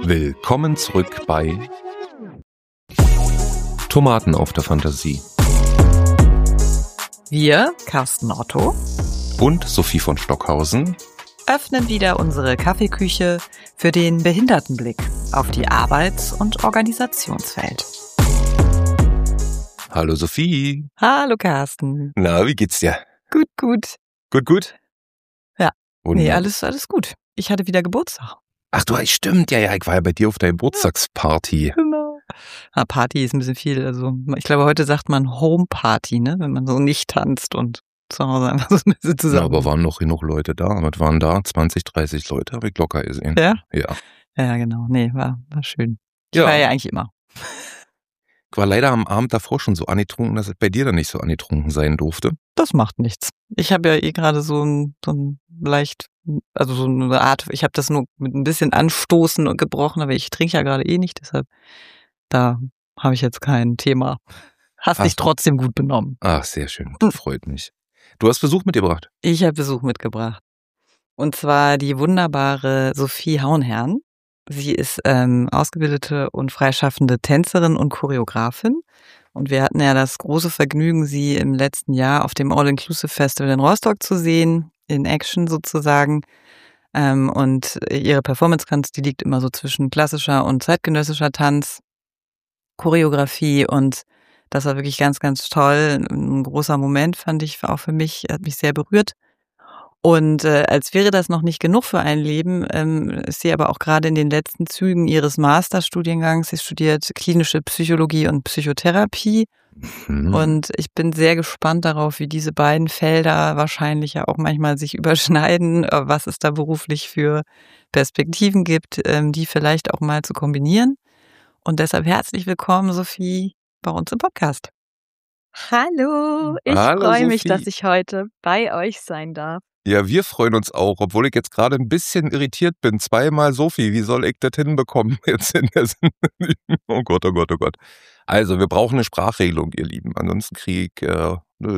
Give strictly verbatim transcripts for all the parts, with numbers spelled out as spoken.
Willkommen zurück bei Tomaten auf der Fantasie. Wir, Carsten Otto und Sophie von Stockhausen, öffnen wieder unsere Kaffeeküche für den Behindertenblick auf die Arbeits- und Organisationswelt. Hallo Sophie. Hallo Carsten. Na, wie geht's dir? Gut, gut. Gut, gut? Ja. Wunderbar. Nee, alles, alles gut. Ich hatte wieder Geburtstag. Ach du, stimmt, ja, ja, ich war ja bei dir auf der Geburtstagsparty. Genau. Ah, Party ist ein bisschen viel. Also ich glaube, heute sagt man Homeparty, ne, wenn man so nicht tanzt und zu Hause einfach so ein bisschen zusammen. Ja, aber waren noch genug Leute da. Was waren da? zwanzig, dreißig Leute, habe ich locker gesehen. Ja? Ja. Ja, genau. Nee, war, war schön. Ich Ja. war ja eigentlich immer. Ich war leider am Abend davor schon so angetrunken, dass es bei dir dann nicht so angetrunken sein durfte. Das macht nichts. Ich habe ja eh gerade so ein, so ein leicht, also so eine Art, ich habe das nur mit ein bisschen Anstoßen und gebrochen, aber ich trinke ja gerade eh nicht, deshalb da habe ich jetzt kein Thema. Hast Ach dich so. trotzdem gut benommen. Ach, sehr schön. Das freut mich. Du hast Besuch mitgebracht. Ich habe Besuch mitgebracht. Und zwar die wunderbare Sophie Hauenherrn. Sie ist ähm, ausgebildete und freischaffende Tänzerin und Choreografin. Und wir hatten ja das große Vergnügen, sie im letzten Jahr auf dem All-Inclusive Festival in Rostock zu sehen, in Action sozusagen. Ähm, und ihre Performance-Kunst, die liegt immer so zwischen klassischer und zeitgenössischer Tanz, Choreografie, und das war wirklich ganz, ganz toll. Ein großer Moment, fand ich, auch für mich, hat mich sehr berührt. Und äh, als wäre das noch nicht genug für ein Leben, ähm, ist sie aber auch gerade in den letzten Zügen ihres Masterstudiengangs. Sie studiert klinische Psychologie und Psychotherapie. Mhm. Und ich bin sehr gespannt darauf, wie diese beiden Felder wahrscheinlich ja auch manchmal sich überschneiden, was es da beruflich für Perspektiven gibt, ähm, die vielleicht auch mal zu kombinieren. Und deshalb herzlich willkommen, Sophie, bei uns im Podcast. Hallo, ich Hallo, freue mich, Sophie. dass ich heute bei euch sein darf. Ja, wir freuen uns auch, obwohl ich jetzt gerade ein bisschen irritiert bin. Zweimal Sophie, wie soll ich das hinbekommen jetzt in der Sendung? Oh Gott, oh Gott, oh Gott. Also, wir brauchen eine Sprachregelung, ihr Lieben. Ansonsten kriege ich... Äh,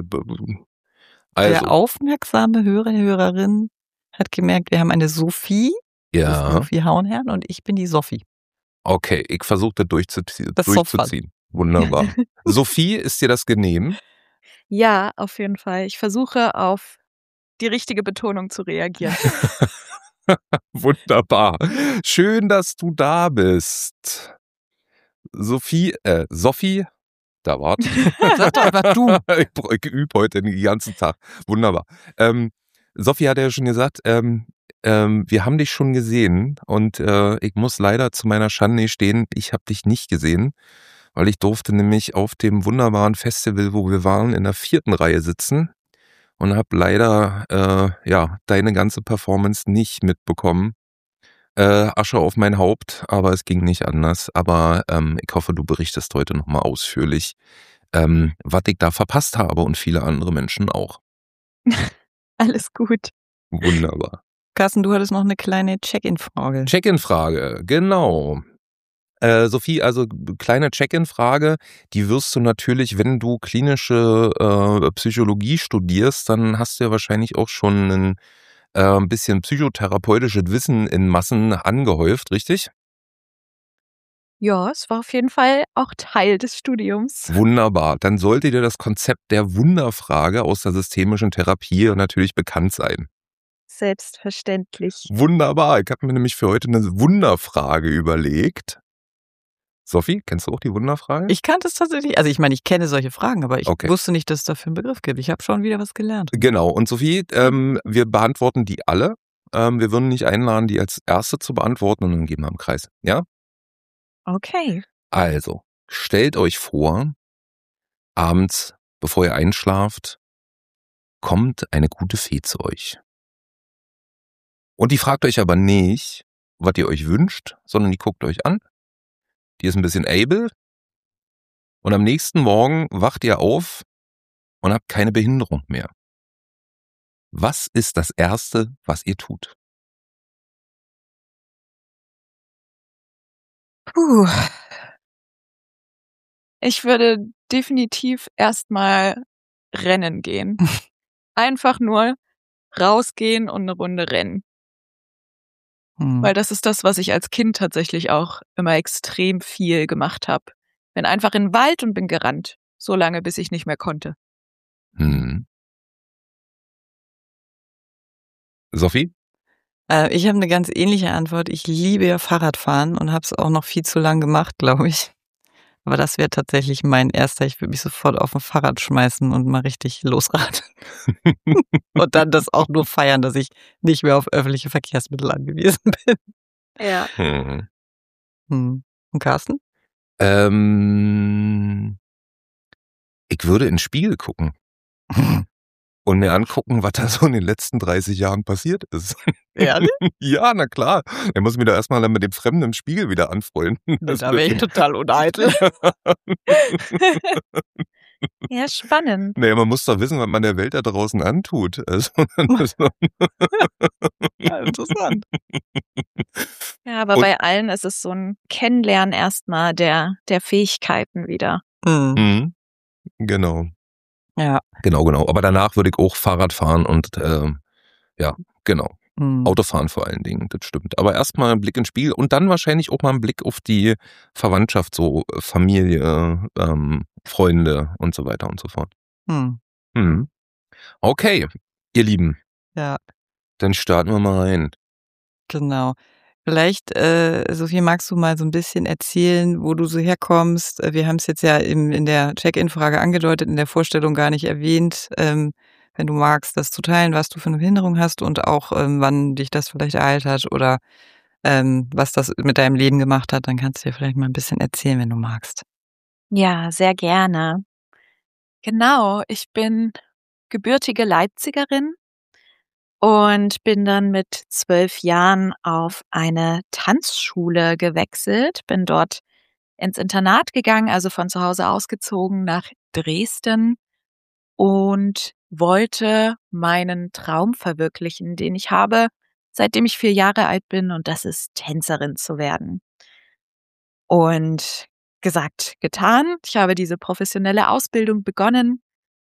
also, Der aufmerksame Hörer, Hörerin hat gemerkt, wir haben eine Sophie, das ist ja, Sophie Hauenherrn, und ich bin die Sophie. okay, ich versuche das durchzuziehen. Das durchzuziehen. Wunderbar. Sophie, ist dir das genehm? Ja, auf jeden Fall. Ich versuche auf die richtige Betonung zu reagieren. Wunderbar. Schön, dass du da bist. Sophie, äh, Sophie, da wart. Sag doch einfach du. ich, ich übe heute den ganzen Tag. Wunderbar. Ähm, Sophie hat ja schon gesagt, ähm, ähm, wir haben dich schon gesehen, und äh, ich muss leider zu meiner Schande stehen, ich habe dich nicht gesehen, weil ich durfte nämlich auf dem wunderbaren Festival, wo wir waren, in der vierten Reihe sitzen und habe leider äh, ja deine ganze Performance nicht mitbekommen. Äh, Asche auf mein Haupt, aber es ging nicht anders. Aber ähm, ich hoffe, du berichtest heute nochmal ausführlich, ähm, was ich da verpasst habe, und viele andere Menschen auch. Alles gut. Wunderbar. Carsten, du hattest noch eine kleine Check-in-Frage. Check-in-Frage, genau. Äh, Sophie, also kleine Check-in-Frage, die wirst du natürlich, wenn du klinische äh, Psychologie studierst, dann hast du ja wahrscheinlich auch schon ein äh, ein bisschen psychotherapeutisches Wissen in Massen angehäuft, richtig? Ja, es war auf jeden Fall auch Teil des Studiums. Wunderbar. Dann sollte dir das Konzept der Wunderfrage aus der systemischen Therapie natürlich bekannt sein. Selbstverständlich. Wunderbar. Ich habe mir nämlich für heute eine Wunderfrage überlegt. Sophie, kennst du auch die Wunderfrage? Ich kannte es tatsächlich, also ich meine, ich kenne solche Fragen, aber ich Okay. wusste nicht, dass es dafür einen Begriff gibt. Ich habe schon wieder was gelernt. Genau. Und Sophie, ähm, wir beantworten die alle. Ähm, wir würden dich einladen, die als erste zu beantworten, und dann gehen wir im Kreis. Ja? Okay. Also, stellt euch vor, abends, bevor ihr einschlaft, kommt eine gute Fee zu euch. Und die fragt euch aber nicht, was ihr euch wünscht, sondern die guckt euch an. Die ist ein bisschen able. Und am nächsten Morgen wacht ihr auf und habt keine Behinderung mehr. Was ist das Erste, was ihr tut? Puh. Ich würde definitiv erstmal rennen gehen. Einfach nur rausgehen und eine Runde rennen. Hm. Weil das ist das, was ich als Kind tatsächlich auch immer extrem viel gemacht habe. Bin einfach in den Wald und bin gerannt. So lange, bis ich nicht mehr konnte. Hm. Sophie? Äh, ich habe eine ganz ähnliche Antwort. Ich liebe ja Fahrradfahren und habe es auch noch viel zu lang gemacht, glaube ich. Aber das wäre tatsächlich mein erster. Ich würde mich sofort auf ein Fahrrad schmeißen und mal richtig losradeln. Und dann das auch nur feiern, dass ich nicht mehr auf öffentliche Verkehrsmittel angewiesen bin. Ja. Hm. Hm. Und Carsten? Ähm, ich würde in den Spiegel gucken und mir angucken, was da so in den letzten dreißig Jahren passiert ist. Ehrlich? Ja, na klar. Er muss mich da erstmal dann mit dem Fremden im Spiegel wieder anfreunden. Das Da wäre ich wird- total uneitel. Ja, spannend. Naja, man muss doch wissen, was man der Welt da draußen antut. Also, das- Ja, interessant. Ja, aber Und- bei allen ist es so ein Kennenlernen erstmal der, der Fähigkeiten wieder. Hm. Mhm. Genau, Ja. genau, genau. Aber danach würde ich auch Fahrrad fahren und ähm, ja, genau. Hm. Autofahren vor allen Dingen, das stimmt. Aber erstmal ein Blick ins Spiegel und dann wahrscheinlich auch mal ein Blick auf die Verwandtschaft, so Familie, ähm, Freunde und so weiter und so fort. Hm. Hm. Okay, ihr Lieben, Ja, dann starten wir mal rein. genau. Vielleicht, äh, Sophie, magst du mal so ein bisschen erzählen, wo du so herkommst? Äh, Wir haben es jetzt ja im, in der Check-in-Frage angedeutet, in der Vorstellung gar nicht erwähnt. Ähm, wenn du magst, das zu teilen, was du für eine Behinderung hast und auch, ähm, wann dich das vielleicht ereilt hat oder ähm, was das mit deinem Leben gemacht hat, dann kannst du dir vielleicht mal ein bisschen erzählen, wenn du magst. Ja, sehr gerne. Genau, ich bin gebürtige Leipzigerin und bin dann mit zwölf Jahren auf eine Tanzschule gewechselt, bin dort ins Internat gegangen, also von zu Hause ausgezogen nach Dresden und wollte meinen Traum verwirklichen, den ich habe, seitdem ich vier Jahre alt bin, und das ist Tänzerin zu werden. Und gesagt, getan. Ich habe diese professionelle Ausbildung begonnen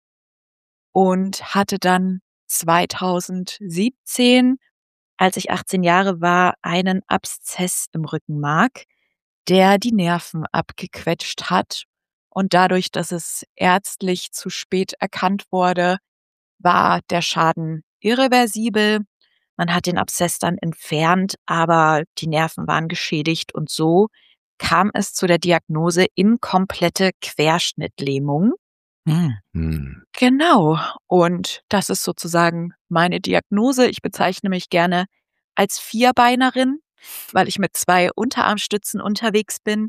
und hatte dann zweitausendsiebzehn, als ich achtzehn Jahre war, einen Abszess im Rückenmark, der die Nerven abgequetscht hat. Und dadurch, dass es ärztlich zu spät erkannt wurde, war der Schaden irreversibel. Man hat den Abszess dann entfernt, aber die Nerven waren geschädigt und so kam es zu der Diagnose inkomplette Querschnittlähmung. Hm. Hm. Genau. Und das ist sozusagen meine Diagnose. Ich bezeichne mich gerne als Vierbeinerin, weil ich mit zwei Unterarmstützen unterwegs bin.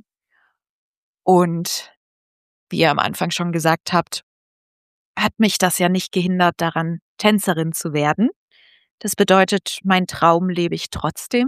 Und wie ihr am Anfang schon gesagt habt, hat mich das ja nicht gehindert, daran Tänzerin zu werden. Das bedeutet, mein Traum lebe ich trotzdem.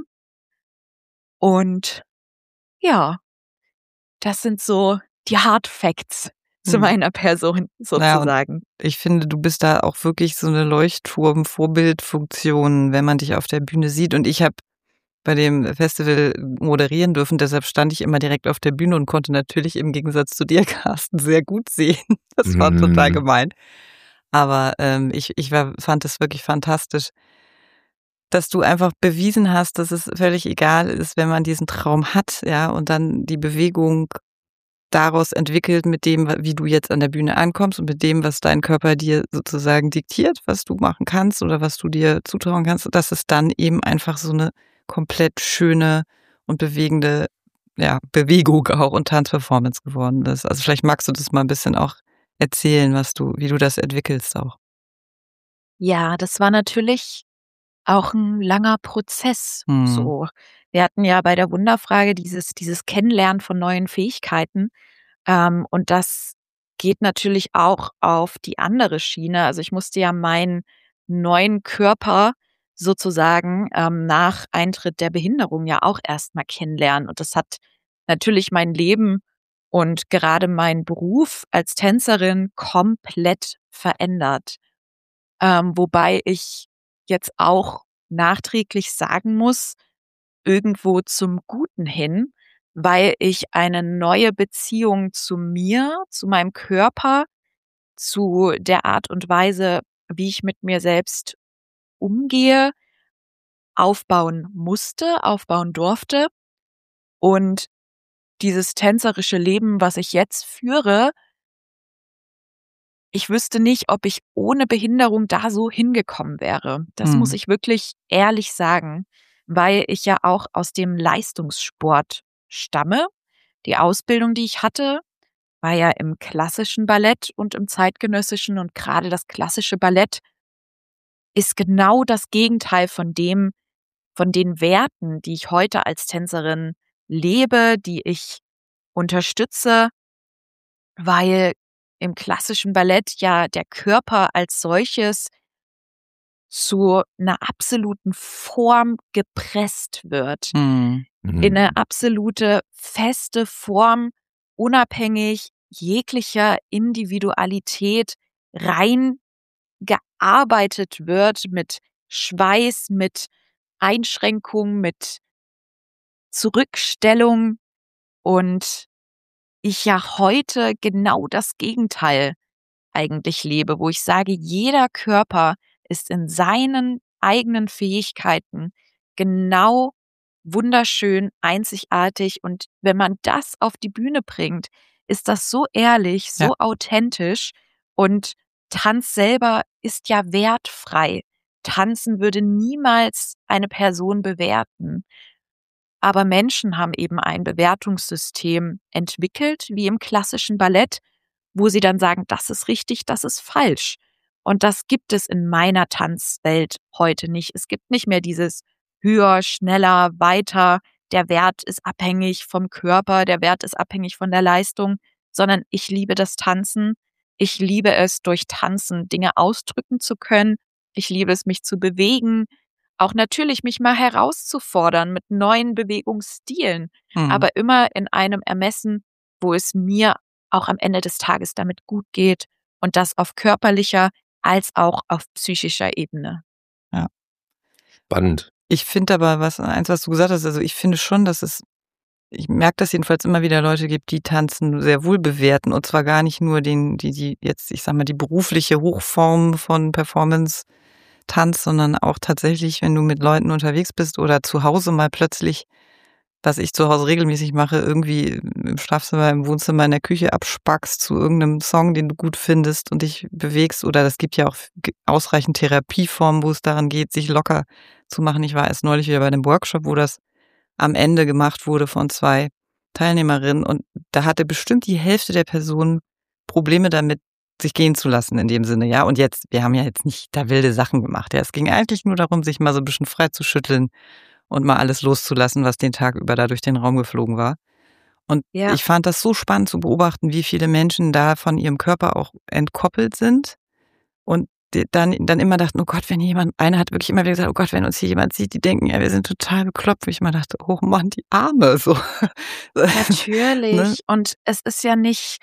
Und ja, das sind so die Hard Facts zu Hm. meiner Person sozusagen. Ich finde, du bist da auch wirklich so eine Leuchtturm-Vorbildfunktion, wenn man dich auf der Bühne sieht. Und ich habe bei dem Festival moderieren dürfen, deshalb stand ich immer direkt auf der Bühne und konnte natürlich im Gegensatz zu dir, Carsten, sehr gut sehen. Das war Mhm. total gemein. Aber ähm, ich, ich war, fand es wirklich fantastisch, dass du einfach bewiesen hast, dass es völlig egal ist, wenn man diesen Traum hat, ja, und dann die Bewegung daraus entwickelt mit dem, wie du jetzt an der Bühne ankommst und mit dem, was dein Körper dir sozusagen diktiert, was du machen kannst oder was du dir zutrauen kannst, dass es dann eben einfach so eine komplett schöne und bewegende, ja, Bewegung auch und Tanzperformance geworden ist. Also vielleicht magst du das mal ein bisschen auch erzählen, was du, wie du das entwickelst auch. Ja, das war natürlich auch ein langer Prozess. Mhm. So, wir hatten ja bei der Wunderfrage dieses dieses Kennenlernen von neuen Fähigkeiten, ähm, und das geht natürlich auch auf die andere Schiene. Also, ich musste ja meinen neuen Körper sozusagen, ähm, nach Eintritt der Behinderung ja auch erst mal kennenlernen, und das hat natürlich mein Leben und gerade meinen Beruf als Tänzerin komplett verändert. Ähm, wobei ich jetzt auch nachträglich sagen muss, irgendwo zum Guten hin, weil ich eine neue Beziehung zu mir, zu meinem Körper, zu der Art und Weise, wie ich mit mir selbst umgehe, aufbauen musste, aufbauen durfte. Und dieses tänzerische Leben, was ich jetzt führe, ich wüsste nicht, ob ich ohne Behinderung da so hingekommen wäre. Das Hm. muss ich wirklich ehrlich sagen, weil ich ja auch aus dem Leistungssport stamme. Die Ausbildung, die ich hatte, war ja im klassischen Ballett und im zeitgenössischen, und gerade das klassische Ballett ist genau das Gegenteil von dem, von den Werten, die ich heute als Tänzerin lebe, die ich unterstütze, weil im klassischen Ballett ja der Körper als solches zu einer absoluten Form gepresst wird, Hm. in eine absolute feste Form, unabhängig jeglicher Individualität reingearbeitet wird mit Schweiß, mit Einschränkung, mit Zurückstellung, und ich ja heute genau das Gegenteil eigentlich lebe, wo ich sage, jeder Körper ist in seinen eigenen Fähigkeiten genau wunderschön, einzigartig, und wenn man das auf die Bühne bringt, ist das so ehrlich, so Ja. authentisch, und Tanz selber ist ja wertfrei. Tanzen würde niemals eine Person bewerten. Aber Menschen haben eben ein Bewertungssystem entwickelt, wie im klassischen Ballett, wo sie dann sagen, das ist richtig, das ist falsch. Und das gibt es in meiner Tanzwelt heute nicht. Es gibt nicht mehr dieses höher, schneller, weiter. Der Wert ist abhängig vom Körper, der Wert ist abhängig von der Leistung, sondern ich liebe das Tanzen. Ich liebe es, durch Tanzen Dinge ausdrücken zu können. Ich liebe es, mich zu bewegen. Auch natürlich mich mal herauszufordern mit neuen Bewegungsstilen, Hm. aber immer in einem Ermessen, wo es mir auch am Ende des Tages damit gut geht, und das auf körperlicher als auch auf psychischer Ebene. Spannend. Ich finde aber, was eins, was du gesagt hast, also ich finde schon, dass es, ich merke, dass jedenfalls immer wieder Leute gibt, die Tanzen sehr wohl bewerten, und zwar gar nicht nur den, die, die jetzt, ich sag mal, die berufliche Hochform von Performance-Tanz, sondern auch tatsächlich, wenn du mit Leuten unterwegs bist oder zu Hause mal plötzlich, was ich zu Hause regelmäßig mache, irgendwie im Schlafzimmer, im Wohnzimmer, in der Küche abspackst zu irgendeinem Song, den du gut findest und dich bewegst, oder es gibt ja auch ausreichend Therapieformen, wo es daran geht, sich locker zu machen. Ich war erst neulich wieder bei einem Workshop, wo das am Ende gemacht wurde von zwei Teilnehmerinnen, und da hatte bestimmt die Hälfte der Personen Probleme damit, sich gehen zu lassen in dem Sinne, ja. Und jetzt, wir haben ja jetzt nicht da wilde Sachen gemacht, ja. Es ging eigentlich nur darum, sich mal so ein bisschen frei zu schütteln und mal alles loszulassen, was den Tag über da durch den Raum geflogen war. Und Ja. ich fand das so spannend zu beobachten, wie viele Menschen da von ihrem Körper auch entkoppelt sind und die dann, dann immer dachten, oh Gott, wenn jemand, einer hat wirklich immer wieder gesagt, oh Gott, wenn uns hier jemand sieht, die denken, ja, wir sind total bekloppt. Und ich immer dachte, oh Mann, die Arme, so. Natürlich. Ne? Und es ist ja nicht,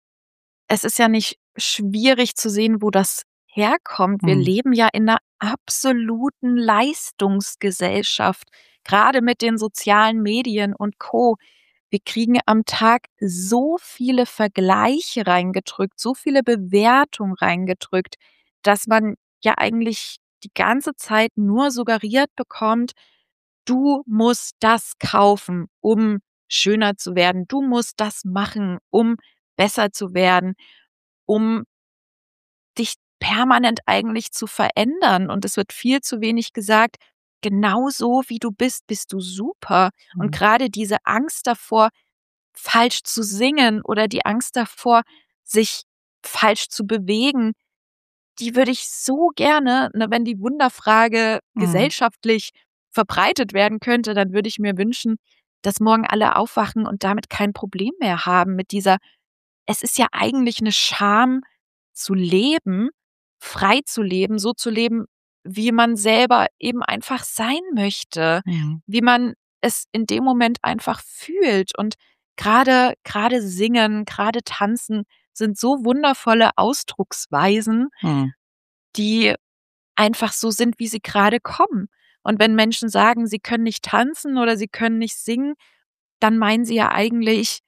es ist ja nicht schwierig zu sehen, wo das herkommt. Wir Hm. leben ja in einer absoluten Leistungsgesellschaft, gerade mit den sozialen Medien und Co. Wir kriegen am Tag so viele Vergleiche reingedrückt, so viele Bewertungen reingedrückt, dass man ja eigentlich die ganze Zeit nur suggeriert bekommt, du musst das kaufen, um schöner zu werden. Du musst das machen, um besser zu werden, um dich permanent eigentlich zu verändern. Und es wird viel zu wenig gesagt, genau so wie du bist, bist du super. Und Mhm. gerade diese Angst davor, falsch zu singen, oder die Angst davor, sich falsch zu bewegen, die würde ich so gerne, ne, wenn die Wunderfrage Mhm. gesellschaftlich verbreitet werden könnte, dann würde ich mir wünschen, dass morgen alle aufwachen und damit kein Problem mehr haben mit dieser, es ist ja eigentlich eine Scham zu leben, frei zu leben, so zu leben, wie man selber eben einfach sein möchte, Mhm. wie man es in dem Moment einfach fühlt. Und gerade gerade singen, gerade tanzen sind so wundervolle Ausdrucksweisen, Mhm. die einfach so sind, wie sie gerade kommen. Und wenn Menschen sagen, sie können nicht tanzen oder sie können nicht singen, dann meinen sie ja eigentlich,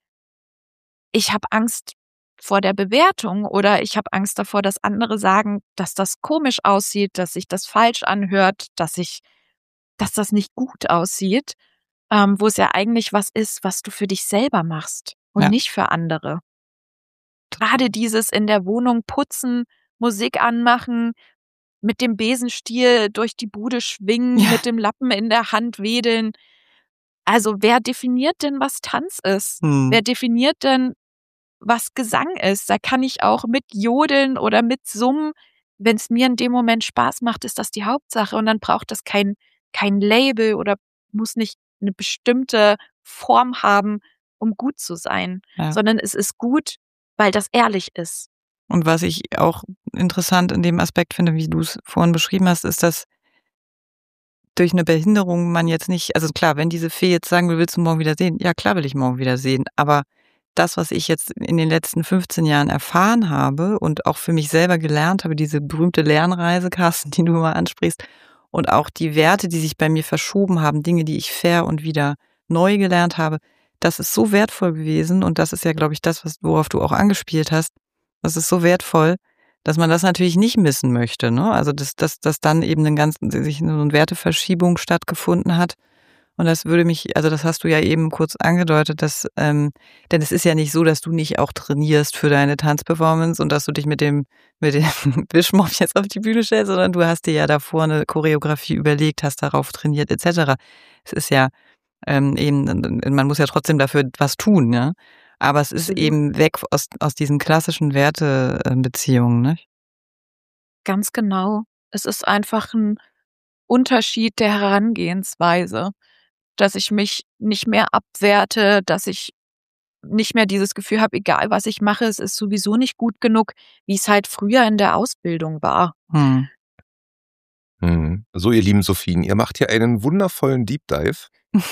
ich habe Angst vor der Bewertung, oder ich habe Angst davor, dass andere sagen, dass das komisch aussieht, dass sich das falsch anhört, dass ich dass das nicht gut aussieht, ähm, wo es ja eigentlich was ist, was du für dich selber machst und Ja. nicht für andere. Gerade dieses in der Wohnung putzen, Musik anmachen, mit dem Besenstiel durch die Bude schwingen, Ja. mit dem Lappen in der Hand wedeln. Also wer definiert denn, was Tanz ist? Hm. Wer definiert denn, was Gesang ist? Da kann ich auch mit jodeln oder mit summen. Wenn es mir in dem Moment Spaß macht, ist das die Hauptsache. Und dann braucht das kein, kein Label oder muss nicht eine bestimmte Form haben, um gut zu sein. Ja. Sondern es ist gut, weil das ehrlich ist. Und was ich auch interessant in dem Aspekt finde, wie du es vorhin beschrieben hast, ist, dass durch eine Behinderung man jetzt nicht, also klar, wenn diese Fee jetzt sagen will, willst du morgen wieder sehen? Ja, klar will ich morgen wieder sehen. Aber das, was ich jetzt in den letzten fünfzehn Jahren erfahren habe und auch für mich selber gelernt habe, diese berühmte Lernreise, Carsten, die du mal ansprichst, und auch die Werte, die sich bei mir verschoben haben, Dinge, die ich fair und wieder neu gelernt habe, das ist so wertvoll gewesen. Und das ist ja, glaube ich, das, was, worauf du auch angespielt hast. Das ist so wertvoll, dass man das natürlich nicht missen möchte, ne? Also, dass, dass, dass dann eben eine ganz, sich so eine Werteverschiebung stattgefunden hat. Und das würde mich, also das hast du ja eben kurz angedeutet, dass, ähm, denn es ist ja nicht so, dass du nicht auch trainierst für deine Tanzperformance und dass du dich mit dem, mit dem Wischmopp jetzt auf die Bühne stellst, sondern du hast dir ja davor eine Choreografie überlegt, hast darauf trainiert, et cetera. Es ist ja ähm, eben, man muss ja trotzdem dafür was tun, ne? Aber es ist Absolut. eben weg aus, aus diesen klassischen Wertebeziehungen, ne? Ganz genau. Es ist einfach ein Unterschied der Herangehensweise, dass ich mich nicht mehr abwerte, dass ich nicht mehr dieses Gefühl habe, egal was ich mache, es ist sowieso nicht gut genug, wie es halt früher in der Ausbildung war. Hm. Hm. So, ihr lieben Sophien, ihr macht hier einen wundervollen Deep Dive.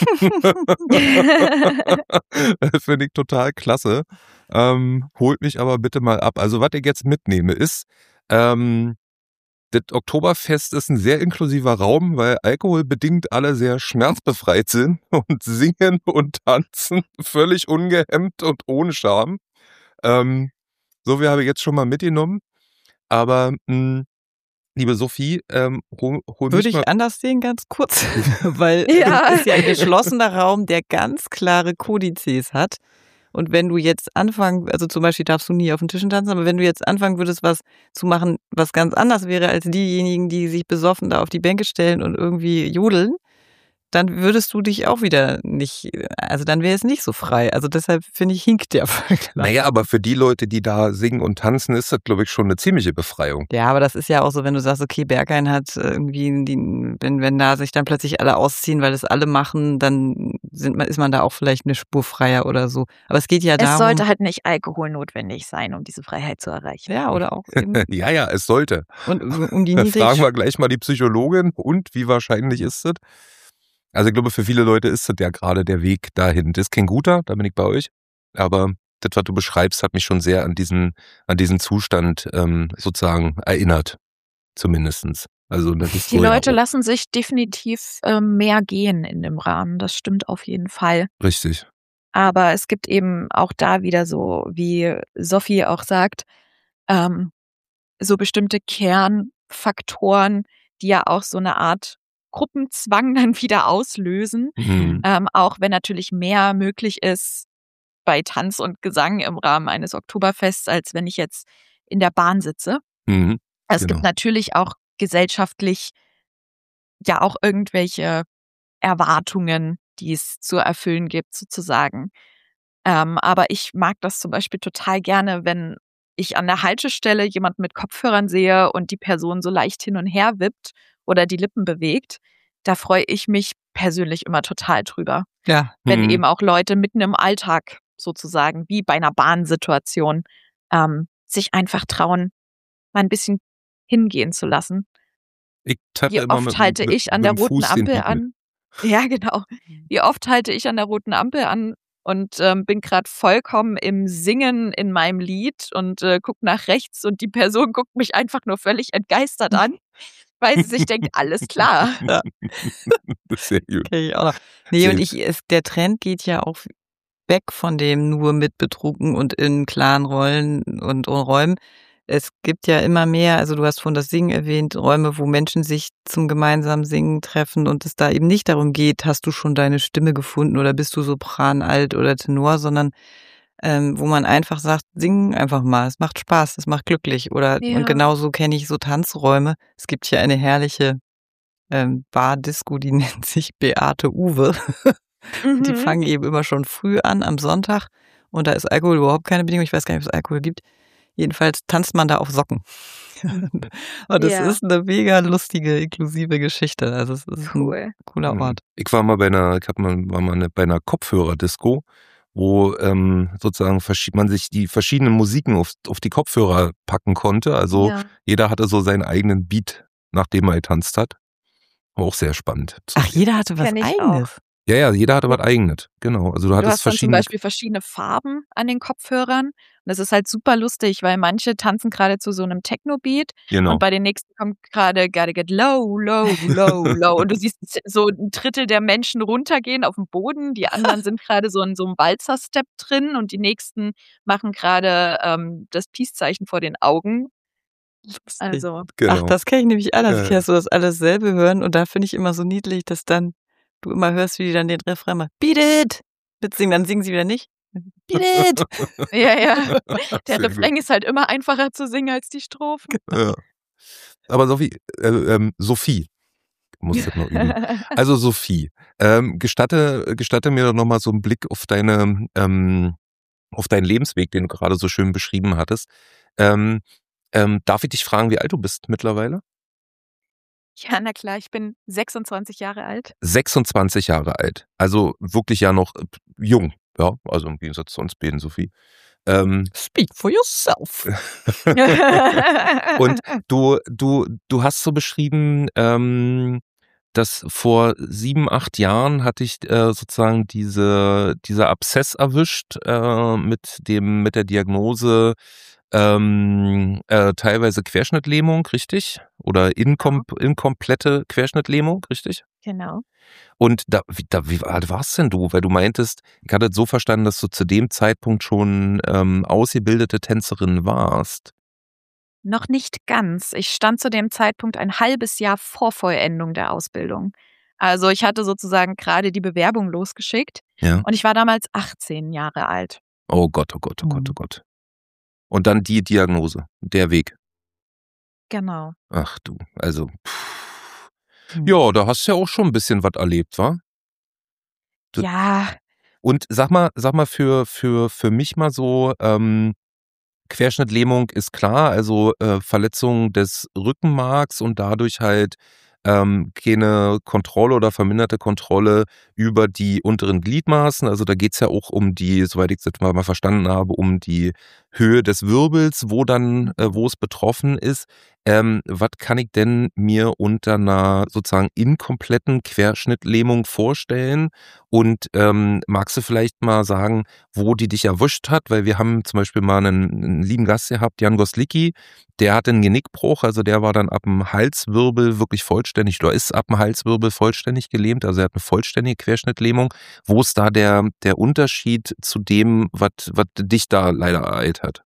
Das finde ich total klasse. Ähm, holt mich aber bitte mal ab. Also, was ich jetzt mitnehme, ist, ähm, das Oktoberfest ist ein sehr inklusiver Raum, weil alkoholbedingt alle sehr schmerzbefreit sind und singen und tanzen völlig ungehemmt und ohne Scham. Ähm, so viel habe ich jetzt schon mal mitgenommen. Aber mh, liebe Sophie, ähm, hol, hol Würde mich mal. ich anders sehen, ganz kurz, weil Ja. es ist ja ein geschlossener Raum, der ganz klare Kodizes hat. Und wenn du jetzt anfangen, also zum Beispiel darfst du nie auf den Tischen tanzen, aber wenn du jetzt anfangen würdest, was zu machen, was ganz anders wäre als diejenigen, die sich besoffen da auf die Bänke stellen und irgendwie jodeln, dann würdest du dich auch wieder nicht, also dann wäre es nicht so frei. Also deshalb finde ich, hinkt der Vergleich. Naja, aber für die Leute, die da singen und tanzen, ist das, glaube ich, schon eine ziemliche Befreiung. Ja, aber das ist ja auch so, wenn du sagst, okay, Berghain hat irgendwie, die, wenn, wenn da sich dann plötzlich alle ausziehen, weil es alle machen, dann sind man, ist man da auch vielleicht eine Spur freier oder so. Aber es geht ja darum. Es sollte halt nicht Alkohol notwendig sein, um diese Freiheit zu erreichen. Ja, oder auch eben. Ja, ja, es sollte. Und um die Da niedrig. fragen wir gleich mal die Psychologin. Und wie wahrscheinlich ist das? Also ich glaube, für viele Leute ist das ja gerade der Weg dahin. Das ist kein guter, da bin ich bei euch. Aber das, was du beschreibst, hat mich schon sehr an diesen, an diesen Zustand ähm, sozusagen erinnert. Zumindestens. Also das ist Die so, Leute ja, lassen sich definitiv ähm, mehr gehen in dem Rahmen. Das stimmt auf jeden Fall. richtig. Aber es gibt eben auch da wieder so, wie Sophie auch sagt, ähm, so bestimmte Kernfaktoren, die ja auch so eine Art Gruppenzwang dann wieder auslösen. Mhm. Ähm, auch wenn natürlich mehr möglich ist bei Tanz und Gesang im Rahmen eines Oktoberfests, als wenn ich jetzt in der Bahn sitze. Mhm. Es Genau. gibt natürlich auch gesellschaftlich ja auch irgendwelche Erwartungen, die es zu erfüllen gibt, sozusagen. Ähm, aber ich mag das zum Beispiel total gerne, wenn ich an der Haltestelle jemanden mit Kopfhörern sehe und die Person so leicht hin und her wippt oder die Lippen bewegt. Da freue ich mich persönlich immer total drüber. Ja. Wenn Mhm. eben auch Leute mitten im Alltag sozusagen, wie bei einer Bahnsituation, ähm, sich einfach trauen, mal ein bisschen hingehen zu lassen. Ich tappe Wie immer oft mit, halte mit, ich an mit der dem roten Fuß den Ampel Beat mit. an? Ja, genau. Wie oft halte ich an der roten Ampel an und ähm, bin gerade vollkommen im Singen in meinem Lied und äh, guck nach rechts und die Person guckt mich einfach nur völlig entgeistert an, weil sie sich denkt, alles klar. Ja. Das ist sehr gut. Okay, ich auch noch. Nee, Sehr und ich, es, der Trend geht ja auch weg von dem nur mit betrunken und in klaren Rollen und, und Räumen es gibt ja immer mehr, also du hast vorhin das Singen erwähnt, Räume, wo Menschen sich zum gemeinsamen Singen treffen und es da eben nicht darum geht, hast du schon deine Stimme gefunden oder bist du Sopran, Alt oder Tenor, sondern ähm, wo man einfach sagt, sing einfach mal, es macht Spaß, es macht glücklich. Oder Ja. und genauso kenne ich so Tanzräume. Es gibt hier eine herrliche ähm, Bar-Disco, die nennt sich Beate Uwe. Mhm. Die fangen eben immer schon früh an am Sonntag und da ist Alkohol überhaupt keine Bedingung. Ich weiß gar nicht, ob es Alkohol gibt. Jedenfalls tanzt man da auf Socken. Und es Ja. ist eine mega lustige, inklusive Geschichte. Also es ist ein Cool. cooler Mhm. Ort. Ich war mal bei einer, ich hab mal, war mal eine, bei einer Kopfhörerdisco, wo ähm, sozusagen verschi- man sich die verschiedenen Musiken auf, auf die Kopfhörer packen konnte. Also Ja. jeder hatte so seinen eigenen Beat, nachdem er getanzt hat. War auch sehr spannend zu Ach, sehen. jeder hatte was Kenn ich Eigenes. Ja, ja, jeder hatte Ja. was Eigenes. Genau. Also du Du hattest hast dann zum verschiedene. Beispiel verschiedene Farben an den Kopfhörern. Und das ist halt super lustig, weil manche tanzen gerade zu so einem Techno-Beat Genau. und bei den nächsten kommt gerade Gotta Get Low, Low, Low, Low. Und du siehst so ein Drittel der Menschen runtergehen auf den Boden. Die anderen sind gerade so in so einem Walzer-Step drin und die nächsten machen gerade ähm, das Peace-Zeichen vor den Augen. Also, Ach, Genau. das kenne ich nämlich anders. Ja, Ich ja. kann so das alles selbe hören und da finde ich immer so niedlich, dass dann du immer hörst, wie die dann den Refrain mal Beat it mitsingen, dann singen sie wieder nicht. Beat it. ja, ja. Der Sehr Refrain ist halt immer einfacher zu singen als die Strophen. Ja. Aber Sophie, äh, ähm, Sophie, ich muss das noch üben. Also Sophie, ähm, gestatte, gestatte mir doch nochmal so einen Blick auf deine, ähm, auf deinen Lebensweg, den du gerade so schön beschrieben hattest. Ähm, ähm, darf ich dich fragen, wie alt du bist mittlerweile? Ja, na klar, ich bin sechsundzwanzig Jahre alt. sechsundzwanzig Jahre alt. Also wirklich ja noch äh, jung. Ja, also im Gegensatz zu uns beiden, Sophie. Ähm, Speak for yourself. und du, du, du hast so beschrieben, ähm, dass vor sieben, acht Jahren hatte ich äh, sozusagen diese, dieser Abszess erwischt äh, mit dem, mit der Diagnose ähm, äh, teilweise Querschnittlähmung, richtig? Oder inkom inkomplette Querschnittlähmung, richtig? Genau. Und da, wie, da, wie alt warst denn du? Weil du meintest, ich hatte es so verstanden, dass du zu dem Zeitpunkt schon ähm, ausgebildete Tänzerin warst. Noch nicht ganz. Ich stand zu dem Zeitpunkt ein halbes Jahr vor Vollendung der Ausbildung. Also ich hatte sozusagen gerade die Bewerbung losgeschickt Ja. und ich war damals achtzehn Jahre alt. Oh Gott, oh Gott, oh Gott, oh Mhm. Gott. Und dann die Diagnose, der Weg. Genau. Ach du, also. Pff. Mhm. Ja, da hast du ja auch schon ein bisschen was erlebt, wa? Du- Ja, Und sag mal, sag mal für, für, für mich mal so, ähm, Querschnittlähmung ist klar, also äh, Verletzung des Rückenmarks und dadurch halt ähm, keine Kontrolle oder verminderte Kontrolle über die unteren Gliedmaßen. Also da geht's ja auch um die, soweit ich es jetzt mal mal verstanden habe, um die Höhe des Wirbels, wo dann, äh, wo es betroffen ist. Ähm, was kann ich denn mir unter einer sozusagen inkompletten Querschnittlähmung vorstellen? Und ähm, magst du vielleicht mal sagen, wo die dich erwischt hat? Weil wir haben zum Beispiel mal einen, einen lieben Gast gehabt, Jan Goslicki, der hatte einen Genickbruch, also der war dann ab dem Halswirbel wirklich vollständig, oder ist ab dem Halswirbel vollständig gelähmt, also er hat eine vollständige Querschnittlähmung. Wo ist da der, der Unterschied zu dem, was was dich da leider ereilt hat?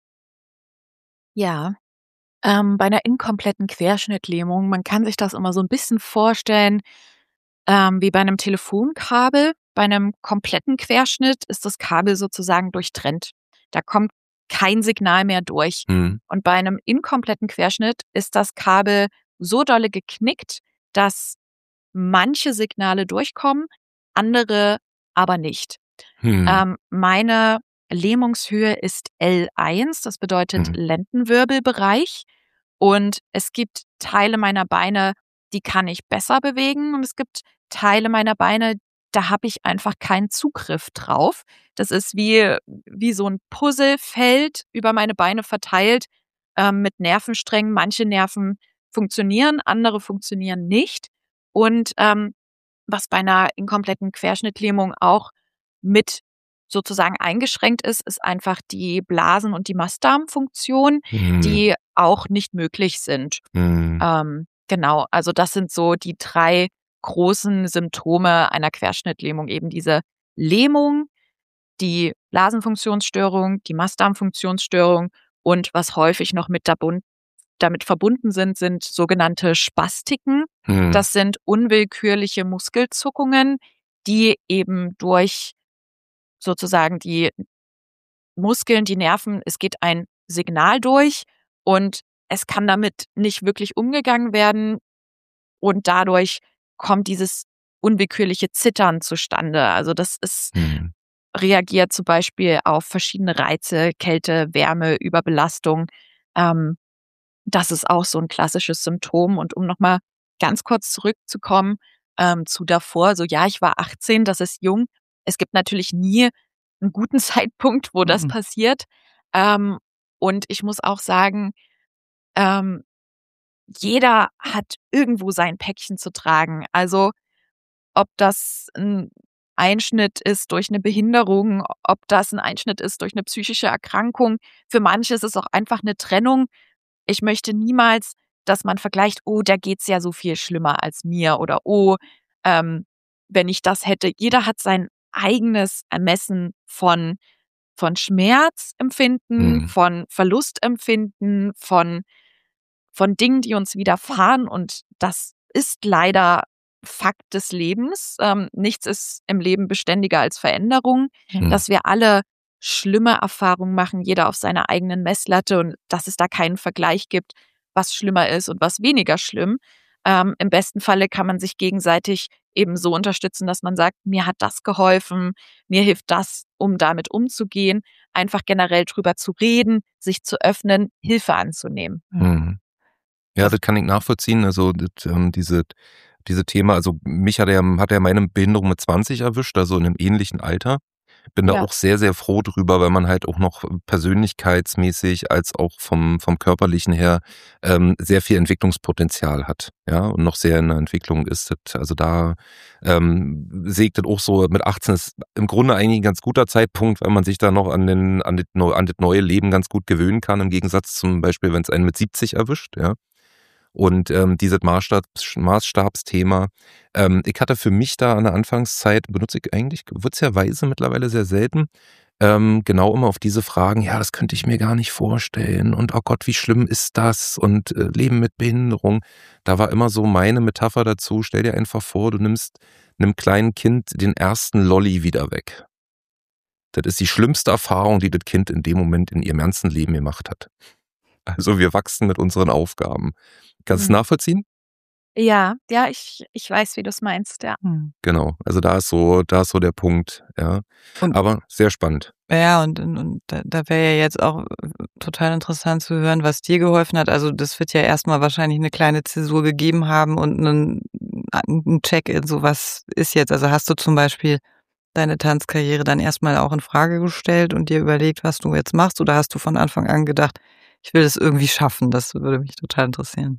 ja. Ähm, bei einer inkompletten Querschnittlähmung, man kann sich das immer so ein bisschen vorstellen, ähm, wie bei einem Telefonkabel. Bei einem kompletten Querschnitt ist das Kabel sozusagen durchtrennt. Da kommt kein Signal mehr durch. Hm. Und bei einem inkompletten Querschnitt ist das Kabel so dolle geknickt, dass manche Signale durchkommen, andere aber nicht. Hm. Ähm, meine Lähmungshöhe ist L eins, das bedeutet Hm. Lendenwirbelbereich. Und es gibt Teile meiner Beine, die kann ich besser bewegen. Und es gibt Teile meiner Beine, da habe ich einfach keinen Zugriff drauf. Das ist wie, wie so ein Puzzlefeld über meine Beine verteilt ähm, mit Nervensträngen. Manche Nerven funktionieren, andere funktionieren nicht. Und ähm, was bei einer inkompletten Querschnittlähmung auch mit sozusagen eingeschränkt ist, ist einfach die Blasen- und die Mastdarmfunktion, Hm. die auch nicht möglich sind. Hm. Ähm, genau, also das sind so die drei großen Symptome einer Querschnittlähmung, eben diese Lähmung, die Blasenfunktionsstörung, die Mastdarmfunktionsstörung Und was häufig noch mit dabun- damit verbunden sind, sind sogenannte Spastiken. Hm. Das sind unwillkürliche Muskelzuckungen, die eben durch sozusagen die Muskeln, die Nerven, es geht ein Signal durch und es kann damit nicht wirklich umgegangen werden und dadurch kommt dieses unwillkürliche Zittern zustande. Also das ist, Hm. reagiert zum Beispiel auf verschiedene Reize, Kälte, Wärme, Überbelastung. Ähm, das ist auch so ein klassisches Symptom. Und um nochmal ganz kurz zurückzukommen ähm, zu davor, so ja, ich war achtzehn, das ist jung. Es gibt natürlich nie einen guten Zeitpunkt, wo das Mhm. passiert. Ähm, und ich muss auch sagen, ähm, jeder hat irgendwo sein Päckchen zu tragen. Also ob das ein Einschnitt ist durch eine Behinderung, ob das ein Einschnitt ist durch eine psychische Erkrankung. Für manche ist es auch einfach eine Trennung. Ich möchte niemals, dass man vergleicht, oh, da geht's ja so viel schlimmer als mir oder oh, ähm, wenn ich das hätte. Jeder hat sein eigenes Ermessen von, von Schmerzempfinden, Hm. von Verlustempfinden, von, von Dingen, die uns widerfahren. Und das ist leider Fakt des Lebens. Ähm, nichts ist im Leben beständiger als Veränderung. Hm. Dass wir alle schlimme Erfahrungen machen, jeder auf seiner eigenen Messlatte und dass es da keinen Vergleich gibt, was schlimmer ist und was weniger schlimm. Ähm, im besten Falle kann man sich gegenseitig eben so unterstützen, dass man sagt, mir hat das geholfen, mir hilft das, um damit umzugehen. Einfach generell drüber zu reden, sich zu öffnen, Hilfe anzunehmen. Hm. Ja, das kann ich nachvollziehen. Also das, ähm, diese, diese Thema, also mich hat er, hat er meine Behinderung mit zwanzig erwischt, also in einem ähnlichen Alter. Bin da Ja. auch sehr, sehr froh drüber, weil man halt auch noch persönlichkeitsmäßig als auch vom, vom Körperlichen her ähm, sehr viel Entwicklungspotenzial hat, ja, und noch sehr in der Entwicklung ist. Das, also da ähm, sehe ich das auch so, mit achtzehn ist im Grunde eigentlich ein ganz guter Zeitpunkt, weil man sich da noch an, den, an, das, neu- an das neue Leben ganz gut gewöhnen kann, im Gegensatz zum Beispiel, wenn es einen mit siebzig erwischt, ja. Und ähm, dieses Maßstabs, Maßstabsthema, ähm, ich hatte für mich da an der Anfangszeit, benutze ich eigentlich witzigerweise mittlerweile sehr selten, ähm, genau immer auf diese Fragen, ja, das könnte ich mir gar nicht vorstellen und oh Gott, wie schlimm ist das und äh, Leben mit Behinderung. Da war immer so meine Metapher dazu, stell dir einfach vor, du nimmst einem kleinen Kind den ersten Lolli wieder weg. Das ist die schlimmste Erfahrung, die das Kind in dem Moment in ihrem ganzen Leben gemacht hat. Also wir wachsen mit unseren Aufgaben. Kannst du es Mhm. nachvollziehen? Ja, ja, ich, ich weiß, wie du es meinst, ja. Hm. Genau. Also da ist so, da ist so der Punkt, ja. Und Aber sehr spannend. ja, und, und, und da, da wäre ja jetzt auch äh, total interessant zu hören, was dir geholfen hat. Also das wird ja erstmal wahrscheinlich eine kleine Zäsur gegeben haben und einen, einen Check-in, so was ist jetzt. Also hast du zum Beispiel deine Tanzkarriere dann erstmal auch in Frage gestellt und dir überlegt, was du jetzt machst? Oder hast du von Anfang an gedacht, ich will das irgendwie schaffen? Das würde mich total interessieren.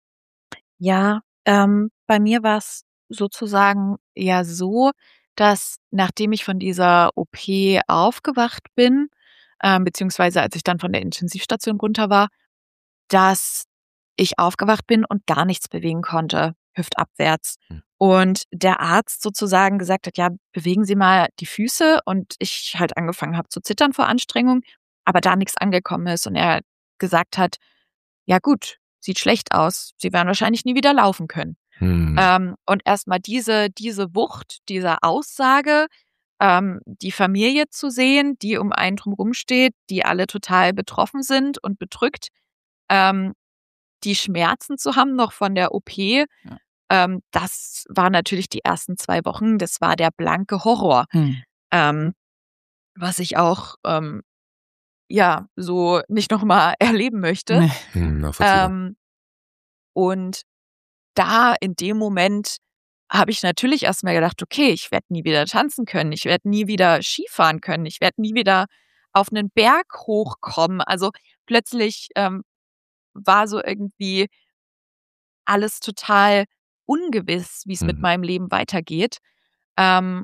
Ja, ähm, bei mir war es sozusagen ja so, dass nachdem ich von dieser O P aufgewacht bin, ähm, beziehungsweise als ich dann von der Intensivstation runter war, dass ich aufgewacht bin und gar nichts bewegen konnte, hüftabwärts. Hm. Und der Arzt sozusagen gesagt hat, ja, bewegen Sie mal die Füße und ich halt angefangen habe zu zittern vor Anstrengung, aber da nichts angekommen ist und er gesagt hat, ja gut, sieht schlecht aus, Sie werden wahrscheinlich nie wieder laufen können. Hm. Ähm, und erstmal diese, diese Wucht, diese Aussage, ähm, die Familie zu sehen, die um einen drumherum steht, die alle total betroffen sind und bedrückt, ähm, die Schmerzen zu haben noch von der O P, Ja. ähm, das war natürlich die ersten zwei Wochen, das war der blanke Horror, Hm. ähm, was ich auch ähm, ja so nicht nochmal erleben möchte. Nee. Hm, nachvollziehbar. Ähm, und da in dem Moment habe ich natürlich erstmal gedacht, okay, ich werde nie wieder tanzen können, ich werde nie wieder Skifahren können, ich werde nie wieder auf einen Berg hochkommen. Also plötzlich ähm, war so irgendwie alles total ungewiss, wie es mit Hm. meinem Leben weitergeht. Ähm,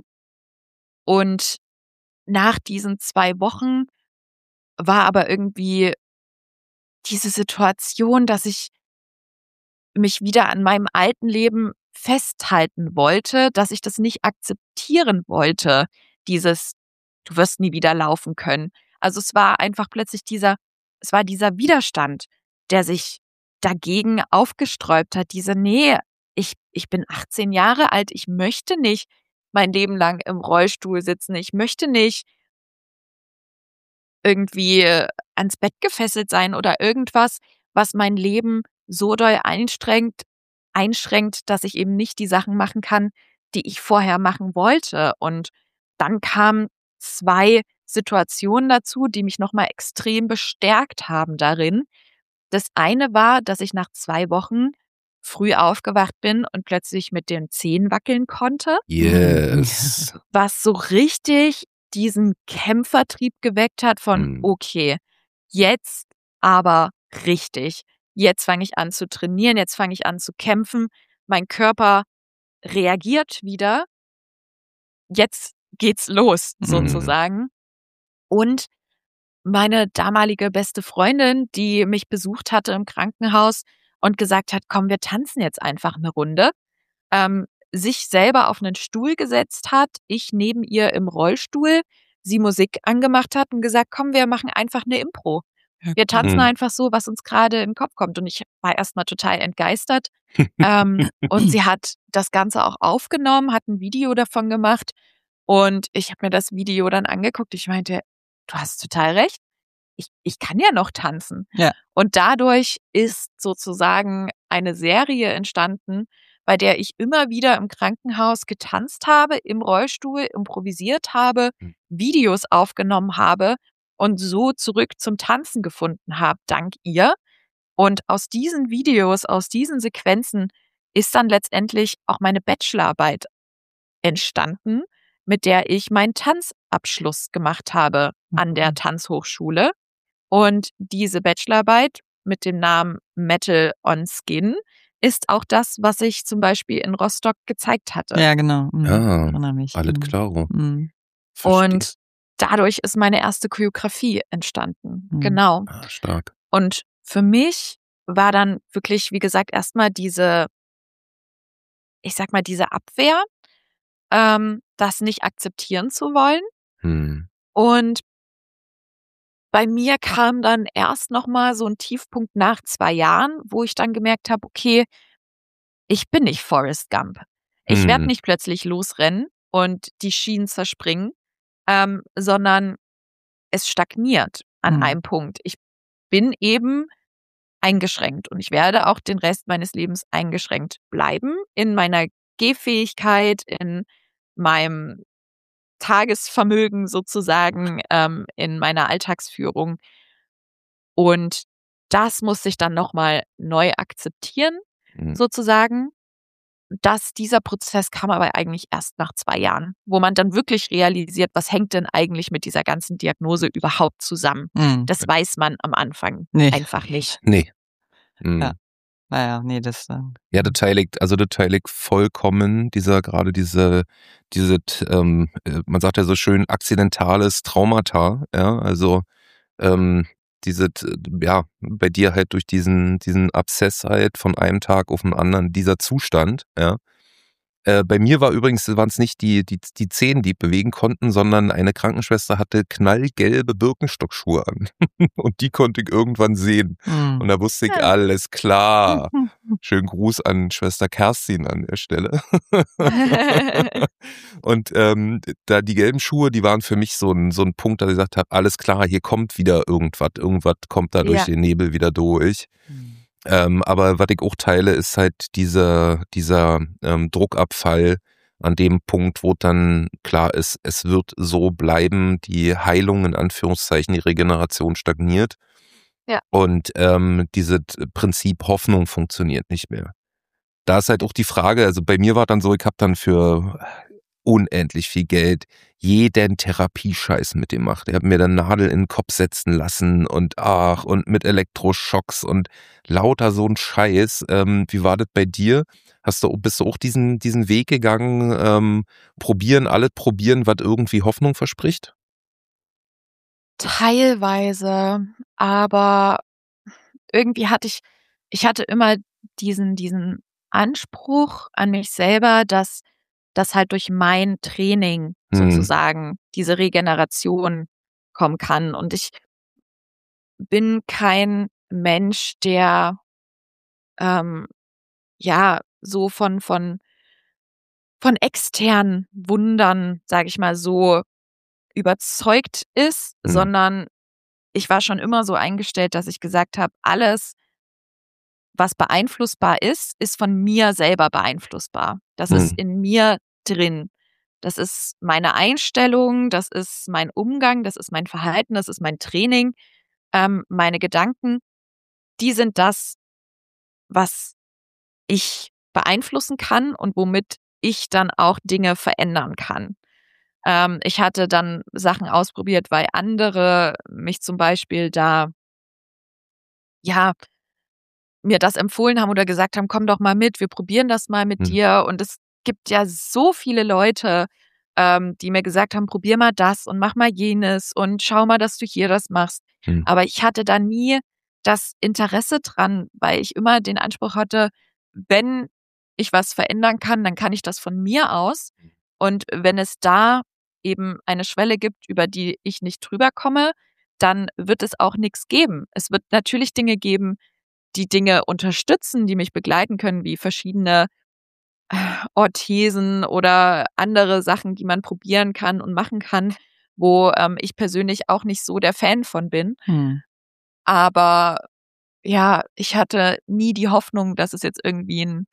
und nach diesen zwei Wochen war aber irgendwie diese Situation, dass ich mich wieder an meinem alten Leben festhalten wollte, dass ich das nicht akzeptieren wollte, dieses, du wirst nie wieder laufen können. Also es war einfach plötzlich dieser es war dieser Widerstand, der sich dagegen aufgesträubt hat. Diese, nee, ich, ich bin achtzehn Jahre alt, ich möchte nicht mein Leben lang im Rollstuhl sitzen, ich möchte nicht irgendwie äh, ans Bett gefesselt sein oder irgendwas, was mein Leben so doll einschränkt, einschränkt, dass ich eben nicht die Sachen machen kann, die ich vorher machen wollte. Und dann kamen zwei Situationen dazu, die mich nochmal extrem bestärkt haben darin. Das eine war, dass ich nach zwei Wochen früh aufgewacht bin und plötzlich mit den Zehen wackeln konnte, Yes. was so richtig diesen Kämpfertrieb geweckt hat von, Hm. okay, jetzt aber richtig. Jetzt fange ich an zu trainieren, jetzt fange ich an zu kämpfen. Mein Körper reagiert wieder. Jetzt geht's los, Mhm. sozusagen. Und meine damalige beste Freundin, die mich besucht hatte im Krankenhaus und gesagt hat, komm, wir tanzen jetzt einfach eine Runde, ähm, sich selber auf einen Stuhl gesetzt hat, ich neben ihr im Rollstuhl, sie Musik angemacht hat und gesagt, komm, wir machen einfach eine Impro. Wir tanzen Mhm. einfach so, was uns gerade in den Kopf kommt. Und ich war erstmal total entgeistert. ähm, und sie hat das Ganze auch aufgenommen, hat ein Video davon gemacht. Und ich habe mir das Video dann angeguckt. Ich meinte, du hast total recht. Ich, ich kann ja noch tanzen. Ja. Und dadurch ist sozusagen eine Serie entstanden, bei der ich immer wieder im Krankenhaus getanzt habe, im Rollstuhl improvisiert habe, Mhm. Videos aufgenommen habe und so zurück zum Tanzen gefunden habe, dank ihr. Und aus diesen Videos, aus diesen Sequenzen ist dann letztendlich auch meine Bachelorarbeit entstanden, mit der ich meinen Tanzabschluss gemacht habe an der Mhm. Tanzhochschule. Und diese Bachelorarbeit mit dem Namen Metal on Skin ist auch das, was ich zum Beispiel in Rostock gezeigt hatte. Ja, genau. Mhm. Ja, Erinnere mich. alles Mhm. klar. Mhm. Verstehe. Und dadurch ist meine erste Choreografie entstanden. Mhm. Genau. Ah, stark. Und für mich war dann wirklich, wie gesagt, erstmal diese, ich sag mal, diese Abwehr, ähm, das nicht akzeptieren zu wollen. Hm. Und bei mir kam dann erst nochmal so ein Tiefpunkt nach zwei Jahren, wo ich dann gemerkt habe, okay, ich bin nicht Forrest Gump. Ich werde Hm. nicht plötzlich losrennen und die Schienen zerspringen, ähm, sondern es stagniert an Mhm. einem Punkt. Ich bin eben eingeschränkt und ich werde auch den Rest meines Lebens eingeschränkt bleiben in meiner Gehfähigkeit, in meinem Tagesvermögen sozusagen, ähm, in meiner Alltagsführung. Und das musste ich dann nochmal neu akzeptieren, Hm. sozusagen. Dass dieser Prozess kam aber eigentlich erst nach zwei Jahren, wo man dann wirklich realisiert, was hängt denn eigentlich mit dieser ganzen Diagnose überhaupt zusammen. Mhm. Das weiß man am Anfang Nee. einfach nicht. Nee. Hm. Ja. Naja, nee, das. Äh, Ja, das teile ich, also das teile ich vollkommen, dieser, gerade diese, diese, ähm, äh, man sagt ja so schön, akzidentales Traumata, ja, also, ähm, diese, ja, bei dir halt durch diesen, diesen Abszess halt von einem Tag auf den anderen, dieser Zustand, ja. Äh, bei mir war übrigens, waren es nicht die, die, die Zehen, die bewegen konnten, sondern eine Krankenschwester hatte knallgelbe Birkenstockschuhe an. Und die konnte ich irgendwann sehen. mhm. Und da wusste ich, Ja. alles klar. Schönen Gruß an Schwester Kerstin an der Stelle. Und ähm, da die gelben Schuhe, die waren für mich so ein, so ein Punkt, dass ich gesagt habe, alles klar, hier kommt wieder irgendwas. Irgendwas kommt da durch Ja. den Nebel wieder durch. Mhm. Ähm, aber was ich auch teile, ist halt dieser, dieser ähm, Druckabfall an dem Punkt, wo dann klar ist, es wird so bleiben, die Heilung in Anführungszeichen, die Regeneration stagniert. Ja. Und ähm, dieses Prinzip Hoffnung funktioniert nicht mehr. Da ist halt auch die Frage, also bei mir war dann so, ich habe dann für unendlich viel Geld jeden Therapiescheiß mit dem gemacht. Er hat mir dann Nadel in den Kopf setzen lassen und ach, und mit Elektroschocks und lauter so ein Scheiß. Ähm, wie war das bei dir? Hast du, bist du auch diesen, diesen Weg gegangen, ähm, probieren, alles probieren, was irgendwie Hoffnung verspricht? Teilweise, aber irgendwie hatte ich, ich hatte immer diesen, diesen Anspruch an mich selber, dass dass halt durch mein Training Hm. sozusagen diese Regeneration kommen kann. Und ich bin kein Mensch, der ähm, ja so von von von externen Wundern, sage ich mal so, überzeugt ist, Mhm. sondern ich war schon immer so eingestellt, dass ich gesagt habe, alles, was beeinflussbar ist, ist von mir selber beeinflussbar. Das ist Mhm. in mir drin. Das ist meine Einstellung, das ist mein Umgang, das ist mein Verhalten, das ist mein Training, ähm, meine Gedanken. Die sind das, was ich beeinflussen kann und womit ich dann auch Dinge verändern kann. Ähm, ich hatte dann Sachen ausprobiert, weil andere mich zum Beispiel da, ja, mir das empfohlen haben oder gesagt haben, komm doch mal mit, wir probieren das mal mit Mhm. dir. Und es gibt ja so viele Leute, ähm, die mir gesagt haben, probier mal das und mach mal jenes und schau mal, dass du hier das machst. Mhm. Aber ich hatte da nie das Interesse dran, weil ich immer den Anspruch hatte, wenn ich was verändern kann, dann kann ich das von mir aus. Und wenn es da eben eine Schwelle gibt, über die ich nicht drüber komme, dann wird es auch nichts geben. Es wird natürlich Dinge geben, die Dinge unterstützen, die mich begleiten können, wie verschiedene äh, Orthesen oder andere Sachen, die man probieren kann und machen kann, wo ähm, ich persönlich auch nicht so der Fan von bin. Hm. Aber ja, ich hatte nie die Hoffnung, dass es jetzt irgendwie ein,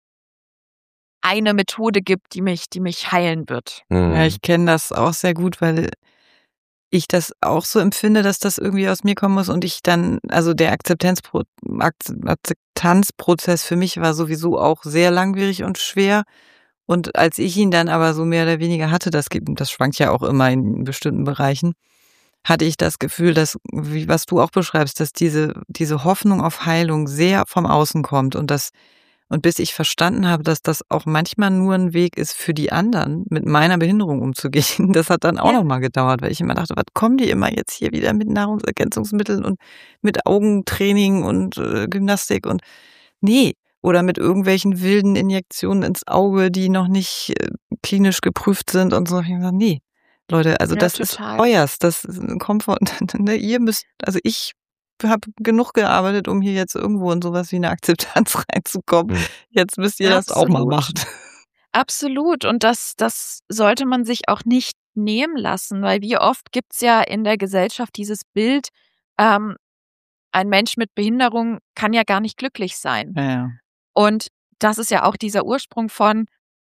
eine Methode gibt, die mich, die mich heilen wird. Ja, Mhm. ich kenne das auch sehr gut, weil ich das auch so empfinde, dass das irgendwie aus mir kommen muss und ich dann, also der Akzeptanzpro Akze- Akzeptanzprozess für mich war sowieso auch sehr langwierig und schwer. Und als ich ihn dann aber so mehr oder weniger hatte, das gibt, das schwankt ja auch immer in bestimmten Bereichen, hatte ich das Gefühl, dass, wie was du auch beschreibst, dass diese, diese Hoffnung auf Heilung sehr vom Außen kommt und das, und bis ich verstanden habe, dass das auch manchmal nur ein Weg ist für die anderen, mit meiner Behinderung umzugehen, das hat dann auch Ja. noch mal gedauert, weil ich immer dachte, was kommen die immer jetzt hier wieder mit Nahrungsergänzungsmitteln und mit Augentraining und äh, Gymnastik und nee, oder mit irgendwelchen wilden Injektionen ins Auge, die noch nicht äh, klinisch geprüft sind und so. Ich hab gesagt, nee, Leute, also Ja, das ist total. euers, das ist ein Komfort. Ne, ihr müsst, also ich habe genug gearbeitet, um hier jetzt irgendwo in sowas wie eine Akzeptanz reinzukommen. Mhm. Jetzt müsst ihr das auch mal Absolut. machen. Absolut. Und das, das sollte man sich auch nicht nehmen lassen, weil wie oft gibt's ja in der Gesellschaft dieses Bild, ähm, ein Mensch mit Behinderung kann ja gar nicht glücklich sein. Ja, ja. Und das ist ja auch dieser Ursprung von,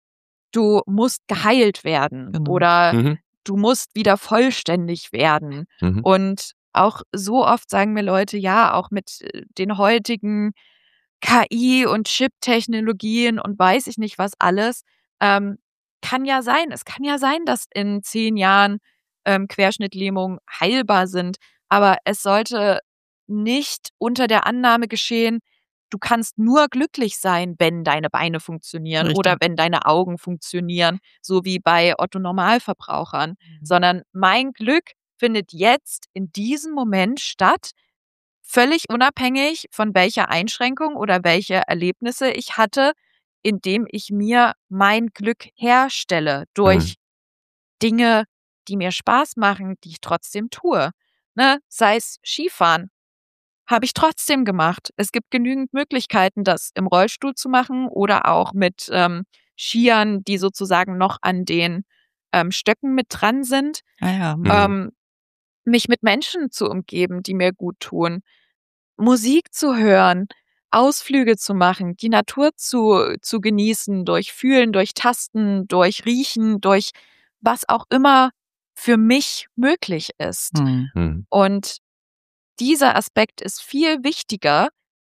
du musst geheilt werden Genau. oder Mhm. du musst wieder vollständig werden. Mhm. Und auch so oft sagen mir Leute, ja, auch mit äh, den heutigen K I und Chip-Technologien und weiß ich nicht was alles, ähm, kann ja sein. Es kann ja sein, dass in zehn Jahren ähm, Querschnittlähmungen heilbar sind, aber es sollte nicht unter der Annahme geschehen, du kannst nur glücklich sein, wenn deine Beine funktionieren Richtig. oder wenn deine Augen funktionieren, so wie bei Otto-Normalverbrauchern, sondern mein Glück findet jetzt in diesem Moment statt, völlig unabhängig von welcher Einschränkung oder welche Erlebnisse ich hatte, indem ich mir mein Glück herstelle durch Dinge, die mir Spaß machen, die ich trotzdem tue. Ne? Sei es Skifahren, habe ich trotzdem gemacht. Es gibt genügend Möglichkeiten, das im Rollstuhl zu machen oder auch mit ähm, Skiern, die sozusagen noch an den ähm, Stöcken mit dran sind. Ah ja. Mhm. Ähm, mich mit Menschen zu umgeben, die mir gut tun. Musik zu hören, Ausflüge zu machen, die Natur zu, zu genießen, durch Fühlen, durch Tasten, durch Riechen, durch was auch immer für mich möglich ist. Hm. Mhm. Und dieser Aspekt ist viel wichtiger,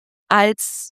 als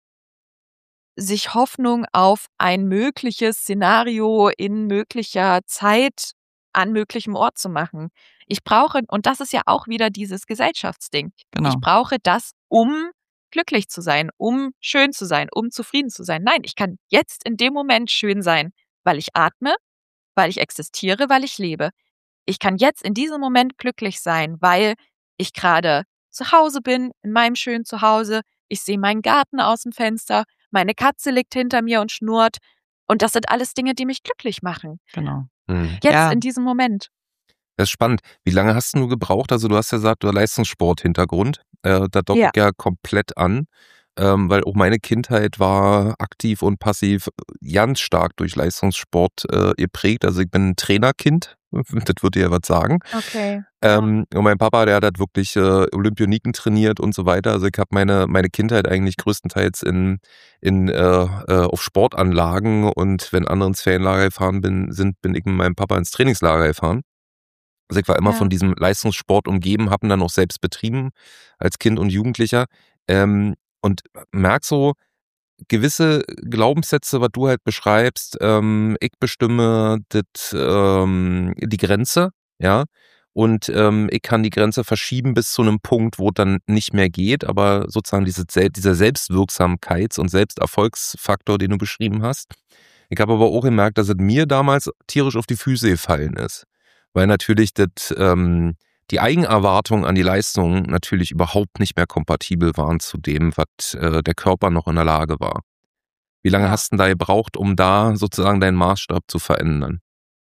sich Hoffnung auf ein mögliches Szenario in möglicher Zeit an möglichem Ort zu machen. Ich brauche, und das ist ja auch wieder dieses Gesellschaftsding, Genau. ich brauche das, um glücklich zu sein, um schön zu sein, um zufrieden zu sein. Nein, ich kann jetzt in dem Moment schön sein, weil ich atme, weil ich existiere, weil ich lebe. Ich kann jetzt in diesem Moment glücklich sein, weil ich gerade zu Hause bin, in meinem schönen Zuhause. Ich sehe meinen Garten aus dem Fenster, meine Katze liegt hinter mir und schnurrt. Und das sind alles Dinge, die mich glücklich machen. Genau. Mhm. Jetzt Ja. in diesem Moment. Das ist spannend. Wie lange hast du gebraucht? Also du hast ja gesagt, du hast Leistungssport-Hintergrund. Äh, da docke Ja. ich ja komplett an, ähm, weil auch meine Kindheit war aktiv und passiv ganz stark durch Leistungssport äh, geprägt. Also ich bin ein Trainerkind, das würde ja was sagen. Okay. Ähm, und mein Papa, der hat halt wirklich äh, Olympioniken trainiert und so weiter. Also ich habe meine meine Kindheit eigentlich größtenteils in in äh, äh, auf Sportanlagen, und wenn andere ins Ferienlager gefahren bin, sind, bin ich mit meinem Papa ins Trainingslager gefahren. Also ich war immer Ja. von diesem Leistungssport umgeben, habe ihn dann auch selbst betrieben als Kind und Jugendlicher, ähm, und merk so, gewisse Glaubenssätze, was du halt beschreibst, ähm, ich bestimme das, ähm, die Grenze, ja, und ähm, ich kann die Grenze verschieben bis zu einem Punkt, wo es dann nicht mehr geht, aber sozusagen diese, Sel- dieser Selbstwirksamkeits- und Selbsterfolgsfaktor, den du beschrieben hast. Ich habe aber auch gemerkt, dass es mir damals tierisch auf die Füße gefallen ist, weil natürlich das, ähm, die Eigenerwartungen an die Leistung natürlich überhaupt nicht mehr kompatibel waren zu dem, was äh, der Körper noch in der Lage war. Wie lange Ja. hast du denn da gebraucht, um da sozusagen deinen Maßstab zu verändern?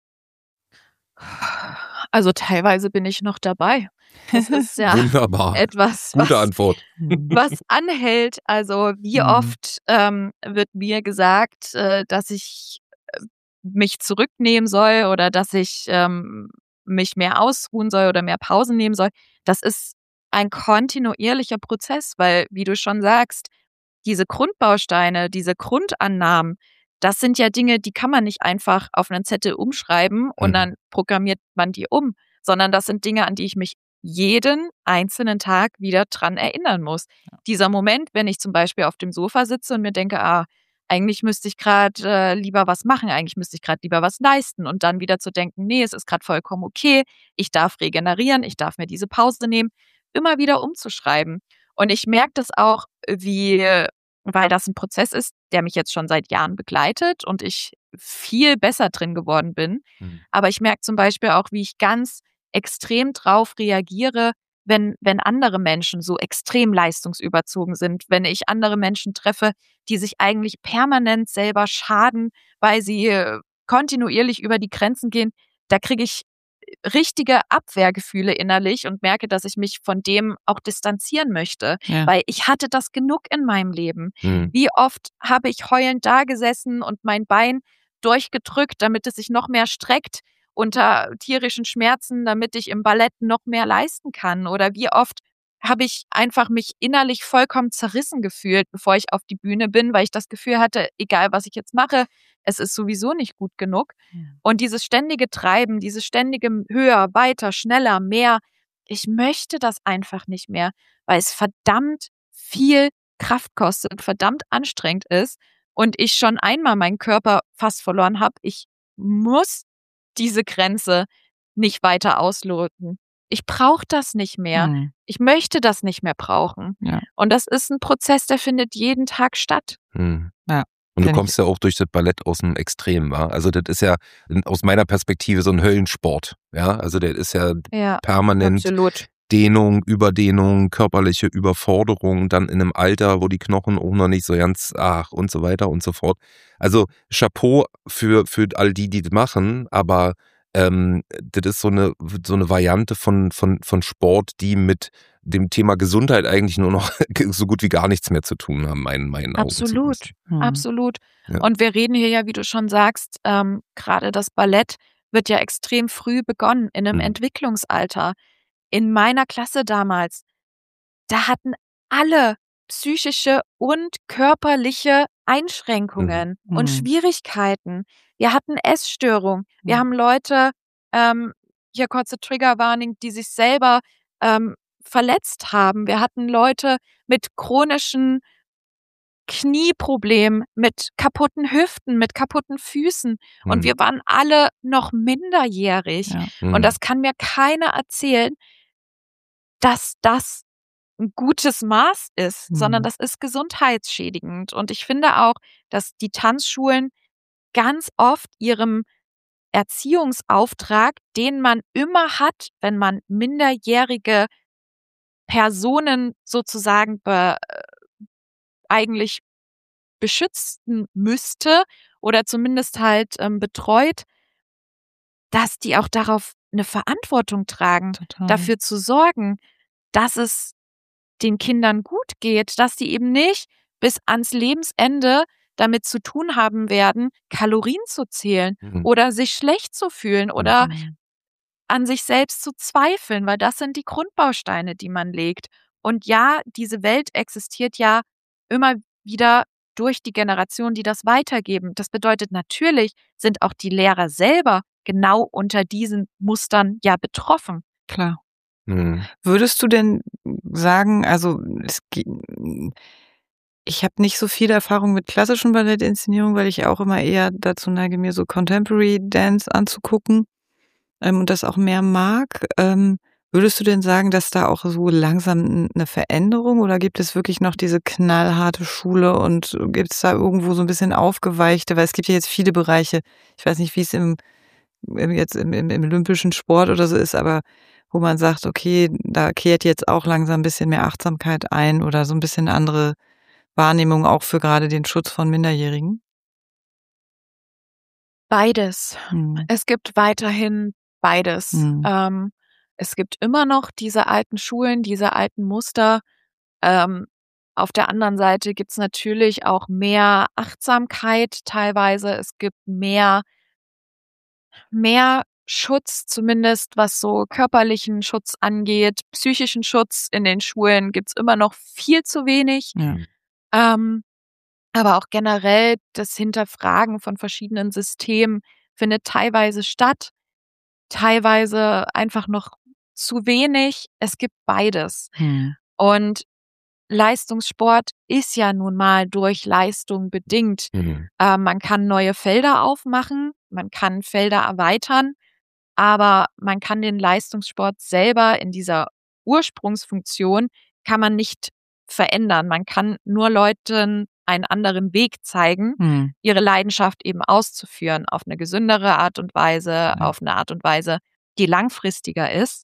Also teilweise bin ich noch dabei. Das ist ja Wunderbar. etwas, Gute was, Antwort. was anhält. Also wie Mhm. oft ähm, wird mir gesagt, äh, dass ich äh, mich zurücknehmen soll oder dass ich ähm, mich mehr ausruhen soll oder mehr Pausen nehmen soll. Das ist ein kontinuierlicher Prozess, weil, wie du schon sagst, diese Grundbausteine, diese Grundannahmen, das sind ja Dinge, die kann man nicht einfach auf einen Zettel umschreiben und Mhm. dann programmiert man die um, sondern das sind Dinge, an die ich mich jeden einzelnen Tag wieder dran erinnern muss. Dieser Moment, wenn ich zum Beispiel auf dem Sofa sitze und mir denke, ah, eigentlich müsste ich gerade äh, lieber was machen, eigentlich müsste ich gerade lieber was leisten, und dann wieder zu denken, nee, es ist gerade vollkommen okay, ich darf regenerieren, ich darf mir diese Pause nehmen, immer wieder umzuschreiben. Und ich merke das auch, wie, weil das ein Prozess ist, der mich jetzt schon seit Jahren begleitet und ich viel besser drin geworden bin. Mhm. Aber ich merke zum Beispiel auch, wie ich ganz extrem drauf reagiere, wenn, wenn andere Menschen so extrem leistungsüberzogen sind, wenn ich andere Menschen treffe, die sich eigentlich permanent selber schaden, weil sie äh, kontinuierlich über die Grenzen gehen. Da kriege ich richtige Abwehrgefühle innerlich und merke, dass ich mich von dem auch distanzieren möchte, Ja. weil ich hatte das genug in meinem Leben. Mhm. Wie oft habe ich heulend da gesessen und mein Bein durchgedrückt, damit es sich noch mehr streckt unter tierischen Schmerzen, damit ich im Ballett noch mehr leisten kann? Oder wie oft habe ich einfach mich innerlich vollkommen zerrissen gefühlt, bevor ich auf die Bühne bin, weil ich das Gefühl hatte, egal was ich jetzt mache, es ist sowieso nicht gut genug. Und dieses ständige Treiben, dieses ständige höher, weiter, schneller, mehr, ich möchte das einfach nicht mehr, weil es verdammt viel Kraft kostet, verdammt anstrengend ist und ich schon einmal meinen Körper fast verloren habe. Ich muss diese Grenze nicht weiter ausloten. Ich brauche das nicht mehr. Mhm. Ich möchte das nicht mehr brauchen. Ja. Und das ist ein Prozess, der findet jeden Tag statt. Mhm. Ja. Und du Kenn kommst ja auch durch das Ballett aus dem Extrem, wa? Also das ist ja aus meiner Perspektive so ein Höllensport, ja? Also der ist ja Ja, permanent absolut. Dehnung, Überdehnung, körperliche Überforderung, dann in einem Alter, wo die Knochen auch noch nicht so ganz, ach, und so weiter und so fort. Also Chapeau für, für all die, die das machen, aber ähm, das ist so eine, so eine Variante von, von, von Sport, die mit dem Thema Gesundheit eigentlich nur noch so gut wie gar nichts mehr zu tun haben, meinen, meinen Augen. Absolut, zumindest. Mhm. absolut. Ja. Und wir reden hier ja, wie du schon sagst, ähm, gerade das Ballett wird ja extrem früh begonnen, in einem Mhm. Entwicklungsalter. In meiner Klasse damals, da hatten alle psychische und körperliche Einschränkungen Mhm. und Mhm. Schwierigkeiten. Wir hatten Essstörungen. Wir Mhm. haben Leute, ähm, hier kurze Triggerwarning, die sich selber ähm, verletzt haben. Wir hatten Leute mit chronischen Knieproblemen, mit kaputten Hüften, mit kaputten Füßen. Und Mhm. wir waren alle noch minderjährig. Ja. Mhm. Und das kann mir keiner erzählen, dass das ein gutes Maß ist, sondern Mhm. das ist gesundheitsschädigend. Und ich finde auch, dass die Tanzschulen ganz oft ihrem Erziehungsauftrag, den man immer hat, wenn man minderjährige Personen sozusagen be eigentlich beschützen müsste oder zumindest halt ähm, betreut, dass die auch darauf eine Verantwortung tragen, Total. dafür zu sorgen, dass es den Kindern gut geht, dass die eben nicht bis ans Lebensende damit zu tun haben werden, Kalorien zu zählen Mhm. oder sich schlecht zu fühlen oder Mhm. an sich selbst zu zweifeln, weil das sind die Grundbausteine, die man legt. Und ja, diese Welt existiert ja immer wieder durch die Generation, die das weitergeben. Das bedeutet, natürlich sind auch die Lehrer selber genau unter diesen Mustern ja betroffen. Klar. Mhm. Würdest du denn sagen, also es, ge- ich habe nicht so viel Erfahrung mit klassischen Ballettinszenierungen, weil ich auch immer eher dazu neige, mir so Contemporary Dance anzugucken ähm, und das auch mehr mag. Ähm, würdest du denn sagen, dass da auch so langsam n- eine Veränderung oder gibt es wirklich noch diese knallharte Schule und gibt es da irgendwo so ein bisschen aufgeweichte, weil es gibt ja jetzt viele Bereiche, ich weiß nicht, wie es im, im jetzt im, im, im olympischen Sport oder so ist, aber wo man sagt, okay, da kehrt jetzt auch langsam ein bisschen mehr Achtsamkeit ein oder so ein bisschen andere Wahrnehmung auch für gerade den Schutz von Minderjährigen? Beides. Mhm. Es gibt weiterhin beides. Mhm. Ähm, es gibt immer noch diese alten Schulen, diese alten Muster. Ähm, auf der anderen Seite gibt's natürlich auch mehr Achtsamkeit teilweise. Es gibt mehr, mehr Schutz, zumindest was so körperlichen Schutz angeht. Psychischen Schutz in den Schulen gibt's immer noch viel zu wenig. Ja. Ähm, aber auch generell das Hinterfragen von verschiedenen Systemen findet teilweise statt, teilweise einfach noch zu wenig. Es gibt beides. Mhm. Und Leistungssport ist ja nun mal durch Leistung bedingt. Mhm. Äh, man kann neue Felder aufmachen, man kann Felder erweitern, aber man kann den Leistungssport selber in dieser Ursprungsfunktion kann man nicht verändern. Man kann nur Leuten einen anderen Weg zeigen, Mhm. ihre Leidenschaft eben auszuführen, auf eine gesündere Art und Weise, Ja. auf eine Art und Weise, die langfristiger ist.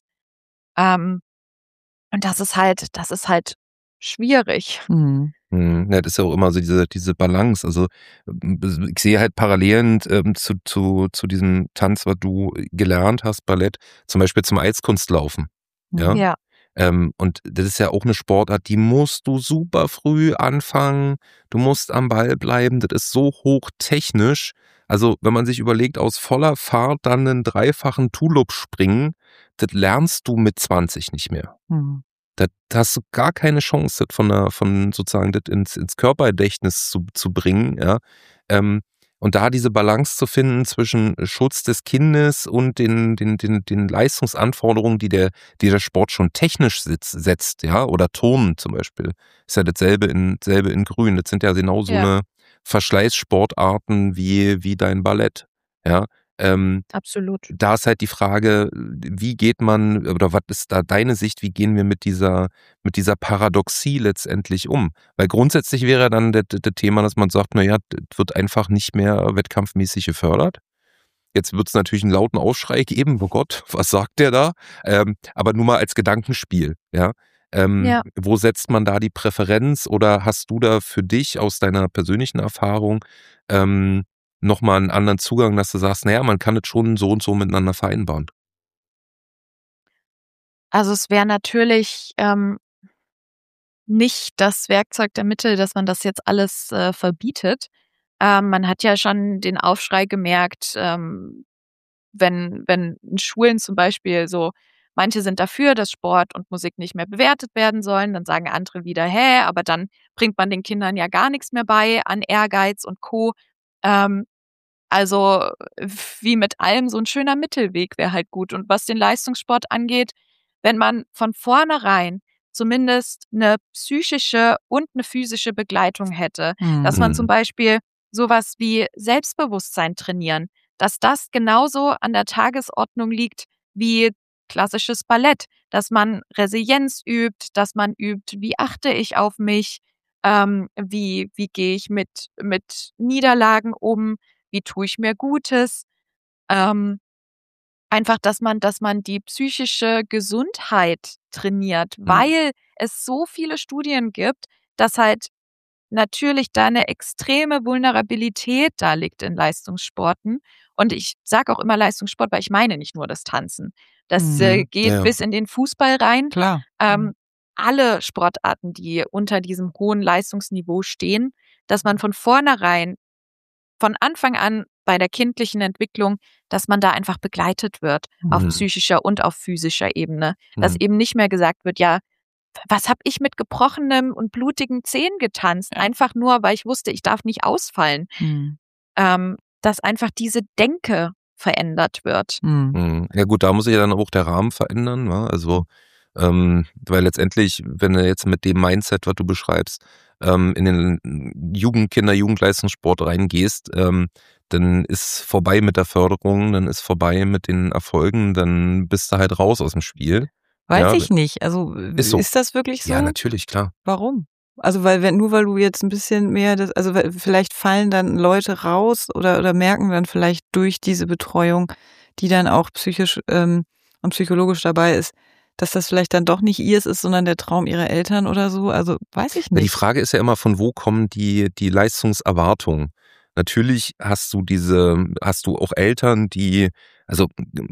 Ähm, und das ist halt, das ist halt schwierig. Mhm. Mhm. Ja, das ist ja auch immer so diese, diese Balance. Also ähm, ich sehe halt Parallelen ähm, zu, zu, zu diesem Tanz, was du gelernt hast, Ballett, zum Beispiel zum Eiskunstlaufen. Ja. Mhm. Ja, Ähm, und das ist ja auch eine Sportart, die musst du super früh anfangen. Du musst am Ball bleiben. Das ist so hochtechnisch. Also, wenn man sich überlegt, aus voller Fahrt dann einen dreifachen Tulip springen, das lernst du mit zwanzig nicht mehr. Mhm. Da da hast du gar keine Chance, das von der von sozusagen das ins ins Körpergedächtnis zu zu bringen, ja. Ähm, und da diese Balance zu finden zwischen Schutz des Kindes und den den den den Leistungsanforderungen, die der die der Sport schon technisch sitz setzt, ja, oder Turnen zum Beispiel. Ist ja dasselbe in selbe in Grün. Das sind ja genau so ja, 'ne Verschleißsportarten wie wie dein Ballett, ja. Ähm absolut. Da ist halt die Frage, wie geht man oder was ist da deine Sicht, wie gehen wir mit dieser mit dieser Paradoxie letztendlich um? Weil grundsätzlich wäre dann das das Thema, dass man sagt: „Na ja, das wird einfach nicht mehr wettkampfmäßig gefördert.“ Jetzt wird es natürlich einen lauten Aufschrei geben: „Oh Gott, was sagt der da?“ Ähm, aber nur mal als Gedankenspiel, ja? Ähm, Ja. wo setzt man da die Präferenz oder hast du da für dich aus deiner persönlichen Erfahrung, ähm, noch mal 'n anderen Zugang, dass du sagst: „Na ja, man kann das schon so und so miteinander vereinbaren?“ Also es wäre natürlich ähm, nicht das Werkzeug der Mitte, dass man das jetzt alles äh, verbietet. Ähm, man hat ja schon den Aufschrei gemerkt, ähm, wenn, wenn in Schulen zum Beispiel so, manche sind dafür, dass Sport und Musik nicht mehr bewertet werden sollen, dann sagen andere wieder, hä, aber dann bringt man den Kindern ja gar nichts mehr bei an Ehrgeiz und Co. Ähm, also wie mit allem, so ein schöner Mittelweg wäre halt gut. Und was den Leistungssport angeht, wenn man von vornherein zumindest eine psychische und eine physische Begleitung hätte, dass man Mhm. zum Mhm. Beispiel sowas wie Selbstbewusstsein trainieren, dass das genauso an der Tagesordnung liegt wie klassisches Ballett, dass man Resilienz übt, dass man übt, wie achte ich auf mich, ähm, wie wie gehe ich mit mit Niederlagen um, wie tue ich mir Gutes? Ähm, einfach, dass man dass man die psychische Gesundheit trainiert, Mhm. weil es so viele Studien gibt, dass halt natürlich da eine extreme Vulnerabilität da liegt in Leistungssporten. Und ich sage auch immer Leistungssport, weil ich meine nicht nur das Tanzen. Das äh, Mhm. geht Ja, ja. bis in den Fußball rein. Klar. Ähm, alle Sportarten, die unter diesem hohen Leistungsniveau stehen, dass man von vornherein, von Anfang an bei der kindlichen Entwicklung, dass man da einfach begleitet wird auf Mhm. psychischer und auf physischer Ebene. Dass Mhm. eben nicht mehr gesagt wird, ja, was habe ich mit gebrochenem und blutigen Zehen getanzt? Ja. Einfach nur, weil ich wusste, ich darf nicht ausfallen. Mhm. Ähm, dass einfach diese Denke verändert wird. Mhm. Mhm. Ja gut, da muss sich ja dann auch der Rahmen verändern, ne? Also, ähm, weil letztendlich, wenn du jetzt mit dem Mindset, was du beschreibst, ähm, in den Jugend-, Kinder-, Jugendleistungssport reingehst, ähm, dann ist vorbei mit der Förderung, dann ist vorbei mit den Erfolgen, dann bist du halt raus aus dem Spiel. Weiß Ja, ich nicht. Also ist so. ist das wirklich so? Ja, natürlich, klar. Warum? Also weil wenn nur weil du jetzt ein bisschen mehr das, also weil vielleicht fallen dann Leute raus oder oder merken dann vielleicht durch diese Betreuung, die dann auch psychisch ähm, und psychologisch dabei ist, dass das vielleicht dann doch nicht ihrs ist, sondern der Traum ihrer Eltern oder so. Also weiß ich Na, die nicht. Frage ist ja immer, von wo kommen die, die Leistungserwartungen? Natürlich hast du diese, hast du auch Eltern, die, also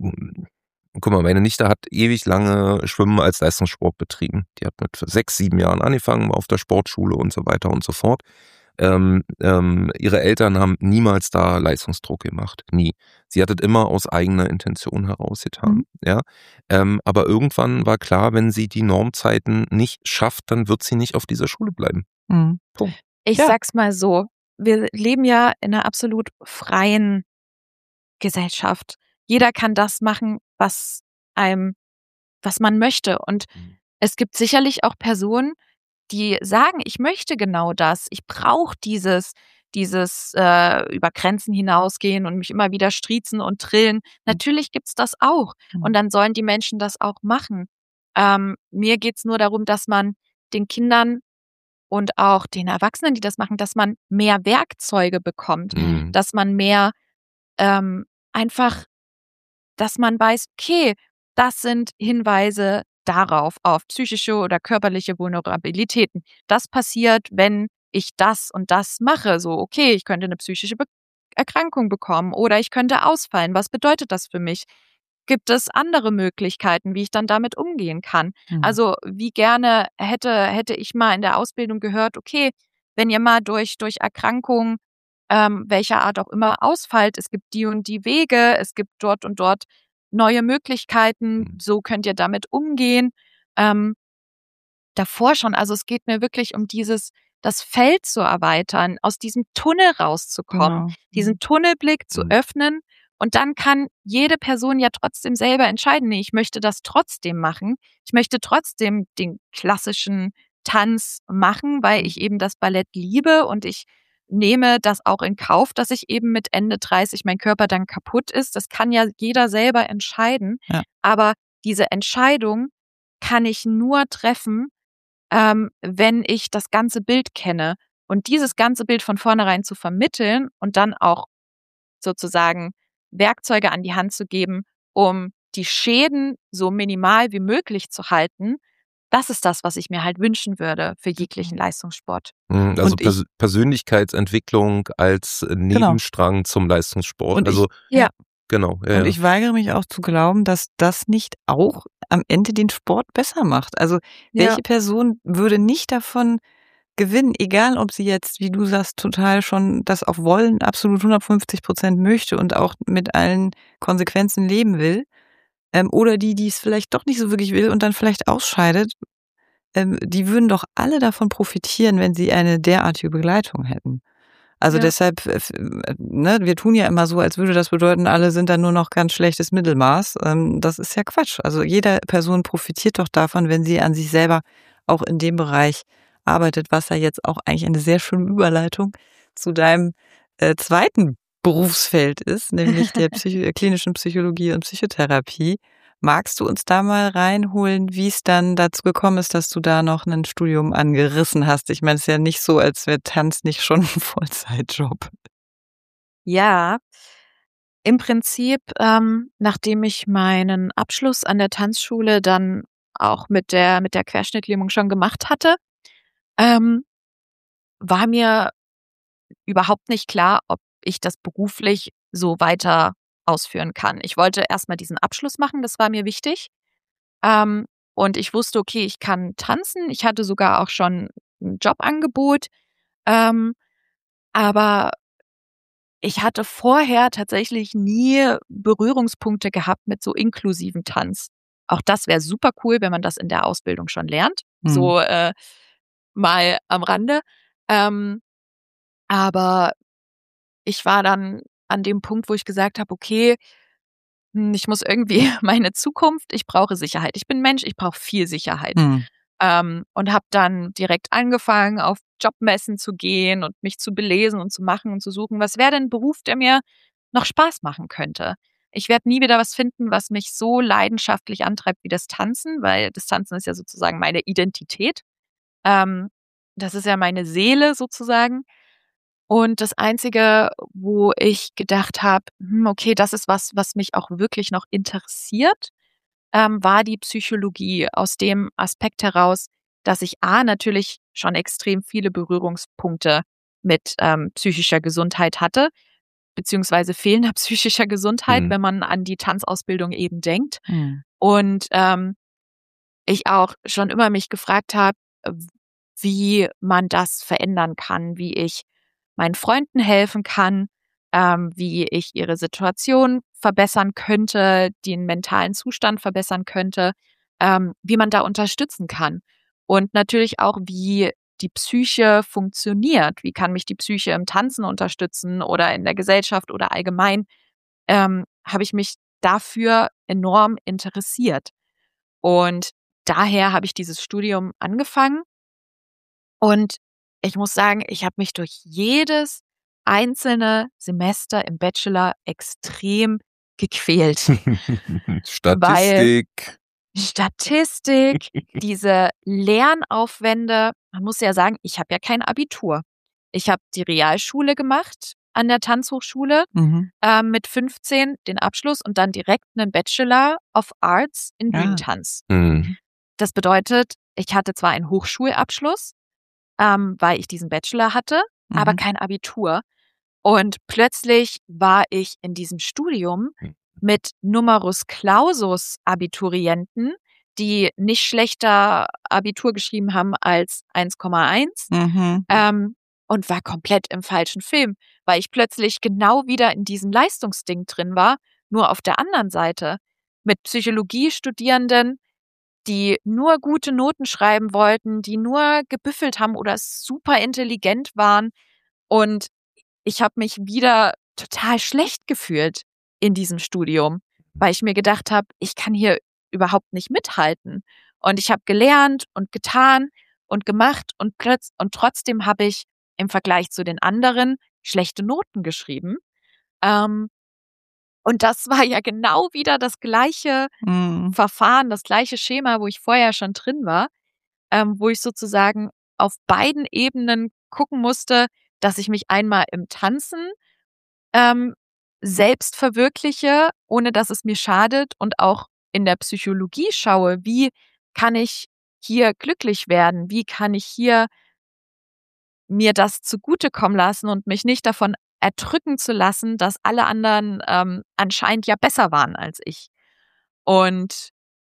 guck mal, meine Nichte hat ewig lange Schwimmen als Leistungssport betrieben. Die hat mit sechs, sieben Jahren angefangen, war auf der Sportschule und so weiter und so fort. Ähm, ähm, ihre Eltern haben niemals da Leistungsdruck gemacht. Nie. Sie hat es immer aus eigener Intention herausgetan. Mhm. Ja? Ähm, aber irgendwann war klar, wenn sie die Normzeiten nicht schafft, dann wird sie nicht auf dieser Schule bleiben. Mhm. Punkt. Ich Ja. sag's mal so, wir leben ja in einer absolut freien Gesellschaft. Jeder kann das machen, was einem, was man möchte. Und Mhm. es gibt sicherlich auch Personen, die sagen, ich möchte genau das. Ich brauche dieses, dieses äh, über Grenzen hinausgehen und mich immer wieder striezen und trillen. Natürlich gibt's das auch. Mhm. Und dann sollen die Menschen das auch machen. Ähm, mir geht's nur darum, dass man den Kindern und auch den Erwachsenen, die das machen, dass man mehr Werkzeuge bekommt, Mhm. dass man mehr ähm, einfach, dass man weiß, okay, das sind Hinweise darauf, auf psychische oder körperliche Vulnerabilitäten. Das passiert, wenn ich das und das mache. So, okay, ich könnte eine psychische Be- Erkrankung bekommen oder ich könnte ausfallen. Was bedeutet das für mich? Gibt es andere Möglichkeiten, wie ich dann damit umgehen kann? Mhm. Also wie gerne hätte, hätte ich mal in der Ausbildung gehört, okay, wenn ihr mal durch, durch Erkrankungen, ähm, welcher Art auch immer, ausfallt, es gibt die und die Wege, es gibt dort und dort neue Möglichkeiten, Mhm. so könnt ihr damit umgehen. Ähm, davor schon, also es geht mir wirklich um dieses, das Feld zu erweitern, aus diesem Tunnel rauszukommen, Genau. diesen Tunnelblick zu Mhm. öffnen und dann kann jede Person ja trotzdem selber entscheiden, nee, ich möchte das trotzdem machen. Ich möchte trotzdem den klassischen Tanz machen, weil ich eben das Ballett liebe und ich nehme das auch in Kauf, dass ich eben mit Ende dreißig mein Körper dann kaputt ist. Das kann ja jeder selber entscheiden. Ja. Aber diese Entscheidung kann ich nur treffen, ähm, wenn ich das ganze Bild kenne. Und dieses ganze Bild von vornherein zu vermitteln und dann auch sozusagen Werkzeuge an die Hand zu geben, um die Schäden so minimal wie möglich zu halten, das ist das, was ich mir halt wünschen würde für jeglichen Leistungssport. Mhm. Also Und ich- Pers Persönlichkeitsentwicklung als Nebenstrang zum Leistungssport. Und ich- also Ja. genau. Ja, Und ja. ich weigere mich auch zu glauben, dass das nicht auch am Ende den Sport besser macht. Also welche Person würde nicht davon gewinnen, egal ob sie jetzt, wie du sagst, total schon das auf Wollen absolut hundertfünfzig Prozent möchte und auch mit allen Konsequenzen leben will, ähm, oder die, die es vielleicht doch nicht so wirklich will und dann vielleicht ausscheidet, ähm, die würden doch alle davon profitieren, wenn sie eine derartige Begleitung hätten. Also Ja. deshalb, äh, f- äh, ne, wir tun ja immer so, als würde das bedeuten, alle sind dann nur noch ganz schlechtes Mittelmaß. Ähm, das ist ja Quatsch. Also jede Person profitiert doch davon, wenn sie an sich selber auch in dem Bereich arbeitet, was ja jetzt auch eigentlich eine sehr schöne Überleitung zu deinem äh, zweiten Berufsfeld ist, nämlich der Psycho- klinischen Psychologie und Psychotherapie. Magst du uns da mal reinholen, wie es dann dazu gekommen ist, dass du da noch ein Studium angerissen hast? Ich meine, es ist ja nicht so, als wäre Tanz nicht schon ein Vollzeitjob. Ja, im Prinzip, ähm, nachdem ich meinen Abschluss an der Tanzschule dann auch mit der mit der Querschnittlähmung schon gemacht hatte, ähm, war mir überhaupt nicht klar, ob ich das beruflich so weiter ausführen kann. Ich wollte erstmal diesen Abschluss machen, das war mir wichtig. Ähm, und ich wusste, okay, ich kann tanzen. Ich hatte sogar auch schon ein Jobangebot. Ähm, aber ich hatte vorher tatsächlich nie Berührungspunkte gehabt mit so inklusivem Tanz. Auch das wäre super cool, wenn man das in der Ausbildung schon lernt. Mhm. So äh, mal am Rande. Ähm, aber ich war dann an dem Punkt, wo ich gesagt habe, okay, hm, ich muss irgendwie meine Zukunft, ich brauche Sicherheit. Ich bin Mensch, ich brauche viel Sicherheit. Mhm. Ähm, und habe dann direkt angefangen, auf Jobmessen zu gehen und mich zu belesen und zu machen und zu suchen, was wäre denn ein Beruf, der mir noch Spaß machen könnte. Ich werde nie wieder was finden, was mich so leidenschaftlich antreibt wie das Tanzen, weil das Tanzen ist ja sozusagen meine Identität. Ähm, das ist ja meine Seele sozusagen. Und das Einzige, wo ich gedacht habe, hm, okay, das ist was, was mich auch wirklich noch interessiert, ähm, war die Psychologie aus dem Aspekt heraus, dass ich A, natürlich schon extrem viele Berührungspunkte mit ähm, psychischer Gesundheit hatte, beziehungsweise fehlender psychischer Gesundheit, Mhm. wenn man an die Tanzausbildung eben denkt. Mhm. Und ähm, ich auch schon immer mich gefragt habe, wie man das verändern kann, wie ich meinen Freunden helfen kann, ähm, wie ich ihre Situation verbessern könnte, den mentalen Zustand verbessern könnte, ähm, wie man da unterstützen kann. Und natürlich auch, wie die Psyche funktioniert. Wie kann mich die Psyche im Tanzen unterstützen oder in der Gesellschaft oder allgemein, ähm, habe ich mich dafür enorm interessiert. Und daher habe ich dieses Studium angefangen. Und ich muss sagen, ich habe mich durch jedes einzelne Semester im Bachelor extrem gequält, weil Statistik. Statistik, diese Lernaufwände, man muss ja sagen, ich habe ja kein Abitur. Ich habe die Realschule gemacht an der Tanzhochschule Mhm. ähm, mit fünfzehn, den Abschluss und dann direkt einen Bachelor of Arts in Ah. Bühnentanz. Mhm. Das bedeutet, ich hatte zwar einen Hochschulabschluss, ähm, weil ich diesen Bachelor hatte, Mhm. aber kein Abitur. Und plötzlich war ich in diesem Studium mit Numerus Clausus Abiturienten, die nicht schlechter Abitur geschrieben haben als eins Komma eins, Mhm. ähm, und war komplett im falschen Film, weil ich plötzlich genau wieder in diesem Leistungsding drin war, nur auf der anderen Seite mit Psychologiestudierenden, die nur gute Noten schreiben wollten, die nur gebüffelt haben oder super intelligent waren. Und ich habe mich wieder total schlecht gefühlt in diesem Studium, weil ich mir gedacht habe, ich kann hier überhaupt nicht mithalten. Und ich habe gelernt und getan und gemacht und plötz und trotzdem habe ich im Vergleich zu den anderen schlechte Noten geschrieben. Ähm, und das war ja genau wieder das gleiche Mhm. Verfahren, das gleiche Schema, wo ich vorher schon drin war, ähm, wo ich sozusagen auf beiden Ebenen gucken musste, dass ich mich einmal im Tanzen ähm, selbst verwirkliche, ohne dass es mir schadet und auch in der Psychologie schaue, wie kann ich hier glücklich werden, wie kann ich hier mir das zugutekommen lassen und mich nicht davon erdrücken zu lassen, dass alle anderen ähm, anscheinend ja besser waren als ich. Und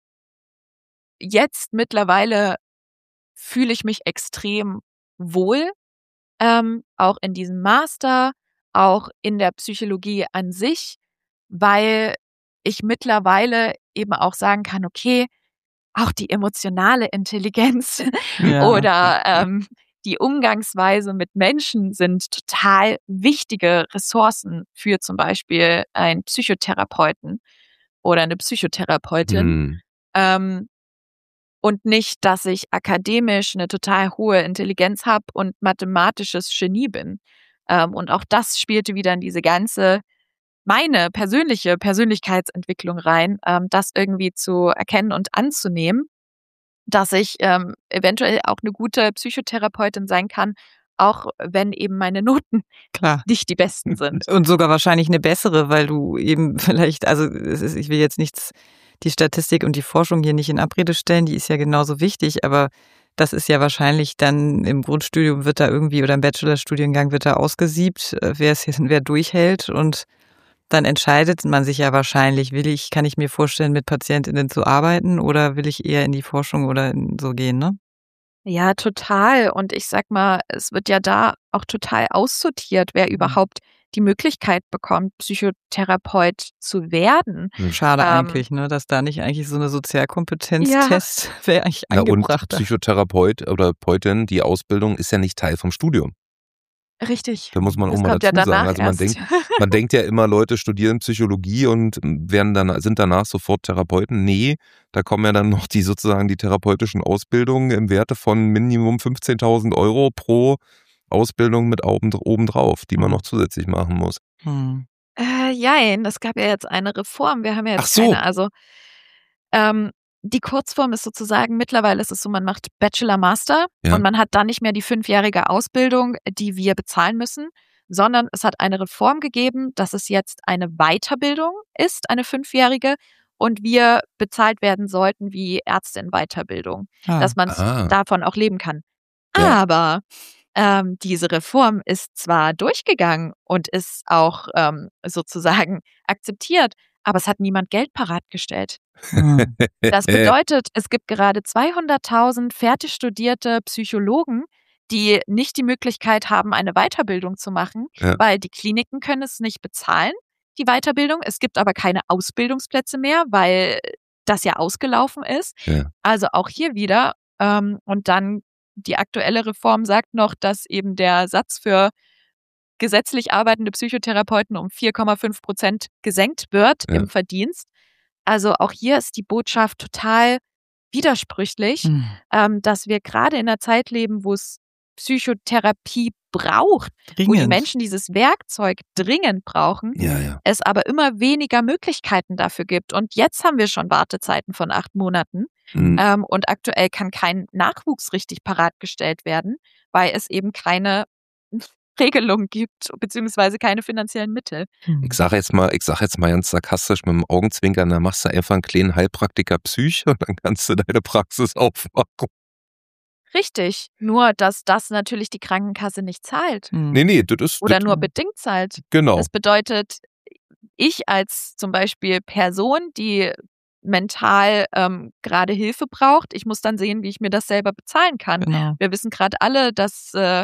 jetzt mittlerweile fühle ich mich extrem wohl, ähm, auch in diesem Master, auch in der Psychologie an sich, weil ich mittlerweile eben auch sagen kann, okay, auch die emotionale Intelligenz Ja. oder ähm, die Umgangsweise mit Menschen sind total wichtige Ressourcen für zum Beispiel einen Psychotherapeuten oder eine Psychotherapeutin. Mhm. Ähm, und nicht, dass ich akademisch eine total hohe Intelligenz habe und mathematisches Genie bin. Ähm, und auch das spielte wieder in diese ganze meine persönliche Persönlichkeitsentwicklung rein, ähm, das irgendwie zu erkennen und anzunehmen, dass ich ähm, eventuell auch eine gute Psychotherapeutin sein kann, auch wenn eben meine Noten Klar. nicht die besten sind. Und sogar wahrscheinlich eine bessere, weil du eben vielleicht, also es ist, ich will jetzt nichts, die Statistik und die Forschung hier nicht in Abrede stellen, die ist ja genauso wichtig, aber das ist ja wahrscheinlich dann im Grundstudium wird da irgendwie oder im Bachelorstudiengang wird da ausgesiebt, wer es wer durchhält und dann entscheidet man sich ja wahrscheinlich, will ich, kann ich mir vorstellen, mit PatientInnen zu arbeiten oder will ich eher in die Forschung oder in so gehen, ne? Ja, total. Und ich sag mal, es wird ja da auch total aussortiert, wer überhaupt die Möglichkeit bekommt, Psychotherapeut zu werden. Schade Ähm, eigentlich, ne, dass da nicht eigentlich so eine Sozialkompetenztest wäre eigentlich Na und angebracht. Psychotherapeut oder Therapeutin, die Ausbildung ist ja nicht Teil vom Studium. Richtig. Da muss man auch Das mal kommt ja dazu sagen. danach Also man erst. denkt, man denkt ja immer, Leute studieren Psychologie und werden dann, sind danach sofort Therapeuten. Nee, da kommen ja dann noch die sozusagen die therapeutischen Ausbildungen im Werte von Minimum fünfzehntausend Euro pro Ausbildung mit oben, obendrauf, die man Hm. noch zusätzlich machen muss. Hm. Äh, jein, es gab ja jetzt eine Reform. Wir haben ja jetzt Ach so. keine, also ähm, die Kurzform ist sozusagen, mittlerweile ist es so, man macht Bachelor, Master Ja. und man hat dann nicht mehr die fünfjährige Ausbildung, die wir bezahlen müssen, sondern es hat eine Reform gegeben, dass es jetzt eine Weiterbildung ist, eine fünfjährige, und wir bezahlt werden sollten wie Ärzte in Weiterbildung, Ah. dass man Ah. davon auch leben kann. Ja. Aber ähm, diese Reform ist zwar durchgegangen und ist auch ähm, sozusagen akzeptiert, aber es hat niemand Geld parat gestellt. Hm. Das bedeutet, es gibt gerade zweihunderttausend fertig studierte Psychologen, die nicht die Möglichkeit haben, eine Weiterbildung zu machen, Ja. weil die Kliniken können es nicht bezahlen, die Weiterbildung. Es gibt aber keine Ausbildungsplätze mehr, weil das ja ausgelaufen ist. Ja. Also auch hier wieder. Ähm, und dann die aktuelle Reform sagt noch, dass eben der Satz für gesetzlich arbeitende Psychotherapeuten um vier Komma fünf Prozent gesenkt wird Ja. im Verdienst. Also auch hier ist die Botschaft total widersprüchlich, Hm. ähm, dass wir gerade in einer Zeit leben, wo es Psychotherapie braucht, wo die Dringend. Menschen dieses Werkzeug dringend brauchen, Ja, ja. es aber immer weniger Möglichkeiten dafür gibt. Und jetzt haben wir schon Wartezeiten von acht Monaten. Mhm. Ähm, und aktuell kann kein Nachwuchs richtig parat gestellt werden, weil es eben keine Regelung gibt, beziehungsweise keine finanziellen Mittel. Hm. Ich sage jetzt mal, ich sage jetzt mal ganz sarkastisch mit dem Augenzwinkern, da machst du einfach einen kleinen Heilpraktiker Psych und dann kannst du deine Praxis aufmachen. Richtig, nur dass das natürlich die Krankenkasse nicht zahlt Hm. Nee, nee, das ist oder das, nur bedingt zahlt. genau. Das bedeutet, ich als zum Beispiel Person, die mental ähm, gerade Hilfe braucht, ich muss dann sehen, wie ich mir das selber bezahlen kann. Genau. Wir wissen gerade alle, dass äh,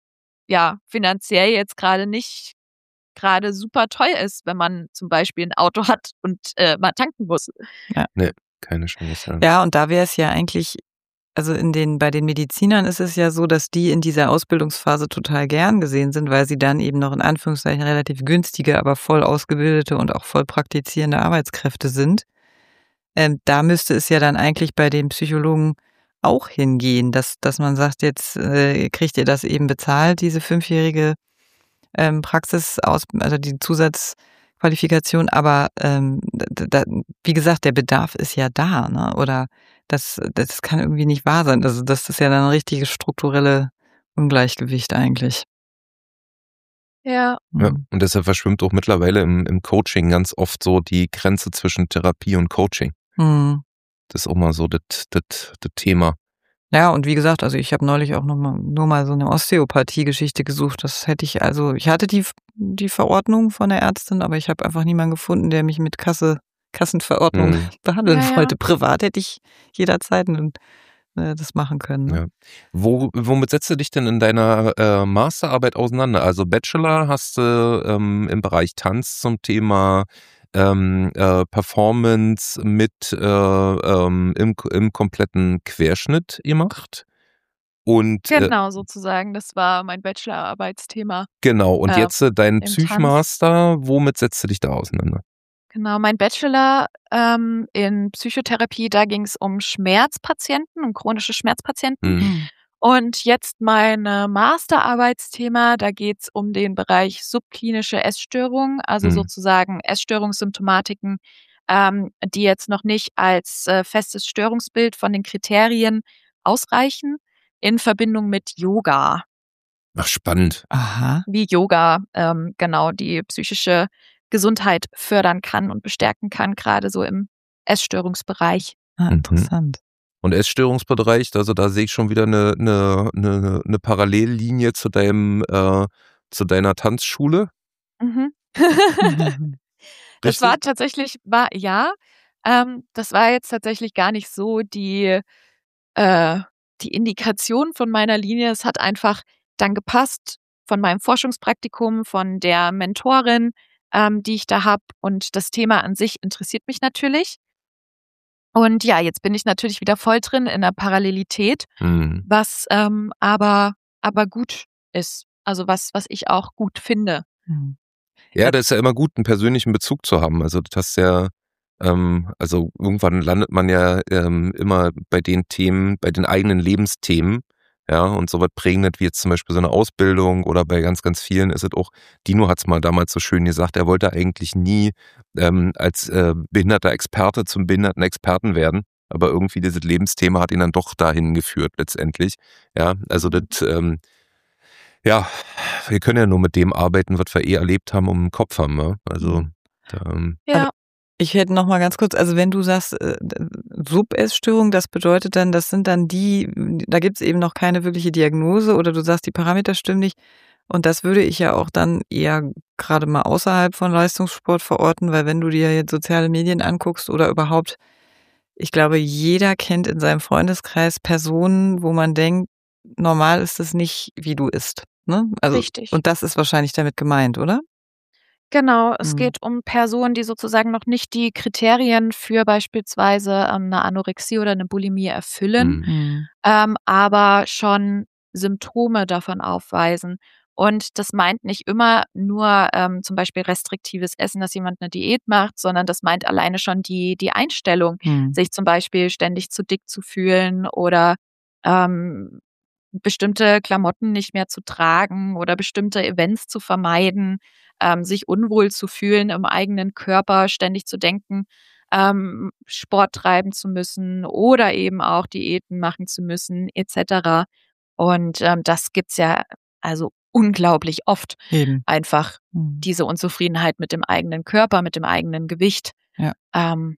ja finanziell jetzt gerade nicht gerade super toll ist, wenn man zum Beispiel ein Auto hat und äh, mal tanken muss. Keine Chance. Ja. Ja, und da wäre es ja eigentlich, also in den, bei den Medizinern ist es ja so, dass die in dieser Ausbildungsphase total gern gesehen sind, weil sie dann eben noch in Anführungszeichen relativ günstige, aber voll ausgebildete und auch voll praktizierende Arbeitskräfte sind. Ähm, da müsste es ja dann eigentlich bei den Psychologen auch hingehen, dass, dass man sagt, jetzt äh, kriegt ihr das eben bezahlt, diese fünfjährige ähm, Praxis aus, also die Zusatzqualifikation, aber ähm, da, da, wie gesagt, der Bedarf ist ja da, ne? Oder das, das kann irgendwie nicht wahr sein. Also das ist ja dann ein richtiges strukturelle Ungleichgewicht eigentlich. Ja. Ja, Mhm. und deshalb verschwimmt auch mittlerweile im, im Coaching ganz oft so die Grenze zwischen Therapie und Coaching. Mhm. Das ist auch mal so das, das, das Thema. Ja, und wie gesagt, also ich habe neulich auch noch mal, nur mal so eine Osteopathie-Geschichte gesucht. Das hätte ich, also ich hatte die, die Verordnung von der Ärztin, aber ich habe einfach niemanden gefunden, der mich mit Kasse, Kassenverordnung Mhm. behandeln Ja, ja. wollte. Privat hätte ich jederzeit äh, das machen können. Ne? Ja. Wo, womit setzt du dich denn in deiner äh, Masterarbeit auseinander? Also Bachelor hast du ähm, im Bereich Tanz zum Thema ähm, äh, Performance mit äh, ähm, im, im kompletten Querschnitt gemacht. Und äh, Genau, sozusagen. Das war mein Bachelorarbeitsthema. genau, und Äh, jetzt äh, dein im Tanz. Psychmaster, womit setzt du dich da auseinander? Genau, mein Bachelor ähm, in Psychotherapie, da ging es um Schmerzpatienten, um chronische Schmerzpatienten. Mhm. Mhm. Und jetzt mein äh, Masterarbeitsthema, da geht es um den Bereich subklinische Essstörungen, also Mhm. sozusagen Essstörungssymptomatiken, ähm, die jetzt noch nicht als äh, festes Störungsbild von den Kriterien ausreichen, in Verbindung mit Yoga. Ach, spannend. Aha. Wie Yoga ähm, genau die psychische Gesundheit fördern kann und bestärken kann, gerade so im Essstörungsbereich. Ah, Mhm. interessant. Und Essstörungsbereich, also da sehe ich schon wieder eine, eine, eine, eine Parallellinie zu deinem, äh, zu deiner Tanzschule. Mhm. Das Richtig? war tatsächlich, war ja, ähm, das war jetzt tatsächlich gar nicht so die, äh, die Indikation von meiner Linie. Es hat einfach dann gepasst von meinem Forschungspraktikum, von der Mentorin, ähm, die ich da habe. Und das Thema an sich interessiert mich natürlich. Und ja, jetzt bin ich natürlich wieder voll drin in der Parallelität, Hm. was ähm, aber, aber gut ist. Also was, was ich auch gut finde. Mhm. Ja, das ist ja immer gut, einen persönlichen Bezug zu haben. Also das ist ja, ähm, also irgendwann landet man ja ähm, immer bei den Themen, bei den eigenen Lebensthemen, ja, und so was Prägendes wie jetzt zum Beispiel so eine Ausbildung oder bei ganz, ganz vielen ist es auch, Dino hat es mal damals so schön gesagt, er wollte eigentlich nie ähm, als äh, behinderter Experte zum behinderten Experten werden, aber irgendwie dieses Lebensthema hat ihn dann doch dahin geführt letztendlich, ja, also das, ähm, ja, wir können ja nur mit dem arbeiten, was wir eh erlebt haben und im Kopf haben, ne? Also, Mhm. da, ähm, Ja, Ich hätte noch mal ganz kurz, also wenn du sagst, äh, Sub-Essstörung, das bedeutet dann, das sind dann die, da gibt es eben noch keine wirkliche Diagnose oder du sagst, die Parameter stimmen nicht. Und das würde ich ja auch dann eher gerade mal außerhalb von Leistungssport verorten, weil wenn du dir jetzt soziale Medien anguckst oder überhaupt, ich glaube, jeder kennt in seinem Freundeskreis Personen, wo man denkt, normal ist es nicht, wie du isst. Ne? Also, richtig. und das ist wahrscheinlich damit gemeint, oder? Genau, es Mhm. geht um Personen, die sozusagen noch nicht die Kriterien für beispielsweise ähm, eine Anorexie oder eine Bulimie erfüllen, hm. Mhm. ähm, aber schon Symptome davon aufweisen. Und das meint nicht immer nur ähm, zum Beispiel restriktives Essen, dass jemand eine Diät macht, sondern das meint alleine schon die, die Einstellung, Mhm. sich zum Beispiel ständig zu dick zu fühlen oder ähm, bestimmte Klamotten nicht mehr zu tragen oder bestimmte Events zu vermeiden, ähm, sich unwohl zu fühlen im eigenen Körper, ständig zu denken, ähm, Sport treiben zu müssen oder eben auch Diäten machen zu müssen, et cetera. Und ähm, das gibt's ja also unglaublich oft, Eben. einfach Mhm. diese Unzufriedenheit mit dem eigenen Körper, mit dem eigenen Gewicht. Ja. Ähm,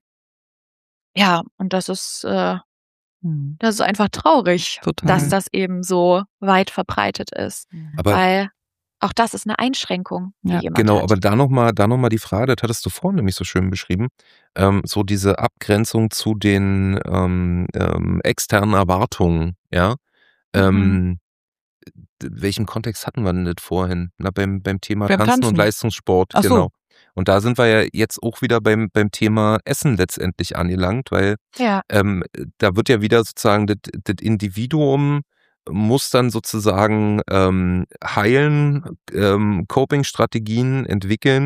ja, und das ist, äh, Mhm. das ist einfach traurig, Total. dass das eben so weit verbreitet ist, Aber weil auch das ist eine Einschränkung, die Ja, jemand genau, hat. aber da nochmal, da noch mal die Frage, das hattest du vorhin nämlich so schön beschrieben, ähm, so diese Abgrenzung zu den ähm, ähm, externen Erwartungen, ja. Ähm, d- welchen Kontext hatten wir denn das vorhin? Na, beim, beim Thema Beim Tanzen und Tanzen. Leistungssport, Ach so. genau. Und da sind wir ja jetzt auch wieder beim, beim Thema Essen letztendlich angelangt, weil Ja, ähm, da wird ja wieder sozusagen das, das Individuum muss dann sozusagen ähm, heilen, ähm, Coping-Strategien entwickeln,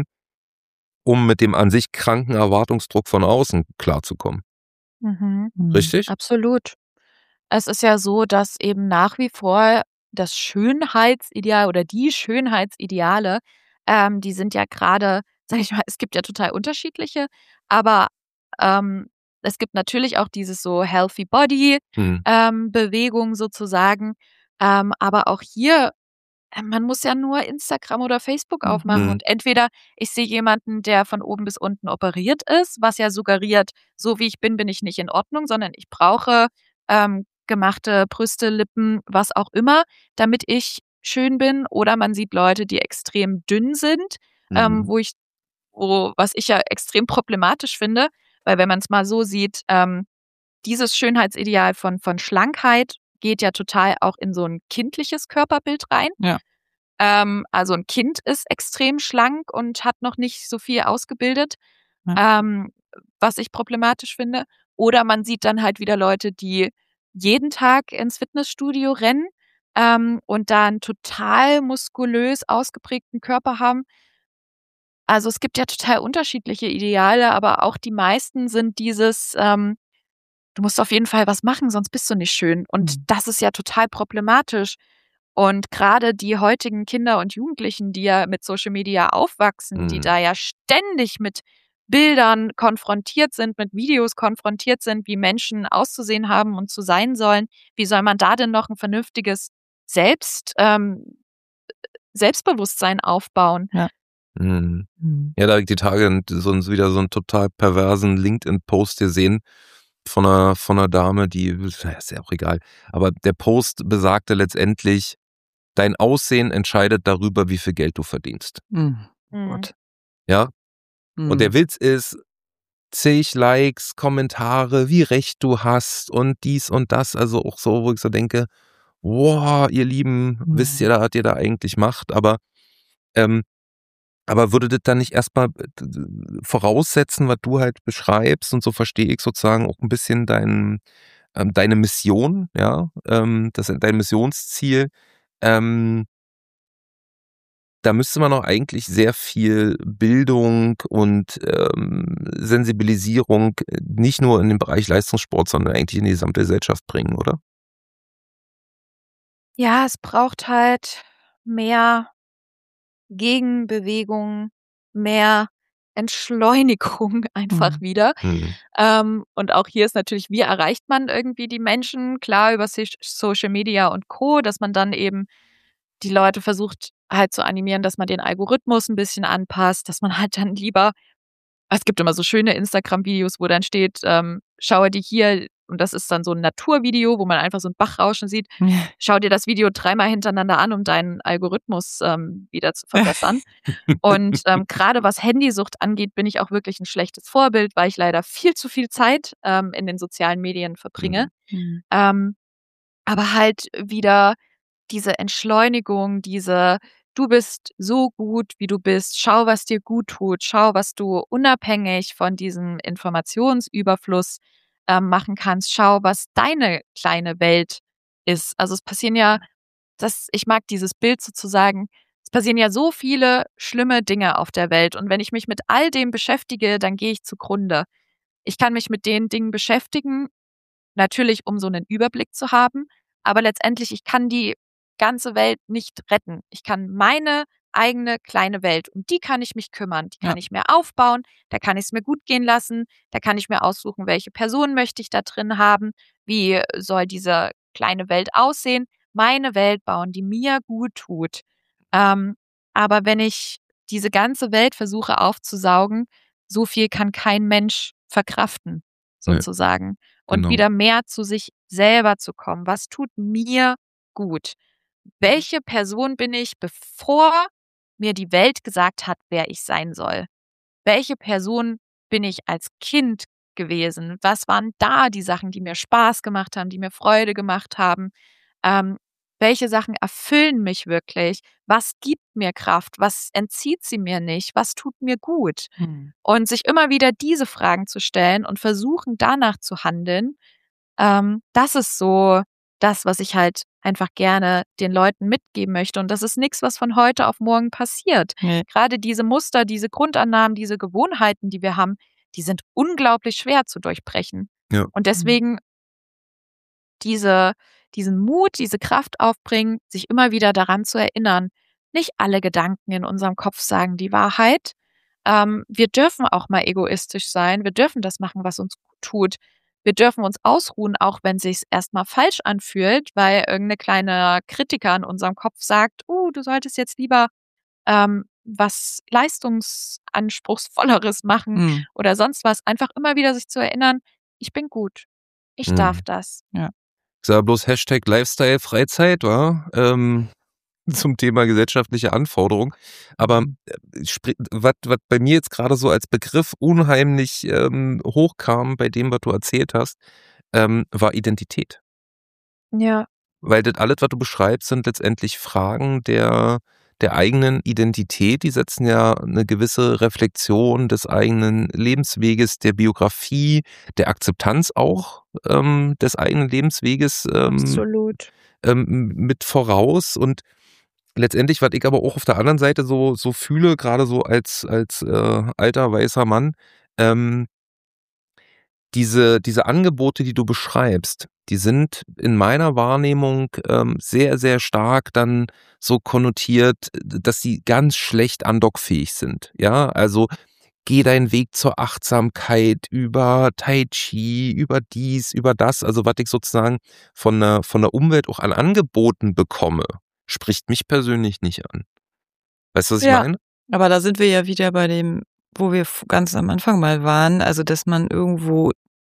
um mit dem an sich kranken Erwartungsdruck von außen klarzukommen. mhm. Mhm. Richtig? Absolut. Es ist ja so, dass eben nach wie vor das Schönheitsideal oder die Schönheitsideale, ähm, die sind ja gerade, sage ich mal, es gibt ja total unterschiedliche, aber ähm, es gibt natürlich auch dieses so Healthy Body Hm. ähm, Bewegung sozusagen, ähm, aber auch hier äh, man muss ja nur Instagram oder Facebook Mhm. aufmachen Mhm. und entweder ich sehe jemanden, der von oben bis unten operiert ist, was ja suggeriert, so wie ich bin, bin ich nicht in Ordnung, sondern ich brauche ähm, gemachte Brüste, Lippen, was auch immer, damit ich schön bin. Oder man sieht Leute, die extrem dünn sind, ähm, Mhm. wo ich, wo, was ich ja extrem problematisch finde, weil wenn man es mal so sieht, ähm, dieses Schönheitsideal von, von Schlankheit geht ja total auch in so ein kindliches Körperbild rein. Ja. Ähm, also ein Kind ist extrem schlank und hat noch nicht so viel ausgebildet, Ja. ähm, was ich problematisch finde. Oder man sieht dann halt wieder Leute, die jeden Tag ins Fitnessstudio rennen ähm, und da einen total muskulös ausgeprägten Körper haben. Also es gibt ja total unterschiedliche Ideale, aber auch die meisten sind dieses, ähm, du musst auf jeden Fall was machen, sonst bist du nicht schön. Und Mhm. das ist ja total problematisch. Und gerade die heutigen Kinder und Jugendlichen, die ja mit Social Media aufwachsen, die Mhm. da ja ständig mit Bildern konfrontiert sind, mit Videos konfrontiert sind, wie Menschen auszusehen haben und zu sein sollen, wie soll man da denn noch ein vernünftiges Selbst, ähm, Selbstbewusstsein aufbauen? Ja. Mhm. Mhm. Ja, da hab ich die Tage so ein- wieder so einen total perversen LinkedIn-Post gesehen. von einer, von einer Dame, die, ist ja auch egal, aber der Post besagte letztendlich, dein Aussehen entscheidet darüber, wie viel Geld du verdienst. Mhm. Mhm. Gott. Ja? Mhm. Und der Witz ist, zig Likes, Kommentare, wie recht du hast und dies und das, also auch so, wo ich so denke, wow, ihr Lieben, Mhm. wisst ihr da, was ihr da eigentlich macht, aber ähm, aber würde das dann nicht erstmal äh, voraussetzen, was du halt beschreibst, und so verstehe ich sozusagen auch ein bisschen dein, ähm, deine Mission, ja, ähm, das ist dein Missionsziel, ähm, da müsste man auch eigentlich sehr viel Bildung und ähm, Sensibilisierung äh, nicht nur in den Bereich Leistungssport, sondern eigentlich in die gesamte Gesellschaft bringen, oder? Ja, es braucht halt mehr Gegenbewegung, mehr Entschleunigung einfach Mhm. wieder. Hm. Ähm, und auch hier ist natürlich, wie erreicht man irgendwie die Menschen? Klar, über Sich- Social Media und Co., dass man dann eben die Leute versucht halt zu animieren, dass man den Algorithmus ein bisschen anpasst, dass man halt dann lieber, es gibt immer so schöne Instagram-Videos, wo dann steht, ähm, schaue dir hier, und das ist dann so ein Naturvideo, wo man einfach so ein Bachrauschen sieht, schau dir das Video dreimal hintereinander an, um deinen Algorithmus ähm, wieder zu verbessern. Und ähm, gerade was Handysucht angeht, bin ich auch wirklich ein schlechtes Vorbild, weil ich leider viel zu viel Zeit ähm, in den sozialen Medien verbringe. Mhm. Ähm, aber halt wieder diese Entschleunigung, diese, du bist so gut, wie du bist, schau, was dir gut tut, schau, was du unabhängig von diesem Informationsüberfluss ähm, machen kannst, schau, was deine kleine Welt ist. Also es passieren ja, das, ich mag dieses Bild sozusagen, es passieren ja so viele schlimme Dinge auf der Welt, und wenn ich mich mit all dem beschäftige, dann gehe ich zugrunde. Ich kann mich mit den Dingen beschäftigen, natürlich, um so einen Überblick zu haben, aber letztendlich, ich kann die ganze Welt nicht retten. Ich kann meine eigene kleine Welt, um die kann ich mich kümmern. Die kann Ja. ich mir aufbauen, da kann ich es mir gut gehen lassen, da kann ich mir aussuchen, welche Person möchte ich da drin haben, wie soll diese kleine Welt aussehen. Meine Welt bauen, die mir gut tut. Ähm, aber wenn ich diese ganze Welt versuche aufzusaugen, so viel kann kein Mensch verkraften, Nee, sozusagen. Und genau. wieder mehr zu sich selber zu kommen. Was tut mir gut? Welche Person bin ich, bevor mir die Welt gesagt hat, wer ich sein soll? Welche Person bin ich als Kind gewesen? Was waren da die Sachen, die mir Spaß gemacht haben, die mir Freude gemacht haben? Ähm, welche Sachen erfüllen mich wirklich? Was gibt mir Kraft? Was entzieht sie mir nicht? Was tut mir gut? Mhm. Und sich immer wieder diese Fragen zu stellen und versuchen, danach zu handeln, ähm, das ist so das, was ich halt einfach gerne den Leuten mitgeben möchte. Und das ist nichts, was von heute auf morgen passiert. Nee. Gerade diese Muster, diese Grundannahmen, diese Gewohnheiten, die wir haben, die sind unglaublich schwer zu durchbrechen. Ja. Und deswegen diese, diesen Mut, diese Kraft aufbringen, sich immer wieder daran zu erinnern, nicht alle Gedanken in unserem Kopf sagen die Wahrheit. Ähm, wir dürfen auch mal egoistisch sein. Wir dürfen das machen, was uns gut tut. Wir dürfen uns ausruhen, auch wenn es sich erstmal falsch anfühlt, weil irgendeine kleine Kritiker in unserem Kopf sagt, uh, du solltest jetzt lieber ähm, was leistungsanspruchsvolleres machen Mhm. oder sonst was. Einfach immer wieder sich zu erinnern, ich bin gut. Ich Mhm. darf das. Ich sage bloß Hashtag Lifestyle Freizeit, wa? Ähm, zum Thema gesellschaftliche Anforderungen. Aber Mhm. was bei mir jetzt gerade so als Begriff unheimlich ähm, hochkam bei dem, was du erzählt hast, ähm, war Identität. Ja. Weil das alles, was du beschreibst, sind letztendlich Fragen der, der eigenen Identität. Die setzen ja eine gewisse Reflexion des eigenen Lebensweges, der Biografie, der Akzeptanz auch ähm, des eigenen Lebensweges ähm, Absolut. ähm, mit voraus. Und letztendlich, was ich aber auch auf der anderen Seite so, so fühle, gerade so als, als äh, alter weißer Mann, ähm, diese, diese Angebote, die du beschreibst, die sind in meiner Wahrnehmung ähm, sehr, sehr stark dann so konnotiert, dass sie ganz schlecht andockfähig sind. Ja, also geh deinen Weg zur Achtsamkeit über Tai Chi, über dies, über das, also was ich sozusagen von der, von der Umwelt auch an Angeboten bekomme, spricht mich persönlich nicht an. Weißt du, was ich Ja. meine? Aber da sind wir ja wieder bei dem, wo wir f- ganz am Anfang mal waren, also dass man irgendwo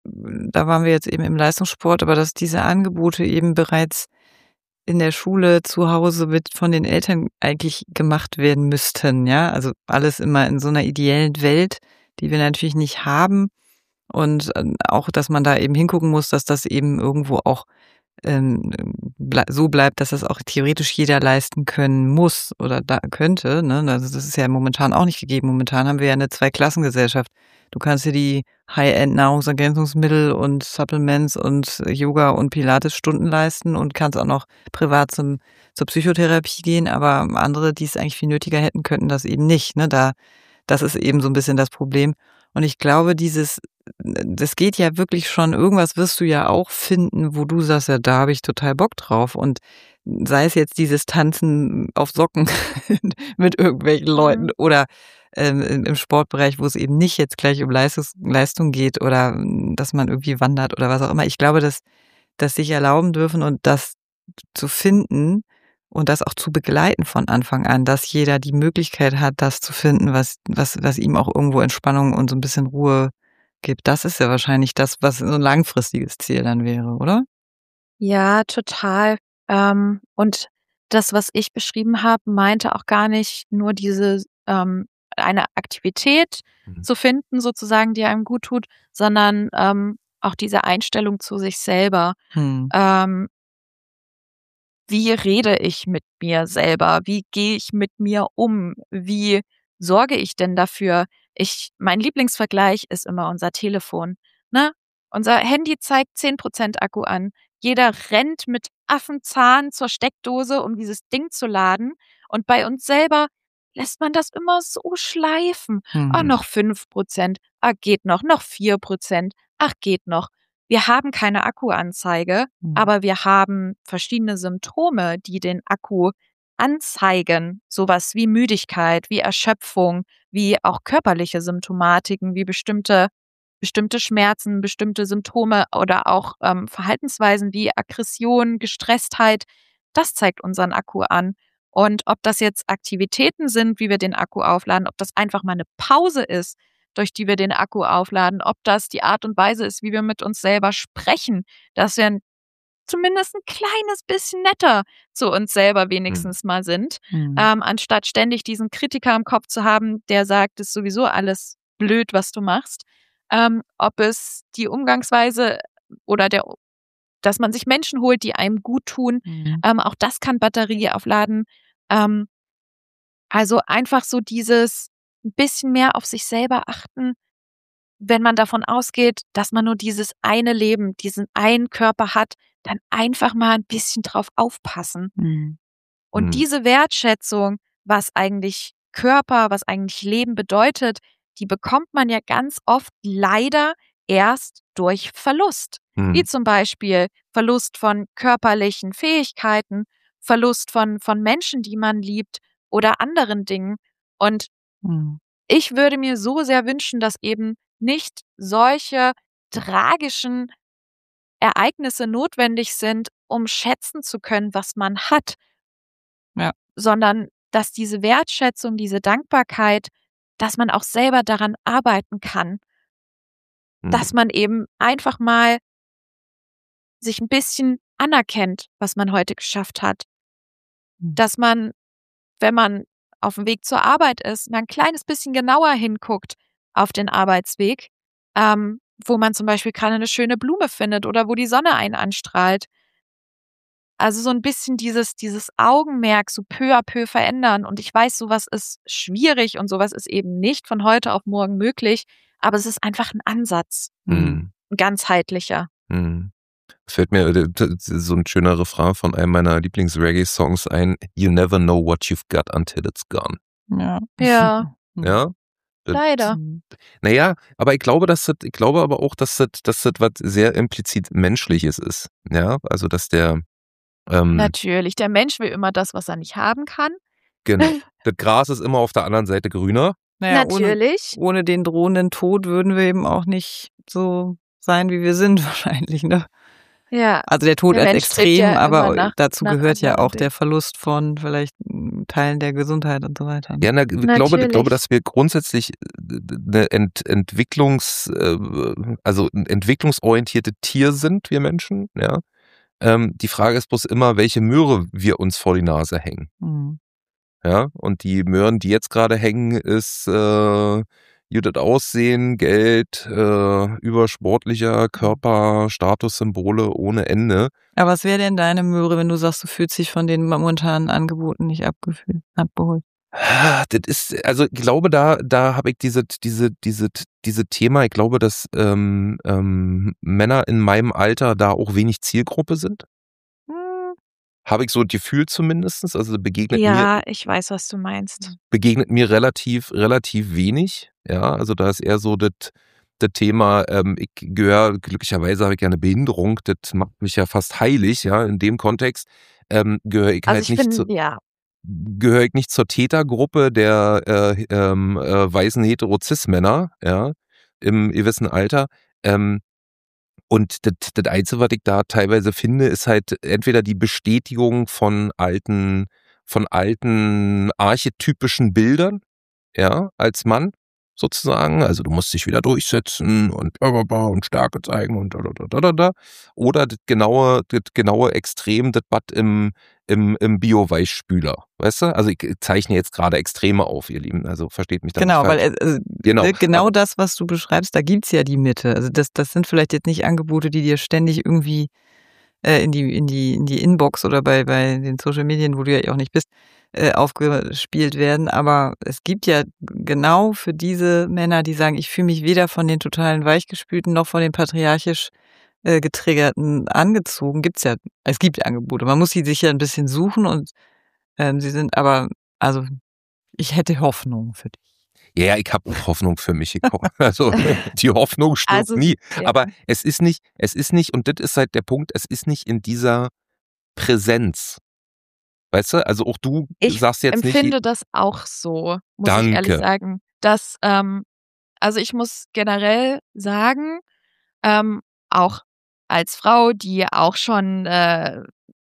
da waren wir jetzt eben im Leistungssport, aber dass diese Angebote eben bereits in der Schule, zu Hause mit von den Eltern eigentlich gemacht werden müssten, ja. Also alles immer in so einer ideellen Welt, die wir natürlich nicht haben. Und ähm, auch, dass man da eben hingucken muss, dass das eben irgendwo auch ähm, ble- so bleibt, dass das auch theoretisch jeder leisten können muss oder da könnte. Ne? Also das ist ja momentan auch nicht gegeben. Momentan haben wir ja eine Zweiklassengesellschaft. Du kannst dir die High-End-Nahrungsergänzungsmittel und Supplements und Yoga und Pilates-Stunden leisten und kannst auch noch privat zum, zur Psychotherapie gehen, aber andere, die es eigentlich viel nötiger hätten, könnten das eben nicht. Ne? Da, das ist eben so ein bisschen das Problem. Und ich glaube, dieses, das geht ja wirklich schon, irgendwas wirst du ja auch finden, wo du sagst, ja, da habe ich total Bock drauf. Und sei es jetzt dieses Tanzen auf Socken mit irgendwelchen Leuten Mhm. oder ähm, im Sportbereich, wo es eben nicht jetzt gleich um Leistung, Leistung geht oder ähm, dass man irgendwie wandert oder was auch immer. Ich glaube, dass, dass sich erlauben dürfen und das zu finden und das auch zu begleiten von Anfang an, dass jeder die Möglichkeit hat, das zu finden, was, was, was ihm auch irgendwo Entspannung und so ein bisschen Ruhe gibt. Das ist ja wahrscheinlich das, was so ein langfristiges Ziel dann wäre, oder? Ja, total. Ähm, und das, was ich beschrieben habe, meinte auch gar nicht nur diese ähm, eine Aktivität Mhm. zu finden, sozusagen, die einem gut tut, sondern ähm, auch diese Einstellung zu sich selber. Hm. Ähm, wie rede ich mit mir selber? Wie gehe ich mit mir um? Wie sorge ich denn dafür? Ich, mein Lieblingsvergleich ist immer unser Telefon. Ne? Unser Handy zeigt zehn Prozent Akku an. Jeder rennt mit Affenzahn zur Steckdose, um dieses Ding zu laden. Und bei uns selber lässt man das immer so schleifen. Ah, Hm. noch fünf Prozent. Ah, geht noch. Noch vier Prozent. Ach, geht noch. Wir haben keine Akkuanzeige, Hm. aber wir haben verschiedene Symptome, die den Akku anzeigen. Sowas wie Müdigkeit, wie Erschöpfung, wie auch körperliche Symptomatiken, wie bestimmte, bestimmte Schmerzen, bestimmte Symptome oder auch ähm, Verhaltensweisen wie Aggression, Gestresstheit. Das zeigt unseren Akku an. Und ob das jetzt Aktivitäten sind, wie wir den Akku aufladen, ob das einfach mal eine Pause ist, durch die wir den Akku aufladen, ob das die Art und Weise ist, wie wir mit uns selber sprechen, dass wir zumindest ein kleines bisschen netter zu uns selber wenigstens mal sind, Hm. ähm, anstatt ständig diesen Kritiker im Kopf zu haben, der sagt, es ist sowieso alles blöd, was du machst. Ähm, ob es die Umgangsweise oder der, dass man sich Menschen holt, die einem gut tun, Hm. ähm, auch das kann Batterie aufladen. Ähm, also einfach so dieses ein bisschen mehr auf sich selber achten, wenn man davon ausgeht, dass man nur dieses eine Leben, diesen einen Körper hat, dann einfach mal ein bisschen drauf aufpassen. Hm. Und Mhm. diese Wertschätzung, was eigentlich Körper, was eigentlich Leben bedeutet, die bekommt man ja ganz oft leider erst durch Verlust. Wie Mhm. zum Beispiel Verlust von körperlichen Fähigkeiten, Verlust von, von Menschen, die man liebt oder anderen Dingen. Und Hm. ich würde mir so sehr wünschen, dass eben nicht solche tragischen Ereignisse notwendig sind, um schätzen zu können, was man hat. Ja. Sondern dass diese Wertschätzung, diese Dankbarkeit, dass man auch selber daran arbeiten kann, dass Mhm. man eben einfach mal sich ein bisschen anerkennt, was man heute geschafft hat. Hm. Dass man, wenn man auf dem Weg zur Arbeit ist, mal ein kleines bisschen genauer hinguckt auf den Arbeitsweg, ähm, wo man zum Beispiel gerade eine schöne Blume findet oder wo die Sonne einen anstrahlt. Also so ein bisschen dieses dieses Augenmerk so peu à peu verändern. Und ich weiß, sowas ist schwierig und sowas ist eben nicht von heute auf morgen möglich, aber es ist einfach ein Ansatz, Mhm. ein ganzheitlicher. Mhm. Fällt mir äh, t- so ein schöner Refrain von einem meiner Lieblings-Reggae-Songs ein. You never know what you've got until it's gone. Ja. Ja. Hm. Ja? Das- Leider. Hm. Naja, aber ich glaube, dass das, ich glaube aber auch, dass das, dass das was sehr implizit Menschliches ist. Ja, also dass der, ähm, Natürlich, der Mensch will immer das, was er nicht haben kann. genau, das Gras ist immer auf der anderen Seite grüner. Naja, ohne, Natürlich. ohne den drohenden Tod würden wir eben auch nicht so sein, wie wir sind, wahrscheinlich, ne? Ja. Also der Tod Der als Mensch strebt extrem, ja aber immer nach- dazu nach gehört ja anderen auch der Verlust von vielleicht mm, Teilen der Gesundheit und so weiter. Ja, na, ich glaube, ich Natürlich. glaube, dass wir grundsätzlich eine Ent, Entwicklungs, äh, also ein entwicklungsorientierte Tier sind, wir Menschen, ja. Ähm, die Frage ist bloß immer, welche Möhre wir uns vor die Nase hängen. Mhm. Ja, und die Möhren, die jetzt gerade hängen, ist äh, gutes Aussehen, Geld, äh, übersportlicher Körper, Statussymbole ohne Ende. Aber was wäre denn deine Möhre, wenn du sagst, du fühlst dich von den momentanen Angeboten nicht abgefühlt, abgeholt? Ah, Das ist, also ich glaube, da, da habe ich diese, diese, diese, diese Thema, ich glaube, dass ähm, ähm, Männer in meinem Alter da auch wenig Zielgruppe sind. Hm. Habe ich so ein Gefühl zumindest. Also begegnet mir, Ja, ich weiß, was du meinst. begegnet mir relativ, relativ wenig. Ja, also da ist eher so das, das Thema, ähm, ich gehöre, glücklicherweise habe ich ja eine Behinderung, das macht mich ja fast heilig, ja, in dem Kontext ähm, gehöre ich Also halt ich nicht finde, zu, ja, gehöre ich nicht zur Tätergruppe der äh, ähm, äh, weißen hetero-cis-Männer, ja, im gewissen Alter. Ähm, und das, das Einzige, was ich da teilweise finde, ist halt entweder die Bestätigung von alten, von alten archetypischen Bildern, ja, als Mann sozusagen. Also du musst dich wieder durchsetzen und bla bla bla und Stärke zeigen und da da da da da da. Oder das genaue, das genaue Extrem, das Bad im, im, im Bio-Weichspüler. Weißt du? Also ich zeichne jetzt gerade Extreme auf, ihr Lieben. Also versteht mich da Genau, nicht weil falsch. äh, also, Genau. ne, genau Aber- das, was du beschreibst, da gibt's ja die Mitte. Also das, das sind vielleicht jetzt nicht Angebote, die dir ständig irgendwie äh, in die in die in die Inbox oder bei bei den Social Medien, wo du ja auch nicht bist, äh, aufgespielt werden. Aber es gibt ja genau für diese Männer, die sagen, ich fühle mich weder von den totalen Weichgespülten noch von den patriarchisch äh, getriggerten angezogen. Gibt's ja, es gibt Angebote. Man muss sie sich ja ein bisschen suchen und ähm, sie sind aber, also ich hätte Hoffnung für dich. Ja, ja, ich habe Hoffnung für mich gekauft. Also die Hoffnung stirbt Also, nie. ja. Aber es ist nicht, es ist nicht, und das ist halt der Punkt, es ist nicht in dieser Präsenz. Weißt du? Also auch du Ich sagst jetzt nicht. empfinde das auch so, muss ich ehrlich Danke. sagen. Dass, ähm, also ich muss generell sagen, ähm, auch als Frau, die auch schon äh,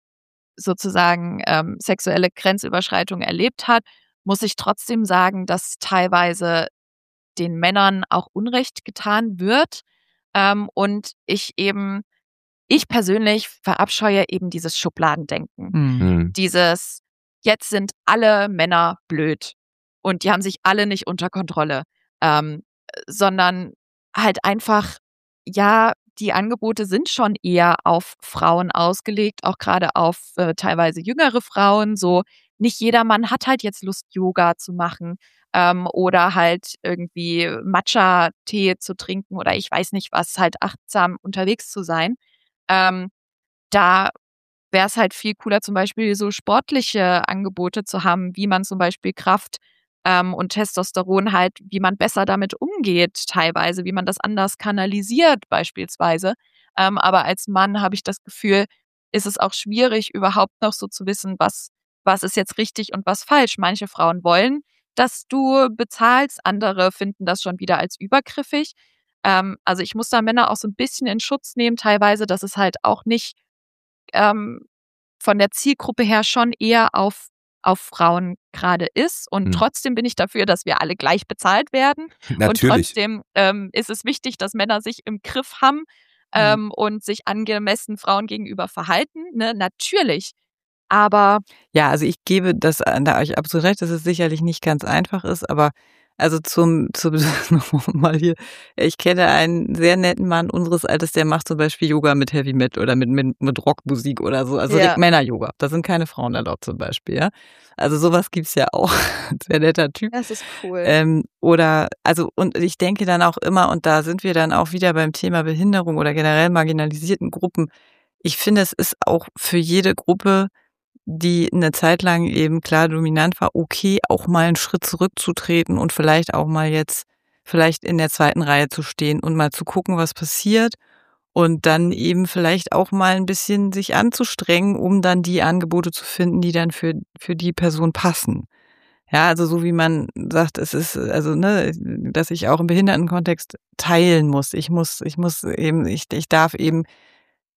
sozusagen ähm, sexuelle Grenzüberschreitungen erlebt hat, muss ich trotzdem sagen, dass teilweise den Männern auch Unrecht getan wird. Ähm, und ich eben, ich persönlich verabscheue eben dieses Schubladendenken. Hm. Hm. Dieses, jetzt sind alle Männer blöd und die haben sich alle nicht unter Kontrolle, ähm, sondern halt einfach, ja, die Angebote sind schon eher auf Frauen ausgelegt, auch gerade auf äh, teilweise jüngere Frauen. So, nicht jeder Mann hat halt jetzt Lust, Yoga zu machen ähm, oder halt irgendwie Matcha-Tee zu trinken oder ich weiß nicht was, halt achtsam unterwegs zu sein. Ähm, da wäre es halt viel cooler, zum Beispiel so sportliche Angebote zu haben, wie man zum Beispiel Kraft ähm, und Testosteron halt, wie man besser damit umgeht, teilweise, wie man das anders kanalisiert, beispielsweise. Ähm, aber als Mann habe ich das Gefühl, ist es auch schwierig, überhaupt noch so zu wissen, was, was ist jetzt richtig und was falsch. Manche Frauen wollen, dass du bezahlst, andere finden das schon wieder als übergriffig. Ähm, also ich muss da Männer auch so ein bisschen in Schutz nehmen, teilweise, dass es halt auch nicht ähm, von der Zielgruppe her schon eher auf, auf Frauen gerade ist. Und Hm. trotzdem bin ich dafür, dass wir alle gleich bezahlt werden. Und Natürlich. trotzdem ähm, ist es wichtig, dass Männer sich im Griff haben ähm, und sich angemessen Frauen gegenüber verhalten. Ne? Natürlich. Aber Ja, also ich gebe das an da euch absolut recht, dass es sicherlich nicht ganz einfach ist, aber also zum, zum mal hier, ich kenne einen sehr netten Mann unseres Alters, der macht zum Beispiel Yoga mit Heavy Metal oder mit, mit, mit Rockmusik oder so, also Ja. Männer-Yoga, da sind keine Frauen erlaubt zum Beispiel, ja. Also sowas gibt's ja auch, sehr netter Typ. das ist cool. Ähm, oder, also, und ich denke dann auch immer, und da sind wir dann auch wieder beim Thema Behinderung oder generell marginalisierten Gruppen. Ich finde, es ist auch für jede Gruppe, die eine Zeit lang eben klar dominant war, okay, auch mal einen Schritt zurückzutreten und vielleicht auch mal jetzt vielleicht in der zweiten Reihe zu stehen und mal zu gucken, was passiert und dann eben vielleicht auch mal ein bisschen sich anzustrengen, um dann die Angebote zu finden, die dann für für die Person passen. Ja, also so wie man sagt, es ist also, ne, dass ich auch im Behindertenkontext teilen muss. Ich muss ich muss eben ich ich darf eben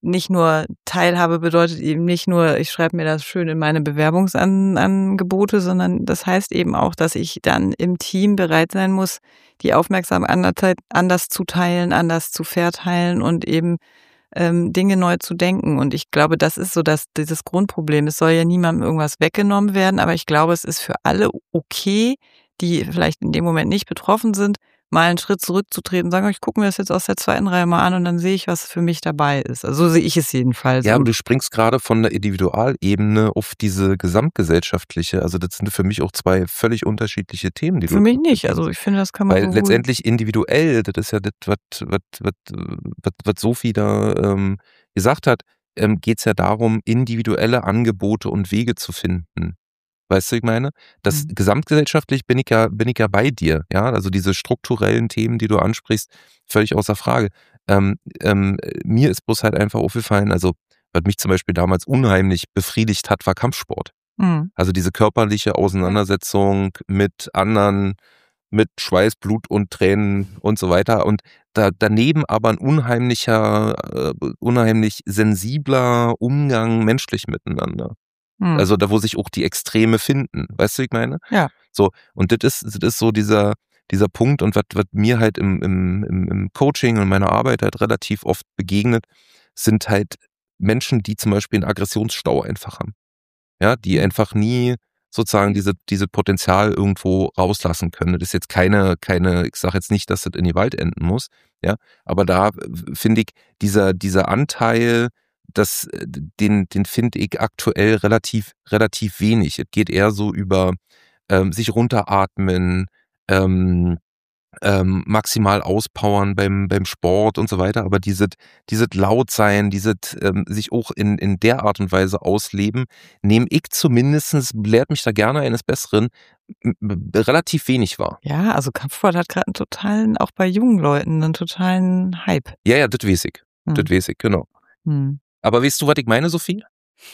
nicht nur Teilhabe bedeutet eben nicht nur, ich schreibe mir das schön in meine Bewerbungsangebote, sondern das heißt eben auch, dass ich dann im Team bereit sein muss, die Aufmerksamkeit anders zu teilen, anders zu verteilen und eben ähm, Dinge neu zu denken. Und ich glaube, das ist so das, dieses Grundproblem. Es soll ja niemandem irgendwas weggenommen werden, aber ich glaube, es ist für alle okay, die vielleicht in dem Moment nicht betroffen sind, mal einen Schritt zurückzutreten und sagen, ich gucke mir das jetzt aus der zweiten Reihe mal an und dann sehe ich, was für mich dabei ist. Also so sehe ich es jedenfalls. Ja, aber Und du springst gerade von der Individualebene auf diese gesamtgesellschaftliche. Also das sind für mich auch zwei völlig unterschiedliche Themen, die für du mich nicht. Also ich finde, das kann man Weil so gut- letztendlich individuell, das ist ja das, was, was, was, was, was Sophie da ähm, gesagt hat, ähm, geht es ja darum, individuelle Angebote und Wege zu finden. Weißt du, ich meine? Das Mhm. gesamtgesellschaftlich bin ich ja, bin ich ja bei dir, ja. Also diese strukturellen Themen, die du ansprichst, völlig außer Frage. Ähm, ähm, mir ist bloß halt einfach aufgefallen, also was mich zum Beispiel damals unheimlich befriedigt hat, war Kampfsport. Mhm. Also diese körperliche Auseinandersetzung mit anderen, mit Schweiß, Blut und Tränen und so weiter. Und da, daneben aber ein unheimlicher, äh, unheimlich sensibler Umgang menschlich miteinander. Mhm. Also da, wo sich auch die Extreme finden. Weißt du, wie ich meine? Ja. So, und das ist, das ist so dieser, dieser Punkt und was, was mir halt im, im, im im Coaching und meiner Arbeit halt relativ oft begegnet, sind halt Menschen, die zum Beispiel einen Aggressionsstau einfach haben. Ja, die einfach nie sozusagen diese, diese Potenzial irgendwo rauslassen können. Das ist jetzt keine, keine, ich sage jetzt nicht, dass das in die Wald enden muss, ja, aber da äh, finde ich, dieser, dieser Anteil, das, äh, den, den finde ich aktuell relativ, relativ wenig. Es geht eher so über ähm, sich runteratmen, ähm, ähm, maximal auspowern beim, beim Sport und so weiter, aber dieses, dieses laut sein, dieses ähm, sich auch in, in der Art und Weise ausleben, nehme ich zumindestens, lehrt mich da gerne eines Besseren, m- m- relativ wenig wahr. Ja, also Kampfsport hat gerade einen totalen, auch bei jungen Leuten, einen totalen Hype. Ja, ja, das weiß ich. Hm. Das weiß ich, genau. Hm. Aber weißt du, was ich meine, Sophie?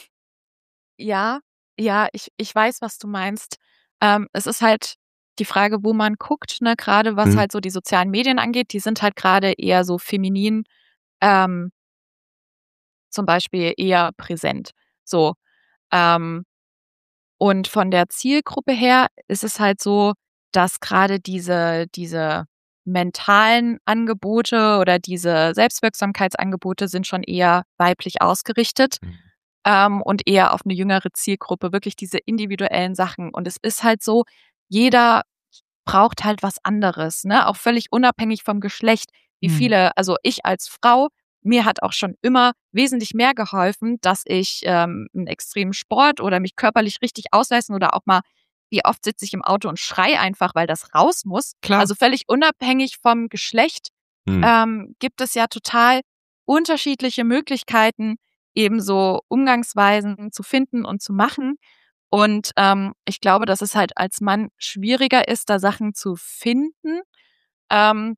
Ja, ja, ich, ich weiß, was du meinst. Ähm, es ist halt die Frage, wo man guckt, ne, gerade was Mhm. halt so die sozialen Medien angeht, die sind halt gerade eher so feminin, ähm, zum Beispiel eher präsent. So. Ähm, und von der Zielgruppe her ist es halt so, dass gerade diese, diese mentalen Angebote oder diese Selbstwirksamkeitsangebote sind schon eher weiblich ausgerichtet. Mhm. Ähm, und eher auf eine jüngere Zielgruppe, wirklich diese individuellen Sachen. Und es ist halt so, jeder braucht halt was anderes, ne? Auch völlig unabhängig vom Geschlecht. Wie Hm. viele, also ich als Frau, mir hat auch schon immer wesentlich mehr geholfen, dass ich ähm, einen extremen Sport oder mich körperlich richtig ausleisten oder auch mal, wie oft sitze ich im Auto und schrei einfach, weil das raus muss. Klar. Also völlig unabhängig vom Geschlecht Mhm. ähm, gibt es ja total unterschiedliche Möglichkeiten, eben so Umgangsweisen zu finden und zu machen. Und ähm, ich glaube, dass es halt als Mann schwieriger ist, da Sachen zu finden, ähm,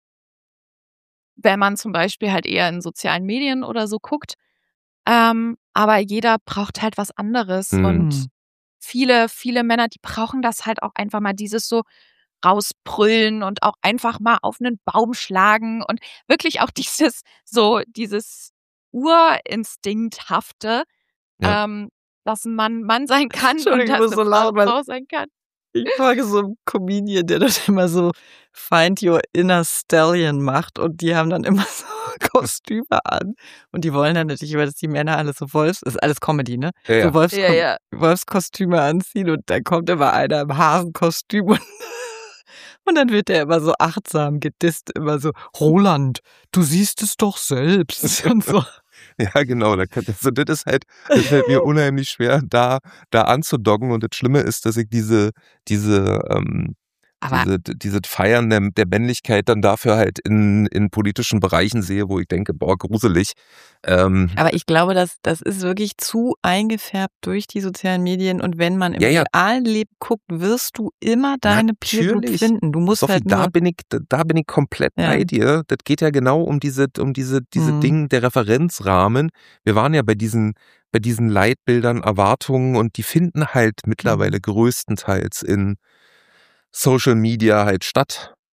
wenn man zum Beispiel halt eher in sozialen Medien oder so guckt. Ähm, aber jeder braucht halt was anderes. Mhm. Und Hm. viele, viele Männer, die brauchen das halt auch einfach mal, dieses so rausbrüllen und auch einfach mal auf einen Baum schlagen und wirklich auch dieses, so dieses Urinstinkthafte, Ja. ähm, dass ein Mann Mann sein kann und Entschuldigung, dass ich muss eine so Frau laut, weil Frau sein kann. ich folge so einem Comedian, der das immer so Find Your Inner Stallion macht und die haben dann immer so Kostüme an und die wollen dann natürlich, weil das die Männer alles so Wolfs, ist alles Comedy, ne? Ja, ja. So Wolfs Ja, ja. Wolfskostüme anziehen und dann kommt immer einer im Hasenkostüm und, und dann wird der immer so achtsam gedisst, immer so, Roland, du siehst es doch selbst und so. Ja, genau. Da kann, also das ist halt, das fällt mir unheimlich schwer, da, da anzudocken. Und das Schlimme ist, dass ich diese, diese, ähm, Aber diese, diese Feiern der, der Männlichkeit dann dafür halt in, in politischen Bereichen sehe, wo ich denke, boah, gruselig. Ähm, Aber ich glaube, dass das ist wirklich zu eingefärbt durch die sozialen Medien und wenn man im Ja, ja. realen Leben guckt, wirst du immer deine Peer Group Natürlich. finden. Du musst Sophie, halt da nur bin ich, da bin ich komplett Ja. bei dir. Das geht ja genau um diese, um diese, diese Mhm. Dinge, der Referenzrahmen. Wir waren ja bei diesen, bei diesen Leitbildern, Erwartungen und die finden halt mittlerweile Mhm. größtenteils in Social Media halt statt.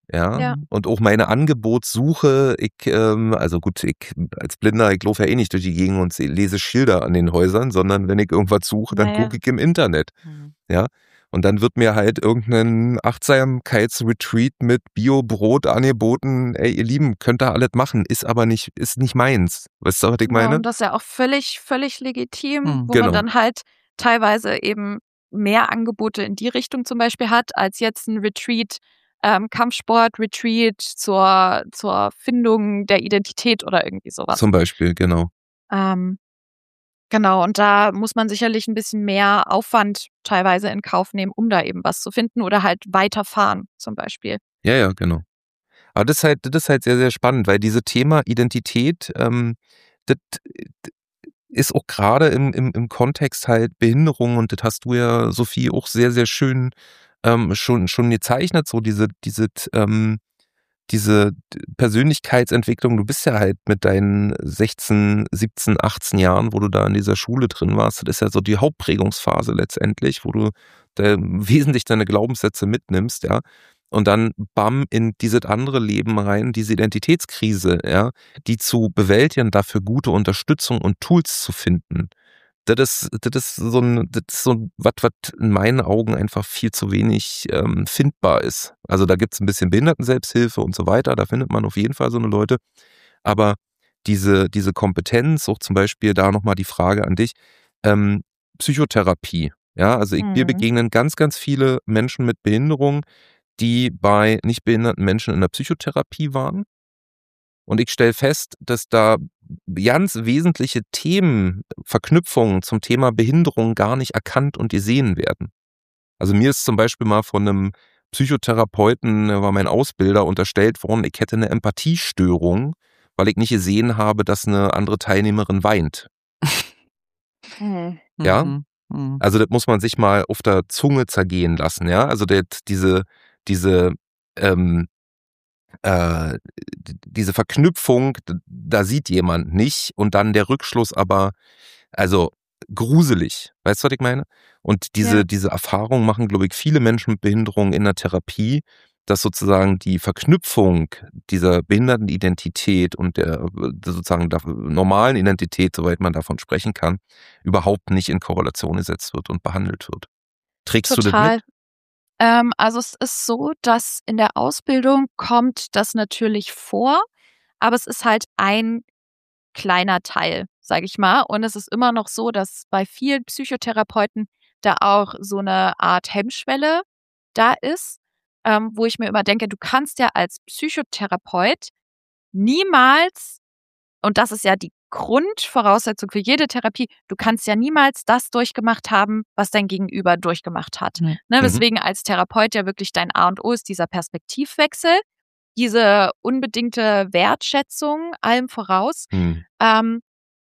Ja, Ja. und auch meine Angebotssuche, ich, ähm, also gut, ich als Blinder, ich laufe ja eh nicht durch die Gegend und se- lese Schilder an den Häusern, sondern wenn ich irgendwas suche, dann Naja. gucke ich im Internet. Mhm. Ja, und dann wird mir halt irgendein Achtsamkeitsretreat mit Bio-Brot angeboten. Ey, ihr Lieben, könnt ihr alles machen, ist aber nicht, ist nicht meins. Weißt du, was ich Genau, meine? und das ist ja auch völlig, völlig legitim, Mhm. wo Genau. man dann halt teilweise eben mehr Angebote in die Richtung zum Beispiel hat, als jetzt ein Retreat, ähm, Kampfsport-Retreat zur, zur Findung der Identität oder irgendwie sowas. Zum Beispiel, genau. Ähm, genau, und da muss man sicherlich ein bisschen mehr Aufwand teilweise in Kauf nehmen, um da eben was zu finden oder halt weiterfahren zum Beispiel. Ja, ja, genau. Aber das ist halt, das ist halt sehr, sehr spannend, weil diese Thema Identität, ähm, das ist auch gerade im, im, im Kontext halt Behinderung, und das hast du ja, Sophie, auch sehr, sehr schön ähm, schon, schon gezeichnet, so diese, diese, ähm, diese Persönlichkeitsentwicklung. Du bist ja halt mit deinen sechzehn, siebzehn, achtzehn Jahren, wo du da in dieser Schule drin warst, das ist ja so die Hauptprägungsphase letztendlich, wo du da wesentlich deine Glaubenssätze mitnimmst, ja. Und dann bam in dieses andere Leben rein, diese Identitätskrise, ja, die zu bewältigen, dafür gute Unterstützung und Tools zu finden. Das ist, das ist so ein, das ist so was, was in meinen Augen einfach viel zu wenig ähm, findbar ist. Also da gibt's ein bisschen Behindertenselbsthilfe und so weiter, da findet man auf jeden Fall so eine Leute. Aber diese, diese Kompetenz, auch zum Beispiel da nochmal die Frage an dich, ähm, Psychotherapie. Ja, also ich, mir Mhm. begegnen ganz, ganz viele Menschen mit Behinderung, die bei nicht behinderten Menschen in der Psychotherapie waren. Und ich stelle fest, dass da ganz wesentliche Themen, Verknüpfungen zum Thema Behinderung gar nicht erkannt und gesehen werden. Also mir ist zum Beispiel mal von einem Psychotherapeuten, der war mein Ausbilder, unterstellt worden, ich hätte eine Empathiestörung, weil ich nicht gesehen habe, dass eine andere Teilnehmerin weint. Mhm. Ja, Mhm. Mhm. also das muss man sich mal auf der Zunge zergehen lassen. Ja, also das, diese, diese, ähm, äh, diese Verknüpfung, da sieht jemand nicht und dann der Rückschluss aber, also gruselig. Weißt du, was ich meine? Und diese, Ja. diese Erfahrung machen, glaube ich, viele Menschen mit Behinderung in der Therapie, dass sozusagen die Verknüpfung dieser Behindertenidentität und der sozusagen der normalen Identität, soweit man davon sprechen kann, überhaupt nicht in Korrelation gesetzt wird und behandelt wird. Trägst du das Total. mit? Ähm, also es ist so, dass in der Ausbildung kommt das natürlich vor, aber es ist halt ein kleiner Teil, sage ich mal. Und es ist immer noch so, dass bei vielen Psychotherapeuten da auch so eine Art Hemmschwelle da ist, ähm, wo ich mir immer denke, du kannst ja als Psychotherapeut niemals, und das ist ja die Grundvoraussetzung für jede Therapie, du kannst ja niemals das durchgemacht haben, was dein Gegenüber durchgemacht hat. Nee. Ne, Mhm. weswegen als Therapeut ja wirklich dein A und O ist dieser Perspektivwechsel, diese unbedingte Wertschätzung allem voraus. Hm. Ähm,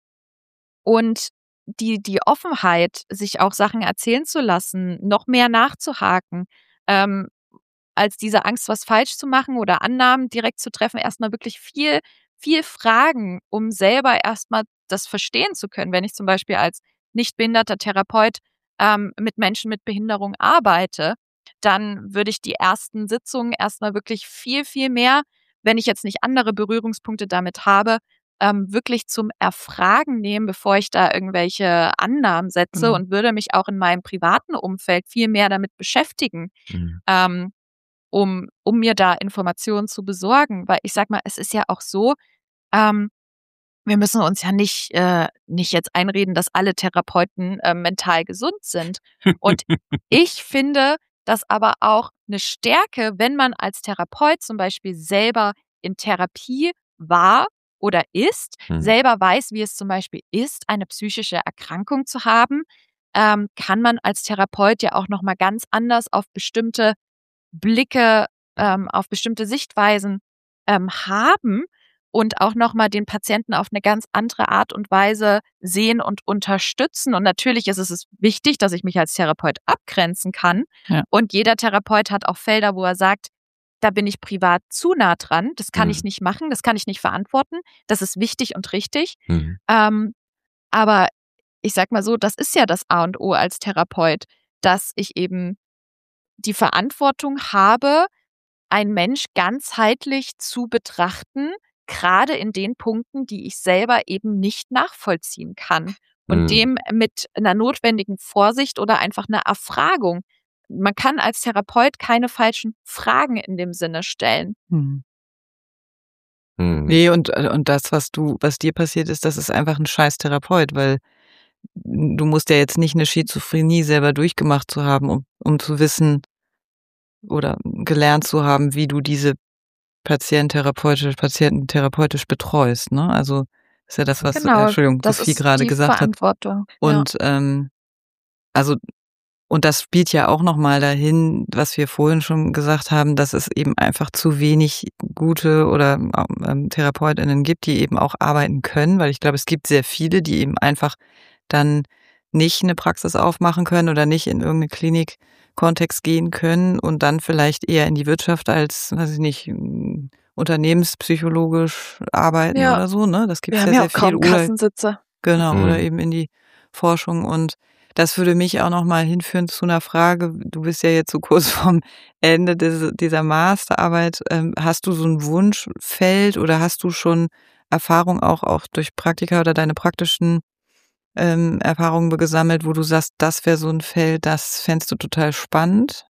und die, die Offenheit, sich auch Sachen erzählen zu lassen, noch mehr nachzuhaken, ähm, als diese Angst, was falsch zu machen oder Annahmen direkt zu treffen, erstmal wirklich viel, viel fragen, um selber erstmal das verstehen zu können. Wenn ich zum Beispiel als nicht behinderter Therapeut ähm, mit Menschen mit Behinderung arbeite, dann würde ich die ersten Sitzungen erstmal wirklich viel, viel mehr, wenn ich jetzt nicht andere Berührungspunkte damit habe, ähm, wirklich zum Erfragen nehmen, bevor ich da irgendwelche Annahmen setze, Genau. und würde mich auch in meinem privaten Umfeld viel mehr damit beschäftigen, Hm. ähm, um, um mir da Informationen zu besorgen. Weil ich sag mal, es ist ja auch so, ähm, wir müssen uns ja nicht, äh, nicht jetzt einreden, dass alle Therapeuten äh, mental gesund sind. Und ich finde das aber auch eine Stärke, wenn man als Therapeut zum Beispiel selber in Therapie war oder ist, Hm. selber weiß, wie es zum Beispiel ist, eine psychische Erkrankung zu haben, ähm, kann man als Therapeut ja auch nochmal ganz anders auf bestimmte Blicke, ähm, auf bestimmte Sichtweisen ähm, haben und auch nochmal den Patienten auf eine ganz andere Art und Weise sehen und unterstützen. Und natürlich ist es wichtig, dass ich mich als Therapeut abgrenzen kann. Ja. Und jeder Therapeut hat auch Felder, wo er sagt, da bin ich privat zu nah dran. Das kann Hm. ich nicht machen, das kann ich nicht verantworten. Das ist wichtig und richtig. Hm. Ähm, aber ich sag mal so, das ist ja das A und O als Therapeut, dass ich eben die Verantwortung habe, ein Mensch ganzheitlich zu betrachten, gerade in den Punkten, die ich selber eben nicht nachvollziehen kann. Und Mhm. dem mit einer notwendigen Vorsicht oder einfach einer Erfragung. Man kann als Therapeut keine falschen Fragen in dem Sinne stellen. Hm. Mhm. Nee, und, äh, und das, was du, was dir passiert ist, das ist einfach ein scheiß Therapeut, weil du musst ja jetzt nicht eine Schizophrenie selber durchgemacht zu haben, um, um zu wissen oder gelernt zu haben, wie du diese Patienten therapeutisch, Patienten therapeutisch betreust, ne? Also ist ja das, was, äh, Genau, Entschuldigung, das Sophie ist gerade die gesagt hat. Verantwortung. Ja. Und ähm, also und das spielt ja auch noch mal dahin, was wir vorhin schon gesagt haben, dass es eben einfach zu wenig gute oder ähm, TherapeutInnen gibt, die eben auch arbeiten können, weil ich glaube, es gibt sehr viele, die eben einfach dann nicht eine Praxis aufmachen können oder nicht in irgendeine Klinik-Kontext gehen können und dann vielleicht eher in die Wirtschaft als, weiß ich nicht, m, unternehmenspsychologisch arbeiten Ja. oder so, ne? Das Wir gibt's haben ja ja sehr auch viel. kaum Oder Kassensitze. genau, oder Mhm. eben in die Forschung. Und das würde mich auch noch mal hinführen zu einer Frage. Du bist ja jetzt so kurz vorm Ende des, dieser Masterarbeit. Ähm, hast du so ein Wunschfeld oder hast du schon Erfahrung auch, auch durch Praktika oder deine praktischen ähm, Erfahrungen gesammelt, wo du sagst, das wäre so ein Feld, das fändest du total spannend?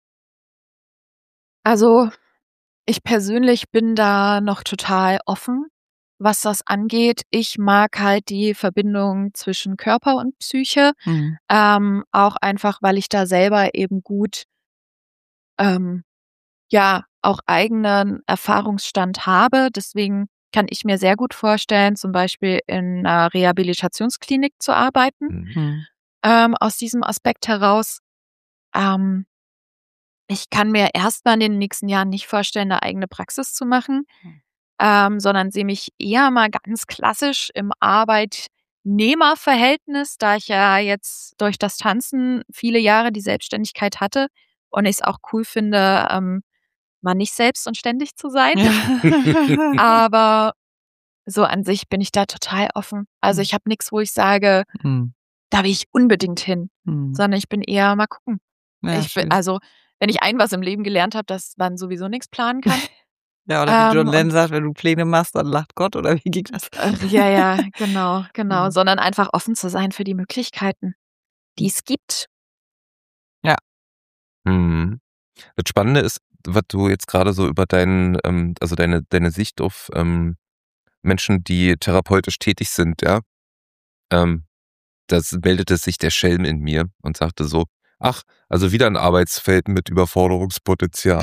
Also ich persönlich bin da noch total offen, was das angeht. Ich mag halt die Verbindung zwischen Körper und Psyche, Mhm. ähm, auch einfach, weil ich da selber eben gut, ähm, ja, auch eigenen Erfahrungsstand habe. Deswegen kann ich mir sehr gut vorstellen, zum Beispiel in einer Rehabilitationsklinik zu arbeiten, Mhm. Mhm. ähm, aus diesem Aspekt heraus. Ähm, ich kann mir erstmal in den nächsten Jahren nicht vorstellen, eine eigene Praxis zu machen. Mhm. ähm, sondern sehe mich eher mal ganz klassisch im Arbeitnehmerverhältnis, da ich ja jetzt durch das Tanzen viele Jahre die Selbstständigkeit hatte und ich es auch cool finde, ähm, mal nicht selbst und ständig zu sein. Aber so an sich bin ich da total offen. Also ich habe nichts, wo ich sage, Mhm. da will ich unbedingt hin, Mhm. sondern ich bin eher mal gucken. Ja, Ich bin, schön. also wenn ich ein was im Leben gelernt habe, dass man sowieso nichts planen kann. Ja, oder wie John ähm, Lennon und sagt, wenn du Pläne machst, dann lacht Gott, oder wie ging das? Äh, ja, ja, genau, genau, Mhm. sondern einfach offen zu sein für die Möglichkeiten, die es gibt. Ja. Mhm. Das Spannende ist, was du jetzt gerade so über deinen, ähm, also deine, deine Sicht auf ähm, Menschen, die therapeutisch tätig sind, ja, ähm, das meldete sich der Schelm in mir und sagte so, ach, also wieder ein Arbeitsfeld mit Überforderungspotenzial.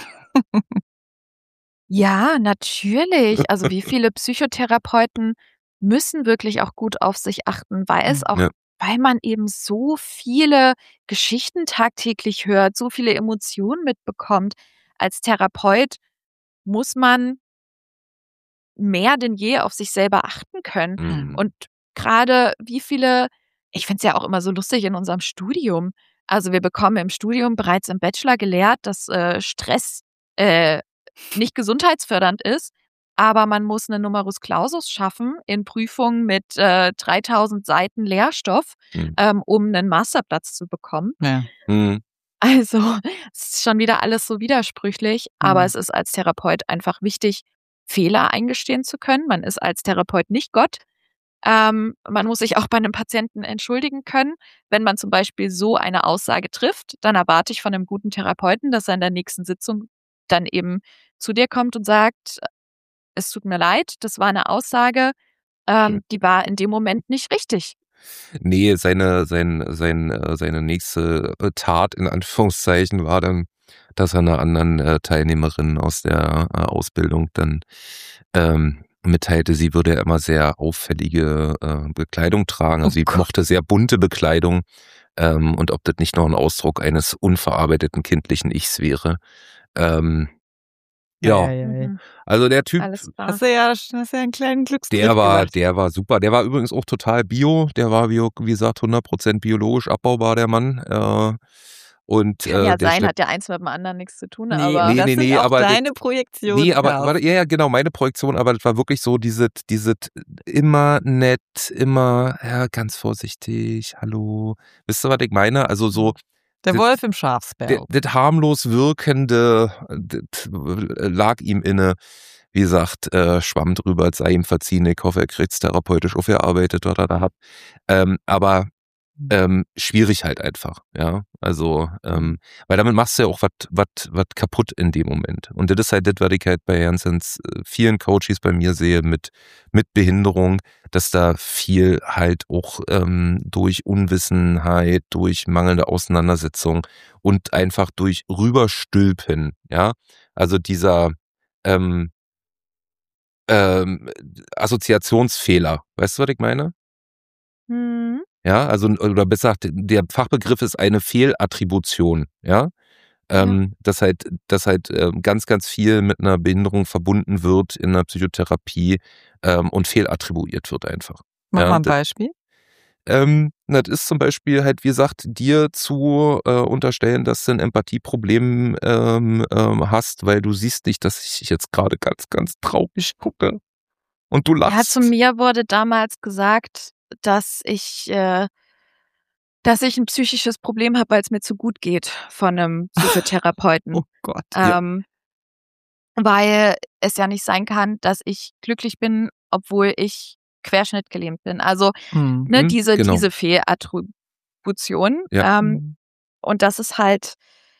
Ja, natürlich. Also wie viele Psychotherapeuten müssen wirklich auch gut auf sich achten, weil es Mhm. auch Ja. weil man eben so viele Geschichten tagtäglich hört, so viele Emotionen mitbekommt. Als Therapeut muss man mehr denn je auf sich selber achten können. Mhm. Und gerade wie viele, ich finde es ja auch immer so lustig in unserem Studium. Also wir bekommen im Studium bereits im Bachelor gelehrt, dass äh, Stress äh, nicht gesundheitsfördernd ist, aber man muss eine Numerus Clausus schaffen in Prüfungen mit äh, dreitausend Seiten Lehrstoff, Mhm. ähm, um einen Masterplatz zu bekommen. Ja. Mhm. Also es ist schon wieder alles so widersprüchlich, aber Mhm. es ist als Therapeut einfach wichtig, Fehler eingestehen zu können. Man ist als Therapeut nicht Gott. Ähm, man muss sich auch bei einem Patienten entschuldigen können. Wenn man zum Beispiel so eine Aussage trifft, dann erwarte ich von einem guten Therapeuten, dass er in der nächsten Sitzung dann eben zu dir kommt und sagt, es tut mir leid, das war eine Aussage, ähm, die war in dem Moment nicht richtig. Nee, seine, sein, sein, äh, seine nächste äh, Tat in Anführungszeichen war dann, dass er einer anderen äh, Teilnehmerin aus der äh, Ausbildung dann ähm, mitteilte, sie würde ja immer sehr auffällige äh, Bekleidung tragen. Also Oh sie Gott. mochte sehr bunte Bekleidung ähm, und ob das nicht noch ein Ausdruck eines unverarbeiteten kindlichen Ichs wäre. Ähm, ja, Ja, ja, ja. Mhm. also der Typ, Alles klar. Hast du ja, hast du ja einen kleinen Glücksgriff der war, gemacht. der war super. Der war übrigens auch total bio. Der war, wie, wie gesagt, hundert Prozent biologisch abbaubar, der Mann. Äh, und Kann äh, ja der sein, schleppt. hat ja eins mit dem anderen nichts zu tun, Nee, aber Nee, das nee, sind nee, auch aber das, deine Projektionen, nee, aber Carsten. warte, ja, ja, genau, meine Projektion, aber das war wirklich so dieses, dieses immer nett, immer, ja, ganz vorsichtig, hallo. Wisst ihr, was ich meine? Also so, Der das- Wolf im Schafspelz. Das harmlos Wirkende das lag ihm inne. Wie gesagt, äh, schwamm drüber, es sei ihm verziehen. Ich hoffe, er kriegt es therapeutisch aufgearbeitet oder da hat. Ähm, aber ähm, schwierig halt einfach, ja. Also, ähm, weil damit machst du ja auch was was was kaputt in dem Moment. Und das ist halt das, was ich halt bei ganz, ganz vielen Coaches bei mir sehe mit mit Behinderung, dass da viel halt auch ähm, durch Unwissenheit, durch mangelnde Auseinandersetzung und einfach durch Rüberstülpen, ja. Also dieser ähm, ähm, Assoziationsfehler, weißt du, was ich meine? Hm. Ja, also oder besser gesagt, der Fachbegriff ist eine Fehlattribution, ja. Ähm, dass halt, dass halt ähm, ganz, ganz viel mit einer Behinderung verbunden wird in der Psychotherapie ähm, und fehlattribuiert wird einfach. Mach ja, mal ein das, Beispiel. ähm, das ist zum Beispiel halt, wie gesagt, dir zu äh, unterstellen, dass du ein Empathieproblem ähm, ähm, hast, weil du siehst nicht, dass ich jetzt gerade ganz, ganz traurig gucke und du Ja, lachst. zu mir wurde damals gesagt, dass ich, äh, dass ich ein psychisches Problem habe, weil es mir zu gut geht von einem Psychotherapeuten. Oh Gott. Ja. ähm, weil es ja nicht sein kann, dass ich glücklich bin, obwohl ich querschnittgelähmt bin. Also Hm. ne, Mhm, diese genau. diese Fehlattribution. Ja. Ähm, Hm. und das ist halt,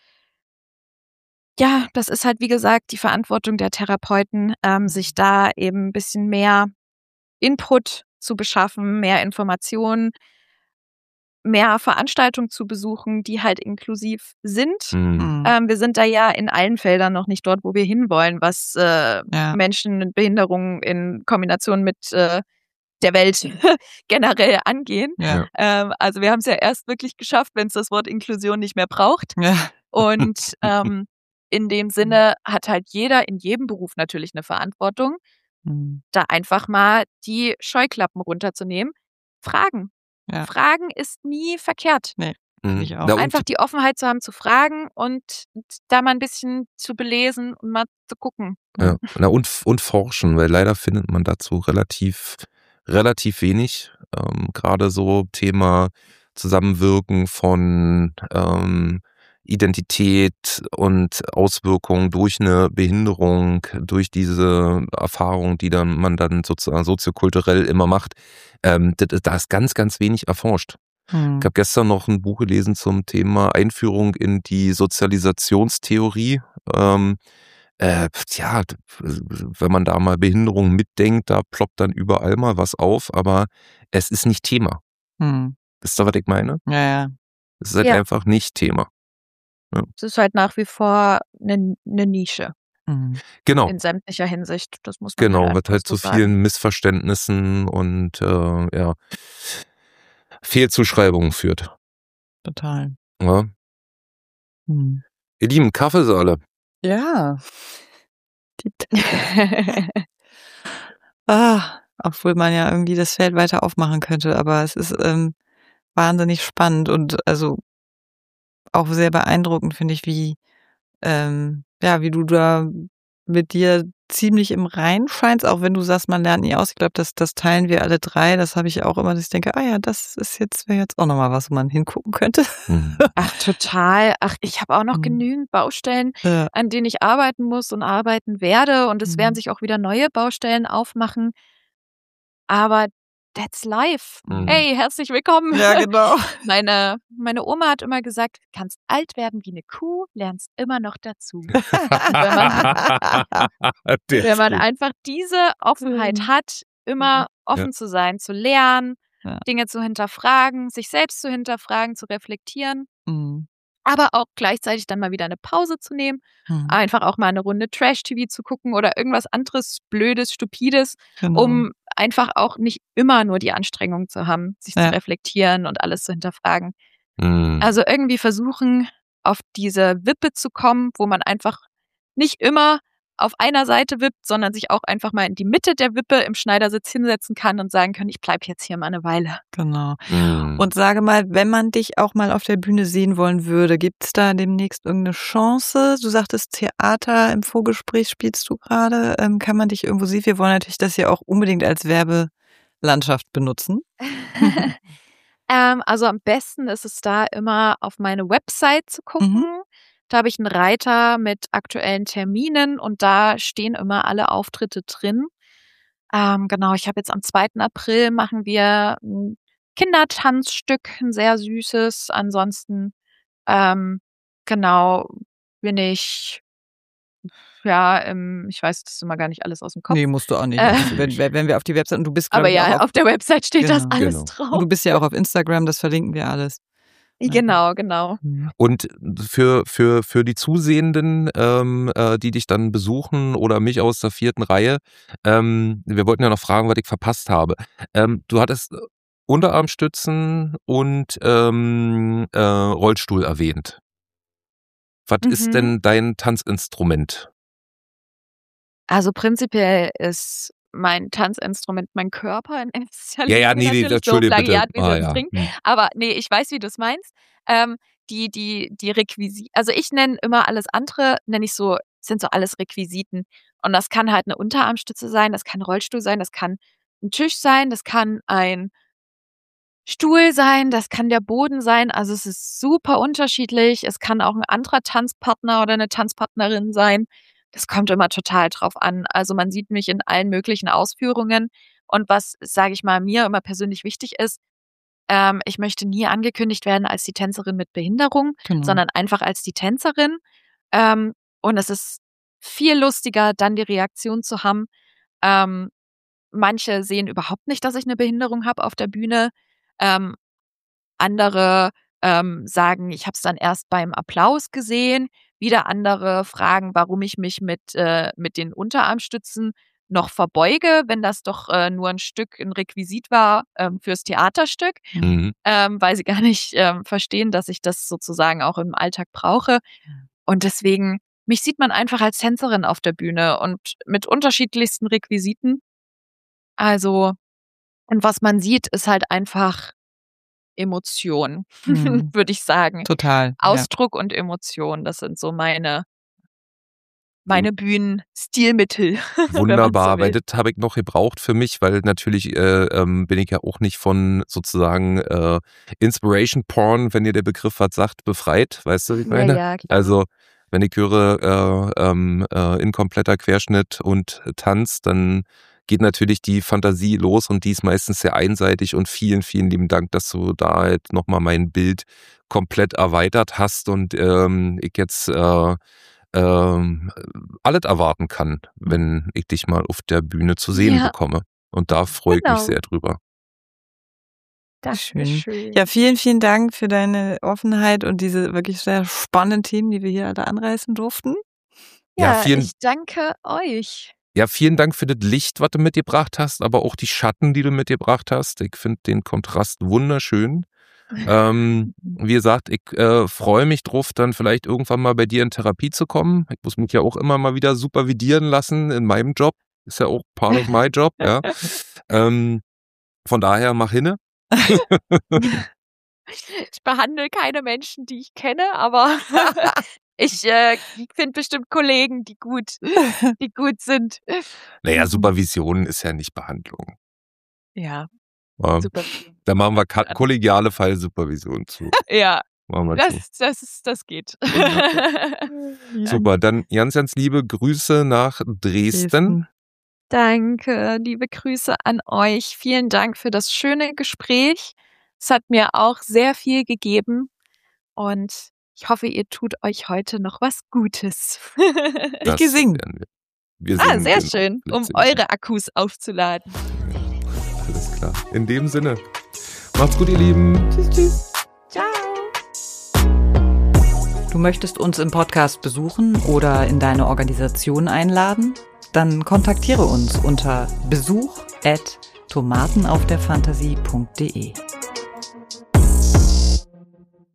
ja, das ist halt, wie gesagt, die Verantwortung der Therapeuten, ähm, sich da eben ein bisschen mehr Input zu beschaffen, mehr Informationen, mehr Veranstaltungen zu besuchen, die halt inklusiv sind. Mhm. Hm. Ähm, wir sind da ja in allen Feldern noch nicht dort, wo wir hinwollen, was äh, Ja. Menschen mit Behinderungen in Kombination mit äh, der Welt generell angehen. Ja. Ähm, also wir haben es ja erst wirklich geschafft, wenn es das Wort Inklusion nicht mehr braucht. Ja. Und ähm, in dem Sinne hat halt jeder in jedem Beruf natürlich eine Verantwortung, Hm. da einfach mal die Scheuklappen runterzunehmen. Fragen. Ja. Fragen ist nie verkehrt. Nee, Mhm. finde ich auch. Na, und Einfach die Offenheit zu haben, zu fragen und da mal ein bisschen zu belesen und mal zu gucken. Ja, na und, und forschen, weil leider findet man dazu relativ, relativ wenig. Ähm, Gerade so Thema Zusammenwirken von ähm, Identität und Auswirkungen durch eine Behinderung, durch diese Erfahrung, die dann man dann sozusagen soziokulturell immer macht. Ähm, das, da ist ganz, ganz wenig erforscht. Hm. Ich habe gestern noch ein Buch gelesen zum Thema Einführung in die Sozialisationstheorie. Ähm, äh, ja, wenn man da mal Behinderung mitdenkt, da ploppt dann überall mal was auf, aber es ist nicht Thema. Hm. Wisst ihr, was ich meine? Ja, ja. Es ist halt Ja. einfach nicht Thema. Es ist halt nach wie vor eine, eine Nische Hm. Genau, in sämtlicher Hinsicht. Das muss man genau, halt wird einfach halt so zu sagen. vielen Missverständnissen und äh, ja, Fehlzuschreibungen führt. Total. Ja. Hm. Ihr Lieben, Kaffeesaale. Ja. Die Ah, obwohl man ja irgendwie das Feld weiter aufmachen könnte, aber es ist ähm, wahnsinnig spannend und also auch sehr beeindruckend, finde ich, wie ähm, ja, wie du da mit dir ziemlich im Reinen scheinst, auch wenn du sagst, man lernt nie aus. Ich glaube, das, das teilen wir alle drei. Das habe ich auch immer, dass ich denke, ah ja, das ist jetzt, wäre jetzt auch nochmal was, wo man hingucken könnte. Mhm. Ach, total. Ach, ich habe auch noch Mhm. genügend Baustellen, Ja. an denen ich arbeiten muss und arbeiten werde. Und es Mhm. werden sich auch wieder neue Baustellen aufmachen. Aber that's life. Mhm. Hey, herzlich willkommen. Ja, genau. Meine, meine Oma hat immer gesagt, du kannst alt werden wie eine Kuh, lernst immer noch dazu. wenn man, Der wenn ist man gut. einfach diese Offenheit Mhm. hat, immer offen zu sein, zu lernen, Ja. Dinge zu hinterfragen, sich selbst zu hinterfragen, zu reflektieren, Mhm. aber auch gleichzeitig dann mal wieder eine Pause zu nehmen, Mhm. einfach auch mal eine Runde Trash-T V zu gucken oder irgendwas anderes Blödes, Stupides, Genau. um einfach auch nicht immer nur die Anstrengung zu haben, sich Ja. zu reflektieren und alles zu hinterfragen. Mhm. Also irgendwie versuchen, auf diese Wippe zu kommen, wo man einfach nicht immer auf einer Seite wippt, sondern sich auch einfach mal in die Mitte der Wippe im Schneidersitz hinsetzen kann und sagen kann, ich bleib jetzt hier mal eine Weile. Genau. Mhm. Und sage mal, wenn man dich auch mal auf der Bühne sehen wollen würde, gibt es da demnächst irgendeine Chance? Du sagtest, Theater im Vorgespräch spielst du gerade. Ähm, kann man dich irgendwo sehen? Wir wollen natürlich das ja auch unbedingt als Werbelandschaft benutzen. Ähm, also am besten ist es da immer auf meine Website zu gucken. Mhm. Da habe ich einen Reiter mit aktuellen Terminen und da stehen immer alle Auftritte drin. Ähm, genau, ich habe jetzt am zweiten April machen wir ein Kindertanzstück, ein sehr süßes. Ansonsten, ähm, genau, bin ich, ja, ähm, ich weiß das immer gar nicht alles aus dem Kopf. Nee, musst du auch nicht. Äh, Also, wenn, wenn wir auf die Website, und du bist, glaube aber ich, auch ja, auf, auf der Website steht das Genau. alles Genau. und drauf. du bist ja auch auf Instagram, das verlinken wir alles. Genau, genau. Mhm. Und für, für, für die Zusehenden, ähm, äh, die dich dann besuchen oder mich aus der vierten Reihe, ähm, wir wollten ja noch fragen, was ich verpasst habe. Ähm, du hattest Unterarmstützen und ähm, äh, Rollstuhl erwähnt. Was ist Mhm. denn dein Tanzinstrument? Also prinzipiell ist mein Tanzinstrument mein Körper in erster Ja, Linie ja, nee, nee, natürlich, so entschuldige bitte. Plagiat wie Ah, sonst ja. dringend. Hm. Aber nee, ich weiß, wie du es meinst. Ähm, die die die Requisiten, also ich nenne immer alles andere, nenne ich so, sind so alles Requisiten. Und das kann halt eine Unterarmstütze sein, das kann ein Rollstuhl sein, das kann ein Tisch sein, das kann ein Stuhl sein, das kann der Boden sein. Also es ist super unterschiedlich. Es kann auch ein anderer Tanzpartner oder eine Tanzpartnerin sein. Das kommt immer total drauf an. Also man sieht mich in allen möglichen Ausführungen. Und was, sage ich mal, mir immer persönlich wichtig ist, ähm, ich möchte nie angekündigt werden als die Tänzerin mit Behinderung, Genau. sondern einfach als die Tänzerin. Ähm, und es ist viel lustiger, dann die Reaktion zu haben. Ähm, manche sehen überhaupt nicht, dass ich eine Behinderung habe auf der Bühne. Ähm, andere ähm, sagen, ich habe es dann erst beim Applaus gesehen. Wieder andere fragen, warum ich mich mit, äh, mit den Unterarmstützen noch verbeuge, wenn das doch äh, nur ein Stück, ein Requisit war ähm, fürs Theaterstück, Mhm. ähm, weil sie gar nicht ähm, verstehen, dass ich das sozusagen auch im Alltag brauche. Und deswegen, mich sieht man einfach als Tänzerin auf der Bühne und mit unterschiedlichsten Requisiten. Also, und was man sieht, ist halt einfach Emotion, Mhm. würde ich sagen. Total. Ja. Ausdruck und Emotion, das sind so meine meine Bühnenstilmittel. wenn man so Wunderbar, will. weil das habe ich noch gebraucht für mich, weil natürlich äh, ähm, bin ich ja auch nicht von sozusagen äh, Inspiration Porn, wenn ihr der Begriff was sagt, befreit, weißt du, wie ich Ja, meine? ja, klar. Also wenn ich höre äh, ähm, äh, inkompletter Querschnitt und Tanz, dann geht natürlich die Fantasie los und die ist meistens sehr einseitig und vielen, vielen lieben Dank, dass du da halt nochmal mein Bild komplett erweitert hast und ähm, ich jetzt äh, ähm, alles erwarten kann, wenn ich dich mal auf der Bühne zu sehen Ja, bekomme. Und da freue ich mich genau. sehr drüber. Das Schön. ist schön. Ja, vielen, vielen Dank für deine Offenheit und diese wirklich sehr spannenden Themen, die wir hier alle anreißen durften. Ja, Ja, vielen, ich danke euch. ja, vielen Dank für das Licht, was du mitgebracht hast, aber auch die Schatten, die du mitgebracht hast. Ich finde den Kontrast wunderschön. Ähm, wie gesagt, ich äh, freue mich drauf, dann vielleicht irgendwann mal bei dir in Therapie zu kommen. Ich muss mich ja auch immer mal wieder supervidieren lassen in meinem Job. Ist ja auch part of my job, ja. Ähm, von daher mach hinne. Ich behandle keine Menschen, die ich kenne, aber ich äh, finde bestimmt Kollegen, die gut, die gut sind. Naja, Supervision ist ja nicht Behandlung. Ja, Ähm, super. da machen wir ka- kollegiale Fallsupervision zu. Ja, Machen wir zu. das, das, ist, das geht. Super, dann ganz, ganz liebe Grüße nach Dresden. Dresden. Danke, liebe Grüße an euch. Vielen Dank für das schöne Gespräch. Es hat mir auch sehr viel gegeben und ich hoffe, ihr tut euch heute noch was Gutes. Ich Das gehe singen. werden wir. Wir Ah, singen, sehr genau. schön, um Letzte Lied. eure Akkus aufzuladen. Alles klar. In dem Sinne. Macht's gut, ihr Lieben. Tschüss, tschüss. Ciao. Du möchtest uns im Podcast besuchen oder in deine Organisation einladen? Dann kontaktiere uns unter besuch at tomatenaufderfantasie punkt de.